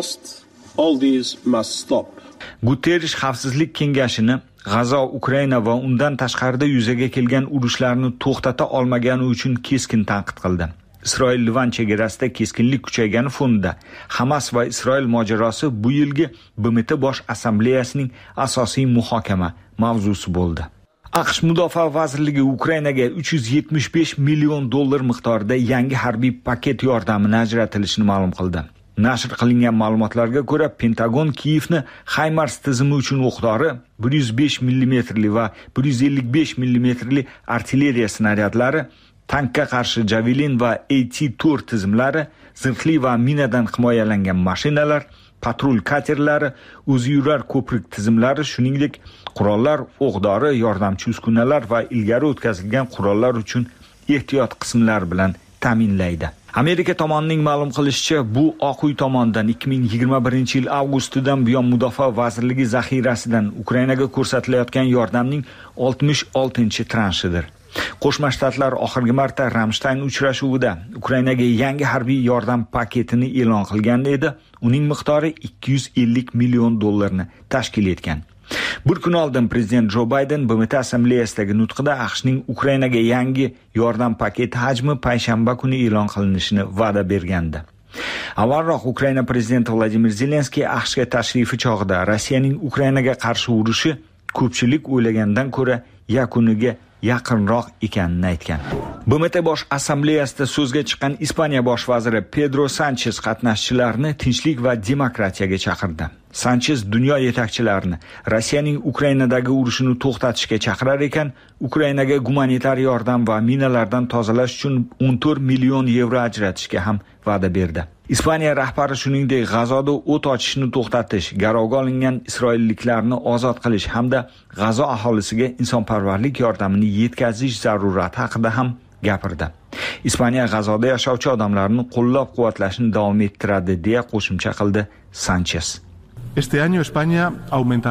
All these must stop. Guterres xavfsizlik kengashini G'azo, Ukraina va undan tashqarida yuzaga kelgan urushlarni to'xtata olmagani uchun keskin tanqid qildi. Isroil-Livan chegarasida keskinlik kuchaygani fonida Hamas va Isroil mojarosi bu yilgi B M T bosh assambleyasining asosiy muhokama mavzusi bo'ldi. AQSh Mudofaa vazirligi Ukrainaga uch yuz yetmish besh million dollar miqdorida yangi harbiy paket yordamini ajratilishini ma'lum qildi. Nashr qilingan ma'lumotlarga ko'ra, Pentagon Kiyevni HIMARS tizimi uchun o'qdori bir yuz besh millimetrli va bir yuz ellik besh millimetrli artilleriya snaryadlari, tankka qarshi Javelin va A T to'rt tizimlari, zirhli va minadan himoyalangan mashinalar, patrul katerlari, o'ziyurar ko'prik tizimlari, shuningdek qurollar, o'qdori, yordamchi uskunalar va ilgari o'tkazilgan qurollar uchun ehtiyot qismlar bilan ta'minlaydi. Amerika tomonining ma'lum qilishicha, bu Oq uy tomonidan ikki ming yigirma birinchi yil avgustidan buyon Mudofaa vazirligi zaxirasidan Ukrainaga ko'rsatilayotgan yordamning oltmish oltinchi transhidir. Qo'shma Shtatlar oxirgi marta Ramstein uchrashuvida Ukrainaga yangi harbiy yordam paketini e'lon qilgan edi. Uning miqdori ikki yuz ellik million dollarni tashkil etgan. Bir kun oldin prezident Jo Bayden B M T assambleyasidagi nutqida AQShning Ukrainaga yangi yordam paketi hajmi payshanba kuni e'lon qilinishini va'da bergandi. Avvalroq Ukraina prezidenti Vladimir Zelenskiy AQShga tashrifi chog'ida Rossiyaning Ukrainaga qarshi urushi ko'pchilik o'ylagandan ko'ra yakuniga yaqinroq ekanini aytgan. B M T bosh assambleyasida so'zga chiqqan Ispaniya bosh vaziri Pedro Sanchez qatnashchilarni tinchlik va demokratiyaga chaqirdi. Sanchez dunyo yetakchilarini Rossiyaning Ukrainadagi urushini to'xtatishga chaqirar ekan, Ukrainaga gumanitar yordam va minalardan tozalash uchun o'n to'rt million yevro ajratishga ham va'da berdi. Ispaniya rahbari shuningdek G'azoda o't ochishni to'xtatish, garovga olingan isroilliklarni ozod qilish hamda G'azo aholisiga insonparvarlik yordamini yetkazish zarurati haqida ham gapirdi. Ispaniya G'azoda yashovchi odamlarni qo'llab-quvvatlashni davom ettiradi deya qo'shimcha qildi Sanchez. Este año España aumentará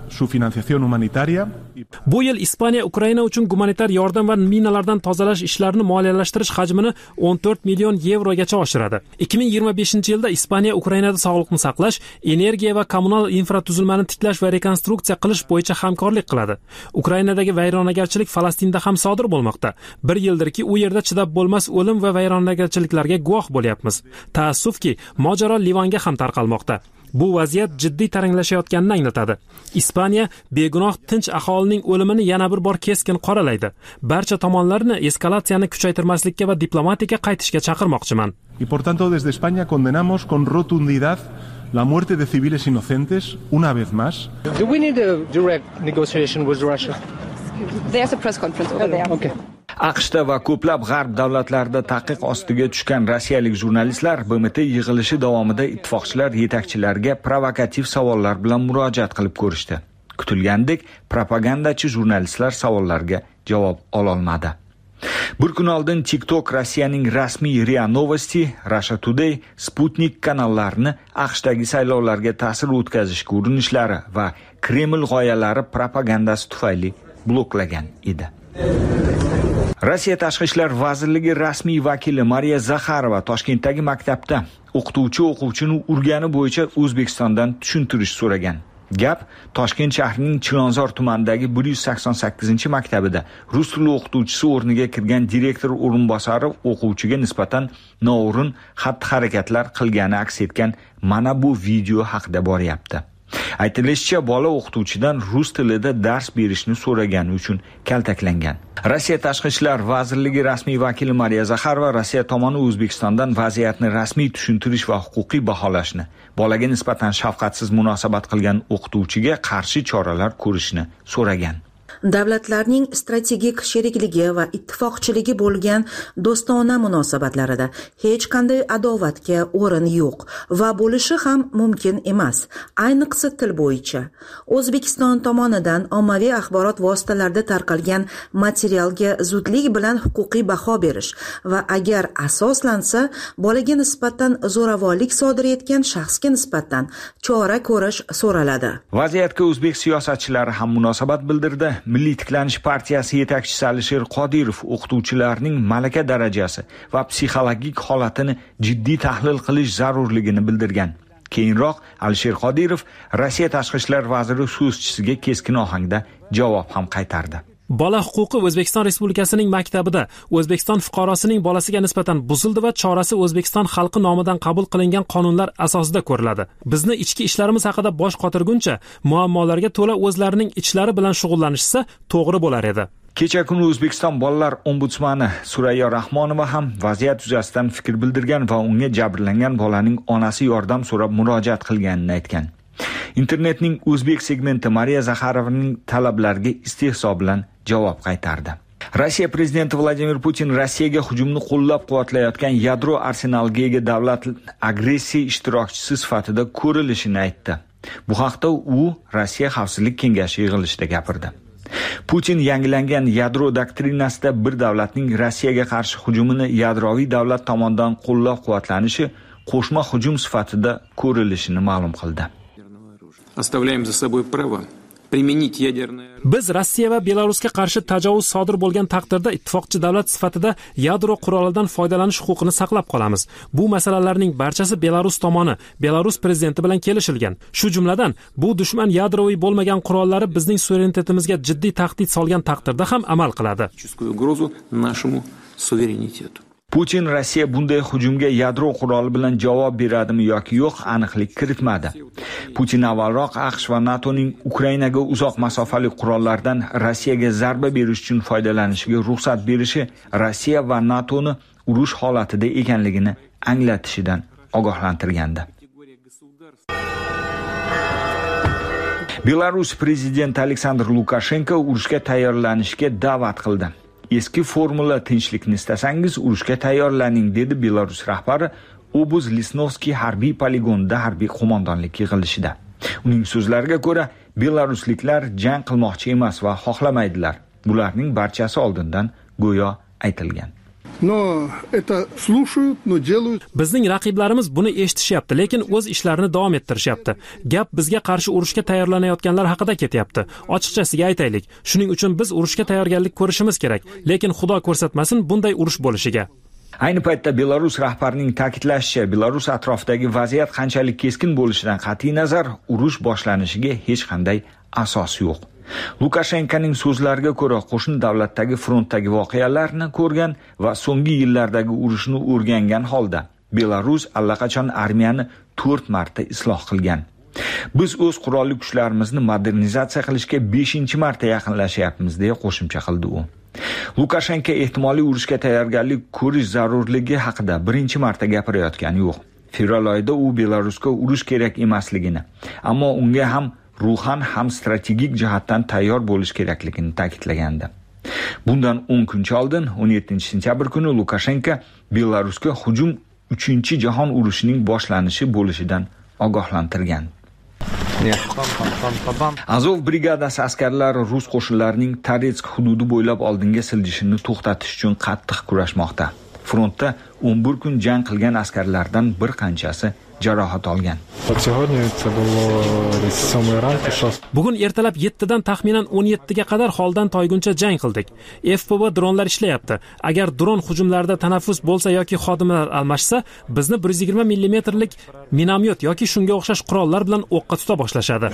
su financiación humanitaria. Bu yil Ispaniya Ukraina uchun gumanitar yordam va minalardan tozalash ishlarini moliyalashtirish hajmini o'n to'rt million yevrogacha oshiradi. ikki ming yigirma beshinchi yilda Ispaniya Ukrainada sog'liqni saqlash, energiya va kommunal infratuzilmani tiklash va rekonstruksiya qilish bo'yicha hamkorlik qiladi. Ukrainadagi vayronagarchilik Falastinda ham sodir bo'lmoqda. Bir yildirki u yerda chidab bo'lmas o'lim va vayronagarchiliklarga guvoh bo'lyapmiz. Taassufki, mojaro Livanga ham tarqalmoqda. Bu vaziyat jiddiy taranglashayotganini anglatadi. Ispaniya begunoh tinch aholining o'limini yana bir bor keskin qoralaydi. Barcha tomonlarni eskalatsiyani kuchaytirmaslikka va diplomatiyaga qaytishga chaqirmoqchiman. Y por tanto desde España condenamos con rotundidad la muerte de civiles inocentes una vez más. Do we need a direct negotiation with Russia? There's a press conference over there. Okay. AQShda va ko'plab g'arb davlatlarida taqiq ostiga tushgan rossiyalik jurnalistlar B M T yig'ilishi davomida ittifoqchilar yetakchilariga provokativ savollar bilan murojaat qilib ko'rishdi. Kutilgandek, propagandachi jurnalistlar savollarga javob ola olmadi. Bir kun oldin TikTok Rossiyaning rasmiy R I A Novosti, Russia Today, Sputnik kanallarini AQShdagi saylovlarga ta'sir o'tkazishga urinishlari va Kreml g'oyalari propagandasi tufayli bloklagan edi. Rossiya Tashqi ishlar vazirligi rasmiy vakili Mariya Zakharova Toshkentdagi maktabda o'qituvchi o'quvchini urgani bo'yicha O'zbekistondan tushuntirish so'ragan. Gap Toshkent shahrining Chilonzor tumanidagi bir yuz sakson sakkizinchi maktabida rus tili o'qituvchisi o'rniga kirgan direktor o'rinbosari o'quvchiga nisbatan noo'rin xatti-harakatlar qilgani aks etgan mana bu video haqida boryapti. Aytilishicha, bola o'qituvchidan rus tilida dars berishni so'ragani uchun kaltaklangan. Rossiya Tashqi ishlar vazirligi rasmiy vakili Mariya Zakharova Rossiya tomoni O'zbekistondan vaziyatni rasmiy tushuntirish va huquqiy baholashni, bolaga nisbatan shafqatsiz munosabat qilgan o'qituvchiga qarshi choralar ko'rishni so'ragan. Davlatlarning strategik sherikligi va ittifoqchiligi bo'lgan do'stona munosabatlarida hech qanday adovatga o'rin yo'q va bo'lishi ham mumkin emas. Ayniqsa til bo'yicha. O'zbekiston tomonidan ommaviy axborot vositalarida tarqalgan materialga zudlik bilan huquqiy baho berish va agar asoslansa, bolaga nisbatan zo'ravonlik sodir etgan shaxsga nisbatan chora ko'rish so'raladi. Vaziyatga o'zbek siyosatchilari ham munosabat bildirdi. Milliy tiklanish partiyasi yetakchisi Alisher Qodirov o'qituvchilarning malaka darajasi va psixologik holatini jiddiy tahlil qilish zarurligini bildirgan. Keyinroq Alisher Qodirov Rossiya Tashqi ishlar vaziri so'zchisiga keskin ohangda javob ham qaytardi. Bola huquqi O'zbekiston Respublikasining maktabida O'zbekiston fuqarosining bolasiga nisbatan buzildi va chorasi O'zbekiston xalqi nomidan qabul qilingan qonunlar asosida ko'riladi. Bizni ichki ishlarimiz haqida bosh qotirguncha muammolarga to'la o'zlarining ichlari bilan shug'ullanishsa to'g'ri bo'lar edi. Kecha kuni O'zbekiston bolalar ombudsmani Surayyo Rahmonova ham vaziyat yuzasidan fikr bildirgan va unga jabrlangan bolaning onasi yordam so'rab murojaat qilganini aytgan. Internetning o'zbek segmenti Mariya Zakharovaning talablariga istehzo bilan javob qaytardi. Rossiya prezidenti Vladimir Putin Rossiyaga hujumni qo'llab-quvvatlayotgan yadro arsenaliga ega davlat agressiya ishtirokchisi sifatida ko'rilishini aytdi. Bu haqda u Rossiya Xavfsizlik kengashi yig'ilishida gapirdi. Putin yangilangan yadro doktrinasida bir davlatning Rossiyaga qarshi hujumini yadroviy davlat tomonidan qo'llab-quvvatlanishi qo'shma hujum sifatida ko'rilishini ma'lum qildi. Оставляем за собой право применить ядерное. Biz Rossiya va Belarusga qarshi tajovuz sodir bo'lgan taqdirda ittifoqchi davlat sifatida yadro qurolidan foydalanish huquqini saqlab qolamiz. Bu masalalarning barchasi Belarus tomoni, Belarus prezidenti bilan kelishilgan. Shu jumladan, bu dushman yadroviy bo'lmagan qurollari bizning suverenitetimizga jiddiy tahdid solgan taqdirda ham amal qiladi. Угрозу нашему суверенитету. Putin Rossiya bunday hujumga yadro quroli bilan javob beradimi yoki yo'q aniqlik kiritmadi. Putin avvalroq AQSh va NATOning Ukrainaga uzoq masofali qurollardan Rossiyaga zarba berish uchun foydalanishiga ruxsat berishi Rossiya va NATOni urush holatida ekanligini anglatishidan ogohlantirgandi. Belarus prezidenti Aleksandr Lukashenko urushga tayyorlanishga da'vat qildi. Eski formula tinchlikni istasangiz urushga tayyorlaning dedi Belarus rahbari Obuz Lisnovskiy harbiy poligonida harbiy qo'mondonlik yig'ilishida. Uning so'zlariga ko'ra, belarusliklar jang qilmoqchi emas va xohlamaydilar. Bularning barchasi oldindan go'yo aytilgan. но это слушают, но делают. Bizning raqiblarimiz buni eshitishyapti, lekin o'z ishlarini davom ettirishyapti. Gap bizga qarshi urushga tayyorlanayotganlar haqida ketyapti. Ochiqchasiga aytaylik, shuning uchun biz urushga tayyorgarlik ko'rishimiz kerak, lekin Xudo ko'rsatmasin bunday urush bo'lishiga. Ayni paytda Belarus rahbarining ta'kidlashicha, Belarus atrofidagi vaziyat qanchalik keskin bo'lishidan qat'iy nazar, urush boshlanishiga hech qanday asos yo'q. Lukashenkoning so'zlariga ko'ra, qo'shni davlatdagi frontdagi voqealarni ko'rgan va so'nggi yillardagi urushni o'rgangan holda Belarus allaqachon armiyani to'rt marta isloh qilgan. Biz o'z qurolli kuchlarimizni modernizatsiya qilishga beshinchi marta yaqinlashyapmiz, deya qo'shimcha qildi u. Lukashenko ehtimoliy urushga tayyorgarlik ko'rish zarurligi haqida birinchi marta gapirayotgani yo'q. Fevral oyida u Belarusga urush kerak emasligini, ammo unga ham ruhan ham strategik jihatdan tayyor bo'lish kerakligini ta'kidlagandi. Bundan o'n kun oldin, o'n yettinchi sentyabr kuni Lukashenko Belarusga hujum uchinchi jahon urushining boshlanishi bo'lishidan ogohlantirgan. Azov brigadasi askarlari rus qo'shinlarining Toretsk hududi bo'ylab oldinga siljishini to'xtatish uchun qattiq kurashmoqda. Frontda o'n bir kun jang qilgan askarlardan bir qanchasi jarohat olgan. Bugun ertalab yettidan taxminan o'n yettiga qadar holdan toyguncha jang qildik. F P V dronlar ishlayapti. Agar dron hujumlarida tanaffus bo'lsa yoki xodimlar almashsa, bizni bir yuz yigirma millimetrlik minomyot yoki shunga o'xshash qurollar bilan o'qqa tuta boshlashadi.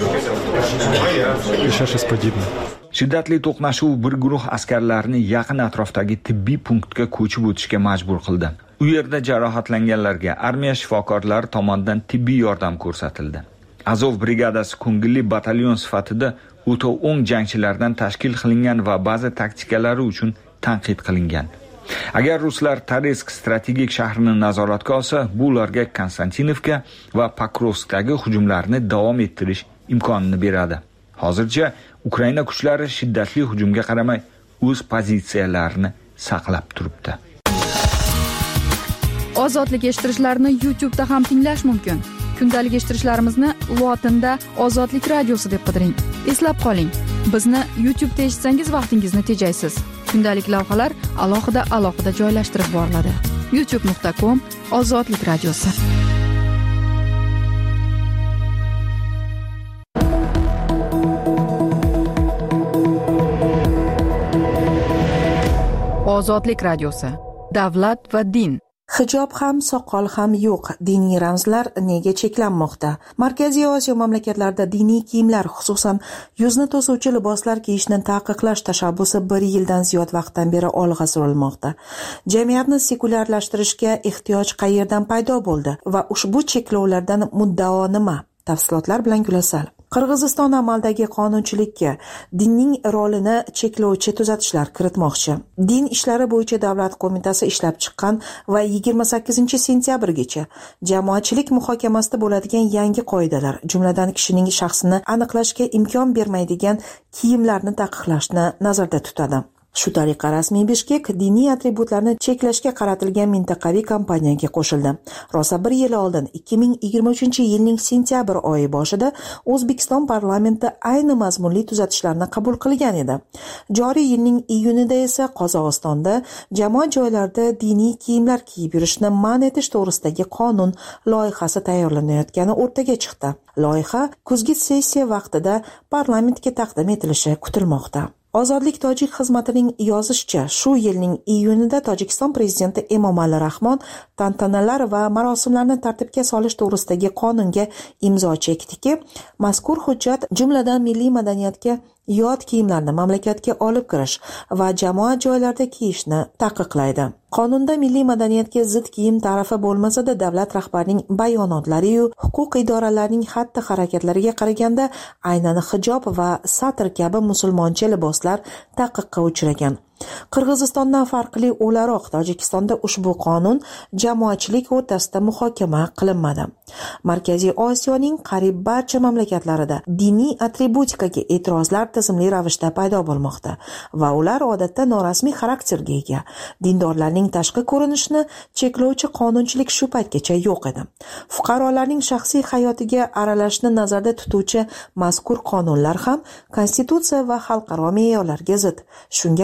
Shiddatli to'qnashuv bir guruh askarlarni yaqin atrofdagi tibbiy punktga ko'chib o'tishga majbur qildi. U yerda jarohatlanganlarga armiya shifokorlari tomonidan tibbiy yordam ko'rsatildi. Azov brigadasi ko'ngilli batalyon sifatida o'ta o'ng jangchilardan tashkil qilingan va ba'zi taktikalari uchun tanqid qilingan. Agar ruslar Toretsk strategik shahrini nazoratga olsa, bu ularga Konstantinovka va Pokrovskdagi hujumlarni davom ettirish imkonini beradi. Hozircha Ukraina kuchlari shiddatli hujumga qaramay o'z pozitsiyalarini saqlab turibdi. Ozodlik eshittirishlarni YouTube da ham tinglash mumkin. Kundalik eshittirishlarimizni lotinda Ozodlik radiosi deb qidiring. Eslab qoling, bizni YouTube da eshitsangiz vaqtingizni tejaysiz. Kundalik lavhalar alohida alohida joylashtirib boriladi. youtube nuqta com Ozodlik radiosi. Ozodlik radiosi. Davlat va din. Hijob ham, soqol ham yo'q. Diniy ramzlar nega cheklanmoqda? Markaziy Osiyo mamlakatlarida diniy kiyimlar, xususan yuzni to'suvchi liboslar kiyishni taqiqlash tashabbusi bir yildan ziyod vaqtdan beri olg'a surilmoqda. Jamiyatni sekulyarlashtirishga ehtiyoj qayerdan paydo bo'ldi va ushbu cheklovlardan muddao nima? Tafsilotlar bilan Gulasal. Qirg'iziston amaldagi qonunchilikka dinning rolini cheklovchi tuzatishlar kiritmoqchi. Din ishlari bo'yicha davlat qo'mitasi ishlab chiqqan va yigirma sakkizinchi sentyabrgacha jamoatchilik muhokamasida bo'ladigan yangi qoidalar, jumladan kishining shaxsini aniqlashga imkon bermaydigan kiyimlarni taqiqlashni nazarda tutadi. Shu tariqa rasmiy Bishkek diniy atributlarni cheklashga qaratilgan mintaqaviy kampaniyaga qo'shildi. Rosa bir yil oldin ikki ming yigirma uchinchi yilning sentyabr oyi boshida O'zbekiston parlamenti ayni mazmunli tuzatishlarni qabul qilgan edi. Joriy yilning iyunida esa Qozog'istonda jamoat joylarida diniy kiyimlar kiyib yurishni man etish to'g'risidagi qonun loyihasi tayyorlanayotgani o'rtaga chiqdi. Loyiha kuzgi sessiya vaqtida parlamentga taqdim etilishi kutilmoqda. Ozodlik tojik xizmatining yozishicha, shu yilning iyunida Tojikiston prezidenti Emomali Rahmon tantanalar va marosimlarni tartibga solish to'g'risidagi qonunga imzo chekdiki, mazkur hujjat jumladan milliy madaniyatga yot kiyimlarni mamlakatga olib kirish va jamoat joylarida kiyishni taqiqlaydi. Qonunda milliy madaniyatga zid kiyim ta'rifi bo'lmasa-da, davlat rahbarining bayonotlari-yu huquq idoralarining xatti-harakatlariga qaraganda aynan hijob va satr kabi musulmoncha liboslar taqiqqa uchragan. Qirg'izistondan farqli o'laroq Tojikistonda ushbu qonun jamoatchilik o'rtasida muhokama qilinmadi. Markaziy Osiyoning qariyb barcha mamlakatlarida diniy atributikaga e'tirozlar tizimli ravishda paydo bo'lmoqda va ular odatda norasmiy xarakterga ega. Dindorlarning tashqi ko'rinishini cheklovchi qonunchilik shu paytgacha yo'q edi. Fuqarolarning shaxsiy hayotiga aralashishni nazarda tutuvchi mazkur qonunlar ham konstitutsiya va xalqaro me'yorlarga zid. Shunga qaramay,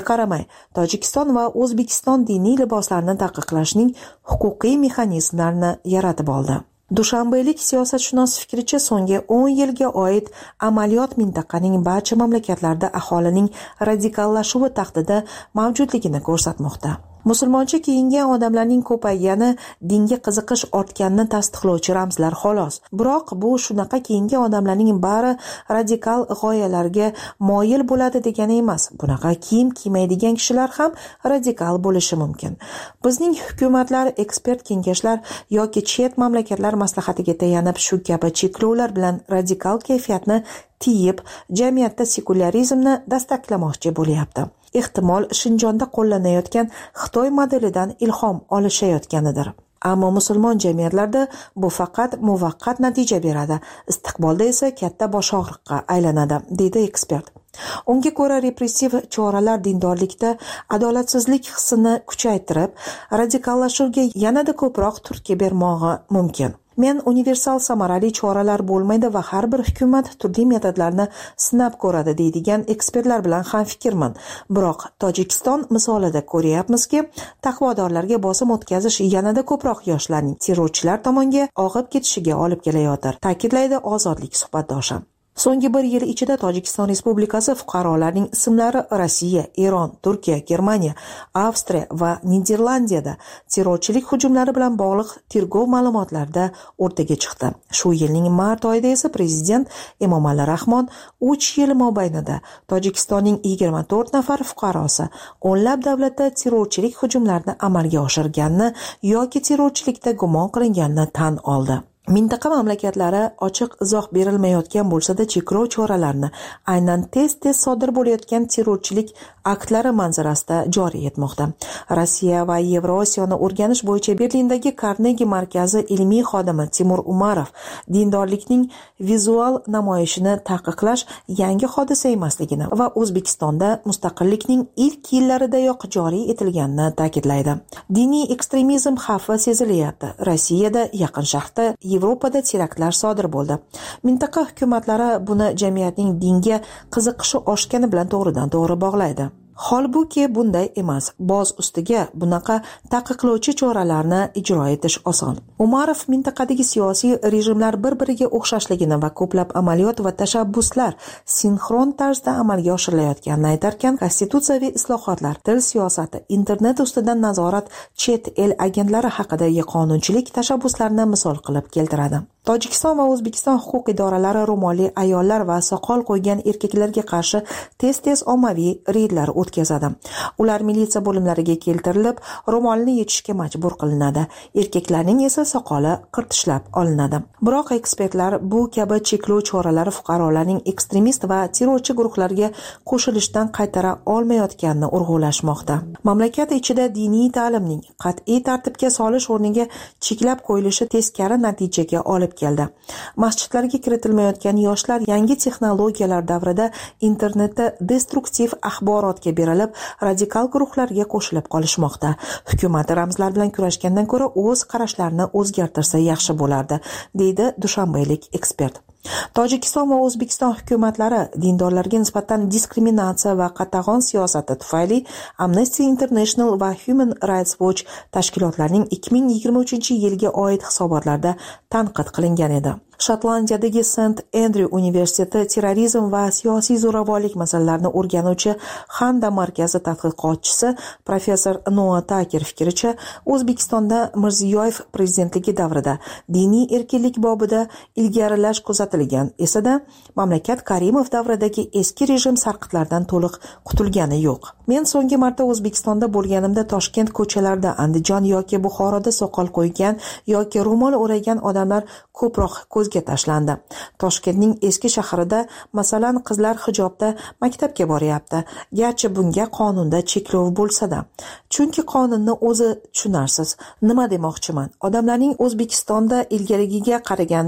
Tojikiston va O'zbekiston diniy liboslarni taqiqlashning huquqiy mexanizmlarini yaratib oldi. Dushanbelik siyosatshunos fikricha, so'nggi o'n yilga oid amaliyot mintaqaning barcha mamlakatlarda aholining radikallashuvi tahdidi mavjudligini ko'rsatmoqda. Musulmoncha kiyingan odamlarning ko'paygani dinga qiziqish ortganini tasdiqlovchi ramzlar xolos. Biroq bu shunaqa kiyingan odamlarning bari radikal g'oyalarga moyil bo'ladi degani emas. Bunaqa kiyim kiymaydigan kishilar ham radikal bo'lishi mumkin. Bizning hukumatlar, ekspert kengashlar yoki chet mamlakatlar maslahatiga tayanib shu kabi cheklovlar bilan radikal kayfiyatni tiyib, jamiyatda sekularizmni dastaklamoqchi bo'lyapti. Ehtimol Shinjonda qo'llanayotgan Xitoy modelidan ilhom olishayotganidir. Ammo musulmon jamiyatlarda bu faqat muvaqqat natija beradi, istiqbolda esa katta bosh og'riqqa aylanadi, deydi ekspert. Unga ko'ra, repressiv choralar dindorlikda adolatsizlik hissini kuchaytirib, radikallashuvga yanada ko'proq turtki bermog'i mumkin. Men universal samarali choralar bo'lmaydi va har bir hukumat turli metodlarni sinab ko'radi deydigan ekspertlar bilan ham fikrman. Biroq Tojikiston misolida ko'ryapmizki, taqvodorlarga bosim o'tkazish yanada ko'proq yoshlarning terrorchilar tomonga og'ib ketishiga olib kelayotir, ta'kidlaydi Ozodlik suhbatdoshi. So'nggi bir yil ichida Tojikiston Respublikasi fuqarolarining ismlari Rossiya, Eron, Turkiya, Germaniya, Avstriya va Niderlandiyada terrorchilik hujumlari bilan bog'liq tergov ma'lumotlarida o'rtaga chiqdi. Shu yilning mart oyida esa prezident Emomali Rahmon uch yil mobaynida Tojikistonning yigirma to'rt nafar fuqarosi o'nlab davlatda terrorchilik hujumlarini amalga oshirganini yoki terrorchilikda gumon qilinganini tan oldi. Mintaqa mamlakatlari ochiq izoh berilmayotgan bo'lsa-da, cheklov choralarini aynan tez-tez sodir bo'layotgan terrorchilik aktlari manzarasida joriy etmoqda. Rossiya va Yevrosiyoni o'rganish bo'yicha Berlindagi Carnegie markazi ilmiy xodimi Timur Umarov dindorlikning vizual namoyishini taqiqlash yangi hodisa emasligini va O'zbekistonda mustaqillikning ilk yillaridayoq joriy etilganini ta'kidlaydi. Diniy ekstremizm xavfi sezilyapti. Rossiyada, Yaqin Sharqda, Yevropada teraktlar sodir bo'ldi. Mintaqa hukumatlari buni jamiyatning dinga qiziqishi oshgani bilan to'g'ridan-to'g'ri bog'laydi. Holbuki bunday emas. Boz ustiga bunaqa taqiqlovchi choralarni ijro etish oson. Umarov mintaqadagi siyosiy rejimlar bir-biriga o'xshashligini va ko'plab amaliyot va tashabbuslar sinxron tarzda amalga oshirilayotganini aytarkan, konstitutsiyaviy islohotlar, til siyosati, internet ustidan nazorat, chet el agentlari haqidagi qonunchilik tashabbuslarini misol qilib keltiradi. Tojikiston va O'zbekiston huquq idoralari ro'molli ayollar va soqol qo'ygan erkaklarga qarshi tez-tez ommaviy reydlar o'tkazadi. Ular militsiya bo'limlariga keltirilib, ro'molni yechishga majbur qilinadi. Erkaklarning esa soqoli qirtishlab olinadi. Biroq ekspertlar bu kabi cheklov choralari fuqarolarning ekstremist va terrorchi guruhlarga qo'shilishdan qaytara olmayotganini urg'ulashmoqda. Mamlakat ichida diniy ta'limning qat'iy tartibga solish o'rniga cheklab qo'yilishi teskari natijaga olib keldi. Masjidlarga kiritilmayotgan yoshlar yangi texnologiyalar davrida internetda destruktiv axborotga berilib, radikal guruhlarga qo'shilib qolishmoqda. Hukumat ramzlar bilan kurashgandan ko'ra o'z qarashlarini o'zgartirsa yaxshi bo'lardi, deydi dushanbelik ekspert. Tojikiston va O'zbekiston hukumatlari dindorlarga nisbatan diskriminatsiya va qatag'on siyosati tufayli Amnesty International va Human Rights Watch tashkilotlarining ikki ming yigirma uchinchi yilga oid hisobotlarda tanqid qilingan edi. Shotlandiyadagi Saint Andrew universiteti terrorizm va siyosiy zo'ravonlik masalalarini o'rganuvchi Handa markazi tadqiqotchisi professor Noah Taker fikricha, O'zbekistonda Mirziyoyev prezidentligi davrida diniy erkinlik bobida ilgarilash kuzatilgan esa-da, mamlakat Karimov davridagi eski rejim sarqitlardan to'liq qutulgani yo'q. Men so'nggi marta O'zbekistonda bo'lganimda Toshkent ko'chalarida, Andijon yoki Buxoroda soqol qo'ygan yoki ro'mol o'ragan odamlar ko'proq ko'zga tashlandi. Toshkentning eski shahrida, masalan, qizlar hijobda maktabga boryapti. Garchi bunga qonunda cheklov bo'lsa-da. Chunki qonunni o'zi tushunarsiz. Nima demoqchiman? Odamlarning O'zbekistonda ilgarigiga qaraganda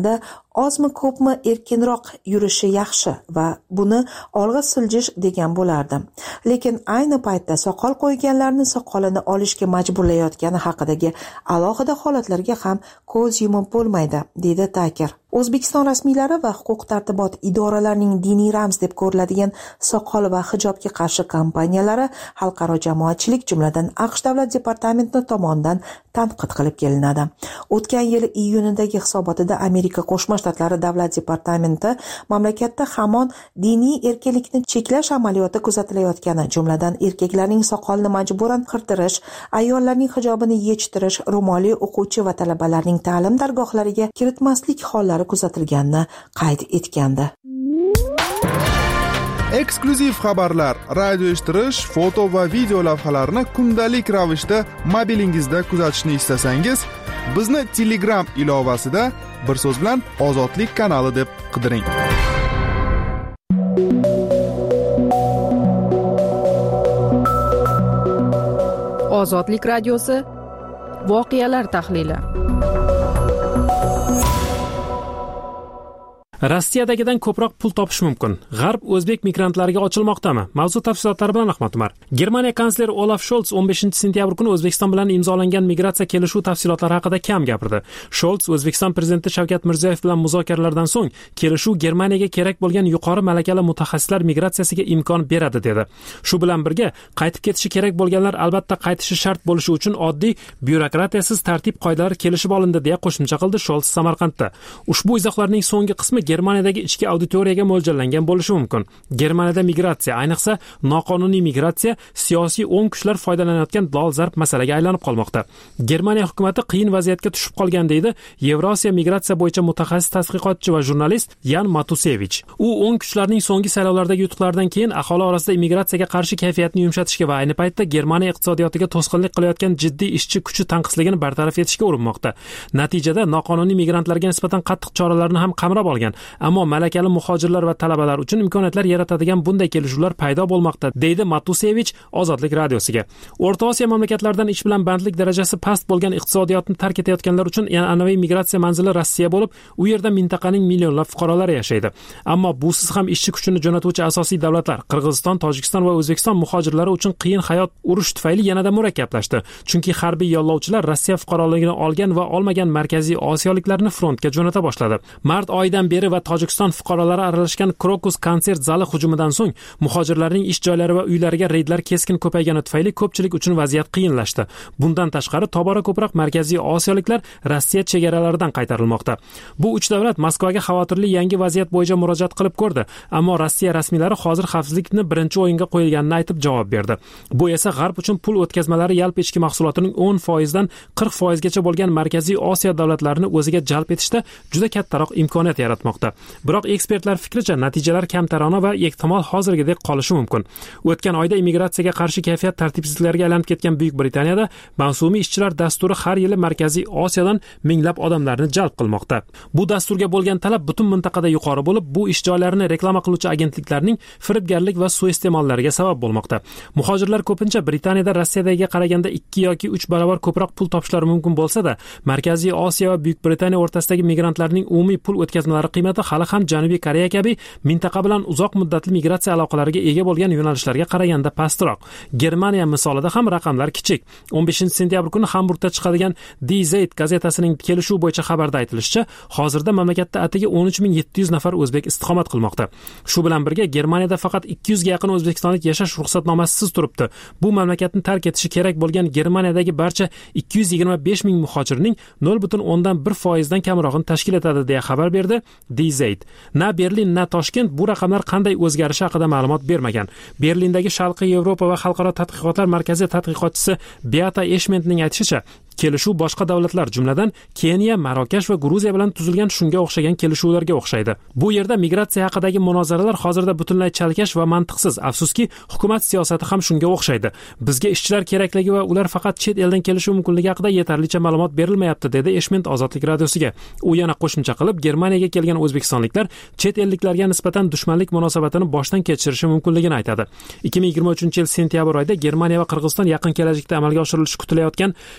ozmi ko'pmi erkinroq yurishi yaxshi va buni olg'a siljish degan bo'lardim. Lekin ayni paytda soqol qo'yganlarni soqolini olishga majburlayotgani haqidagi alohida holatlarga ham ko'z yumib bo'lmaydi, deydi Taker. O'zbekiston rasmiylari va huquq-tartibot idoralarining diniy ramz deb ko'riladigan soqol va hijobga qarshi kampaniyalari xalqaro jamoatchilik, jumladan AQSh davlat departamenti tomonidan tanqid qilib kelinadi. O'tgan yil iyunidagi hisobotida Amerika Qo'shma Shtatlari davlat departamenti mamlakatda hamon diniy erkinlikni cheklash amaliyoti kuzatilayotgani, jumladan erkaklarning soqolini majburan qirtirish, ayollarning hijobini yechtirish, ro'molli o'quvchi va talabalarning ta'lim dargohlariga kiritmaslik hollari kuzatilganini qayd etgandi. Eksklyuziv xabarlar, radio eshittirish, foto va video lavhalarni kundalik ravishda mobilingizda kuzatishni istasangiz, bizni Telegram ilovasida bir so'z bilan Ozodlik kanali deb qidiring. Ozodlik radiosi voqealar tahlili. Rossiyadagidan ko'proq pul topish mumkin. G'arb o'zbek migrantlariga ochilmoqdami? Mavzu tafsilotlari bilan Ahmad Umar. Germaniya kansleri Olaf Scholz o'n beshinchi sentyabr kuni O'zbekiston bilan imzolangan migratsiya kelishuv tafsilotlari haqida kam gapirdi. Scholz O'zbekiston prezidenti Shavkat Mirziyoyev bilan muzokaralardan so'ng kelishuv Germaniyaga kerak bo'lgan yuqori malakali mutaxassislar migratsiyasiga imkon beradi dedi. Shu bilan birga qaytib ketishi kerak bo'lganlar albatta qaytishi shart bo'lishi uchun oddiy byurokratiyasiz tartib-qoidalar kelishib olindi deya qo'shimcha qildi Scholz Samarqandda. Ushbu izohlarning so'nggi qismi Germaniyadagi ichki auditoriyaga mo'ljallangan bo'lishi mumkin. Germaniyada migratsiya, ayniqsa noqonuniy migratsiya siyosiy o'ng kuchlar foydalanayotgan dolzarb masalaga aylanib qolmoqda. Germaniya hukumatı qiyin vaziyatga tushib qolgan deydi Yevrosiya migratsiya bo'yicha mutaxassis tadqiqotchi va jurnalist Yan Matusevich. U o'ng kuchlarning so'nggi saylovlardagi yutuqlardan keyin aholi orasida immigratsiyaga qarshi kayfiyatni yumshatishga va ayni paytda Germaniya iqtisodiyotiga to'sqinlik qilayotgan jiddiy ishchi kuchi tanqisligini bartaraf etishga urinmoqda. Natijada noqonuniy migrantlarga nisbatan qattiq choralarni ham qamrab olgan. Ammo malakali muhojirlar va talabalar uchun imkoniyatlar yaratadigan bunday kelishuvlar paydo bo'lmoqda, deydi Matusevich Ozodlik radiosiga. O'rta Osiyo mamlakatlaridan ish bilan bandlik darajasi past bo'lgan iqtisodiyotni tark etayotganlar uchun an'anaviy migratsiya manzili Rossiya bo'lib, u yerda mintaqaning millionlab fuqarolari yashaydi. Ammo busiz ham ishchi kuchini jo'natuvchi asosiy davlatlar Qirg'iziston, Tojikiston va O'zbekiston muhojirlari uchun qiyin hayot urush tufayli yanada murakkablashdi. Chunki harbiy yollovchilar Rossiya fuqaroligini olgan va olmagan Markaziy Osiyoliklarni frontga jo'nata boshladi. Mart oyidan beri va Tojikiston fuqarolari aralashgan Krokus konsert zali hujumidan so'ng muhojirlarning ish joylari va uylariga reydlar keskin ko'paygani tufayli ko'pchilik uchun vaziyat qiyinlashdi. Bundan tashqari tobora ko'proq Markaziy Osiyoliklar Rossiya chegaralaridan qaytarilmoqda. Bu uch davlat Moskvaga xavotirli yangi vaziyat bo'yicha murojaat qilib ko'rdi, ammo Rossiya rasmiylari hozir xavfsizlikni birinchi o'yinga qo'yilganini aytib javob berdi. Bu esa G'arb uchun pul o'tkazmalari yalp ichki mahsulotining o'n foiz dan qirq foiz gacha bo'lgan Markaziy Osiyo davlatlarini o'ziga jalb etishda juda kattaroq imkoniyat yaratmoqda. Biroq ekspertlar fikricha natijalar kamtarona va ehtimol hozirgidek qolishi mumkin. O'tgan oyda immigratsiyaga qarshi kayfiyat tartibsizliklarga aylanib ketgan Buyuk Britaniyada mavsumiy ishchilar dasturi har yili Markaziy Osiyodan minglab odamlarni jalb qilmoqda. Bu dasturga bo'lgan talab butun mintaqada yuqori bo'lib, bu ish joylarini reklama qiluvchi agentliklarning firibgarlik va suiiste'mollariga sabab bo'lmoqda. Muhojirlar ko'pincha Britaniyada Rossiyadagiga qaraganda ikki yoki uch barobar ko'proq pul topishlari mumkin bo'lsa-da, Markaziy Osiyo va Buyuk Britaniya o'rtasidagi migrantlarning umumiy pul o'tkazmalari qiymati hali ham Janubiy Koreya kabi mintaqa bilan uzoq muddatli migratsiya aloqalariga ega bo'lgan yo'nalishlarga qaraganda pastroq. Germaniya misolida ham raqamlar kichik. o'n beshinchi sentyabr kuni Hamburgda chiqadigan Die Zeit gazetasining kelishuv bo'yicha xabarda aytilishicha, hozirda mamlakatda atigi o'n uch ming yetti yuz nafar o'zbek istiqomat qilmoqda. Shu bilan birga Germaniyada faqat ikki yuz ga yaqin o'zbekistonlik yashash ruxsatnomasisiz turibdi. Bu mamlakatni tark etishi kerak bo'lgan Germaniyadagi barcha ikki yuz yigirma besh ming muhojirning nol butun o'ndan bir foiz dan kamrog'ini tashkil etadi deya xabar berdi Die Zeit. Na Berlin, na Toshkent bu raqamlar qanday o'zgarishi haqida ma'lumot bermagan. Berlindagi Sharqiy Yevropa va xalqaro tadqiqotlar markazi tadqiqotchisi Beata Eshmentning aytishicha, kelishuv boshqa davlatlar, jumladan Keniya, Marokash va Gruziya bilan tuzilgan shunga o'xshagan kelishuvlarga o'xshaydi. Bu yerda migratsiya haqidagi munozaralar hozirda butunlay chalkash va mantiqsiz. Afsuski, hukumat siyosati ham shunga o'xshaydi. Bizga ishchilar kerakligi va ular faqat chet eldan kelishi mumkinligi haqida yetarlicha ma'lumot berilmayapti, dedi Eshment Ozodlik radiosiga. U yana qo'shimcha qilib, Germaniyaga kelgan o'zbekistonliklar chet elliklarga nisbatan dushmanlik munosabatini boshdan kechirishi mumkinligini aytadi. ikki ming yigirma uchinchi yil sentyabr oyida Germaniya va Qirg'iziston yaqin kelajakda amalga oshirilishi kutilayotgan migratsiya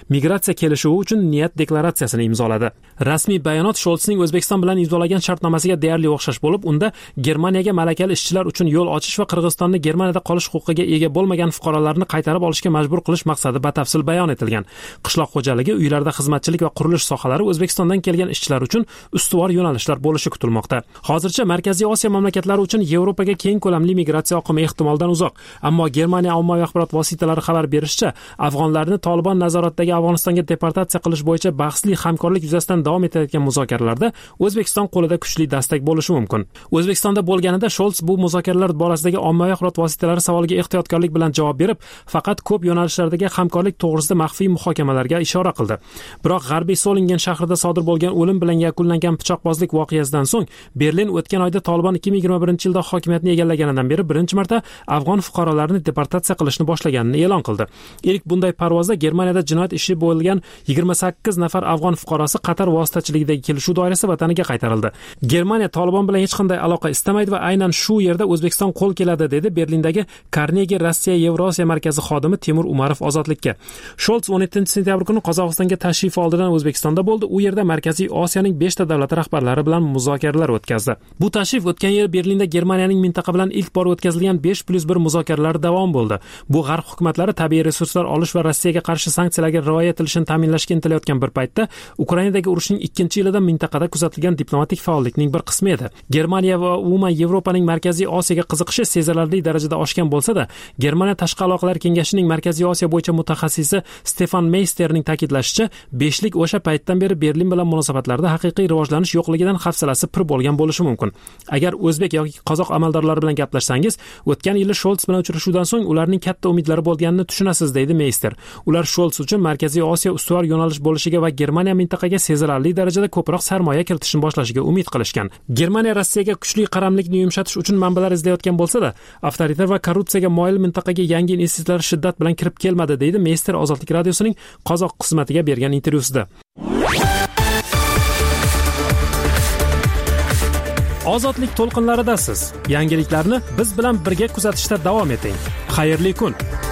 migratsiya kelishuvi uchun niyat deklaratsiyasini imzoladi. Rasmiy bayonot Sholtsning O'zbekiston bilan imzolagan shartnomasiga deyarli o'xshash bo'lib, unda Germaniyaga malakali ishchilar uchun yo'l ochish va Qirg'izistonni Germaniyada qolish huquqiga ega bo'lmagan fuqarolarni qaytarib olishga majbur qilish maqsadi batafsil bayon etilgan. Qishloq xo'jaligi, uylarda xizmatchilik va qurilish sohalari O'zbekistondan kelgan ishchilar uchun ustuvor yo'nalishlar bo'lishi kutilmoqda. Hozircha Markaziy Osiyo mamlakatlari uchun Yevropaga keng ko'lamli migratsiya oqimi ehtimoldan uzoq, ammo Germaniya ommaviy axborot vositalari xabar berishicha, afg'onlarni Tolibon nazoratidagi Afg'onistonga deportatsiya qilish bo'yicha bahsli hamkorlik yuzasidan davom etayotgan muzokaralarda O'zbekiston qo'lida kuchli dastak bo'lishi mumkin. O'zbekistonda bo'lganida Sholts bu muzokaralar borasidagi ommaviy axborot vositalari savoliga ehtiyotkorlik bilan javob berib, faqat ko'p yo'nalishlardagi hamkorlik to'g'risida maxfiy muhokamalarga ishora qildi. Biroq G'arbiy Solingen shahrida sodir bo'lgan o'lim bilan yakunlangan pichoqbozlik voqeasidan so'ng Berlin o'tgan oyda Tolibon ikki ming yigirma birinchi yilda hokimiyatni egallaganidan beri birinchi marta afg'on fuqarolarini deportatsiya qilishni boshlaganini e'lon qildi. Ilk bunday parvozda Germaniyada jinoyat ishi bo'lgan yigirma sakkiz nafar afg'on fuqarosi Qatar vositachiligidagi kelishuv doirasida vataniga qaytarildi. Germaniya Tolibon bilan hech qanday aloqa istamaydi va aynan shu yerda O'zbekiston qo'l keladi, dedi Berlindagi Carnegie Rossiya Yevrosiya markazi xodimi Temur Umarov Ozodlikka. Sholts o'n yettinchi sentyabr kuni Qozog'istonga tashrif oldidan O'zbekistonda bo'ldi. U yerda Markaziy Osiyoning beshta davlati rahbarlari bilan muzokaralar o'tkazdi. Bu tashrif o'tgan yil Berlinda Germaniyaning mintaqa bilan ilk bor o'tkazilgan besh plus bir muzokaralari davom bo'ldi. Bu g'arb hukumatlari tabiiy resurslar olish va Rossiyaga qarshi sanksiyalarga rioya etilishini ta'minlashga intilayotgan bir paytda Ukrainadagi urushning ikkinchi yilida mintaqada kuzatilgan diplomatik faollikning bir qismi edi. Germaniya va umuman Yevropaning Markaziy Osiyoga qiziqishi sezilarli darajada oshgan bo'lsa-da, Germaniya tashqi aloqalar kengashining Markaziy Osiyo bo'yicha mutaxassisi Stefan Meisterning ta'kidlashicha, beshlik o'sha paytdan beri Berlin bilan munosabatlarda haqiqiy rivojlanish yo'qligidan hafsalasi pir bo'lgan bo'lishi mumkin. Agar o'zbek yoki qozoq amaldorlari bilan gaplashsangiz, o'tgan yili Sholts bilan uchrashuvdan so'ng ularning katta umidlari bo'lganini tushunasiz, deydi Meister. Ular Sholts uchun Markaziy Osiyo ustuvor yo'nalish bo'lishiga va Germaniya mintaqaga sezilarli darajada ko'proq sarmoya kiritishni boshlashiga umid qilishgan. Germaniya Rossiyaga kuchli qaramlikni yumshatish uchun manbalar izlayotgan bo'lsa-da, avtoritar va korrupsiyaga moyil mintaqaga yangi investitsiyalar shiddat bilan kirib kelmadi, deydi Meister Ozodlik radiosining qozoq xizmatiga bergan intervyusida. Ozodlik to'lqinlaridasiz. Yangiliklarni biz bilan birga kuzatishda davom eting. Xayrli kun.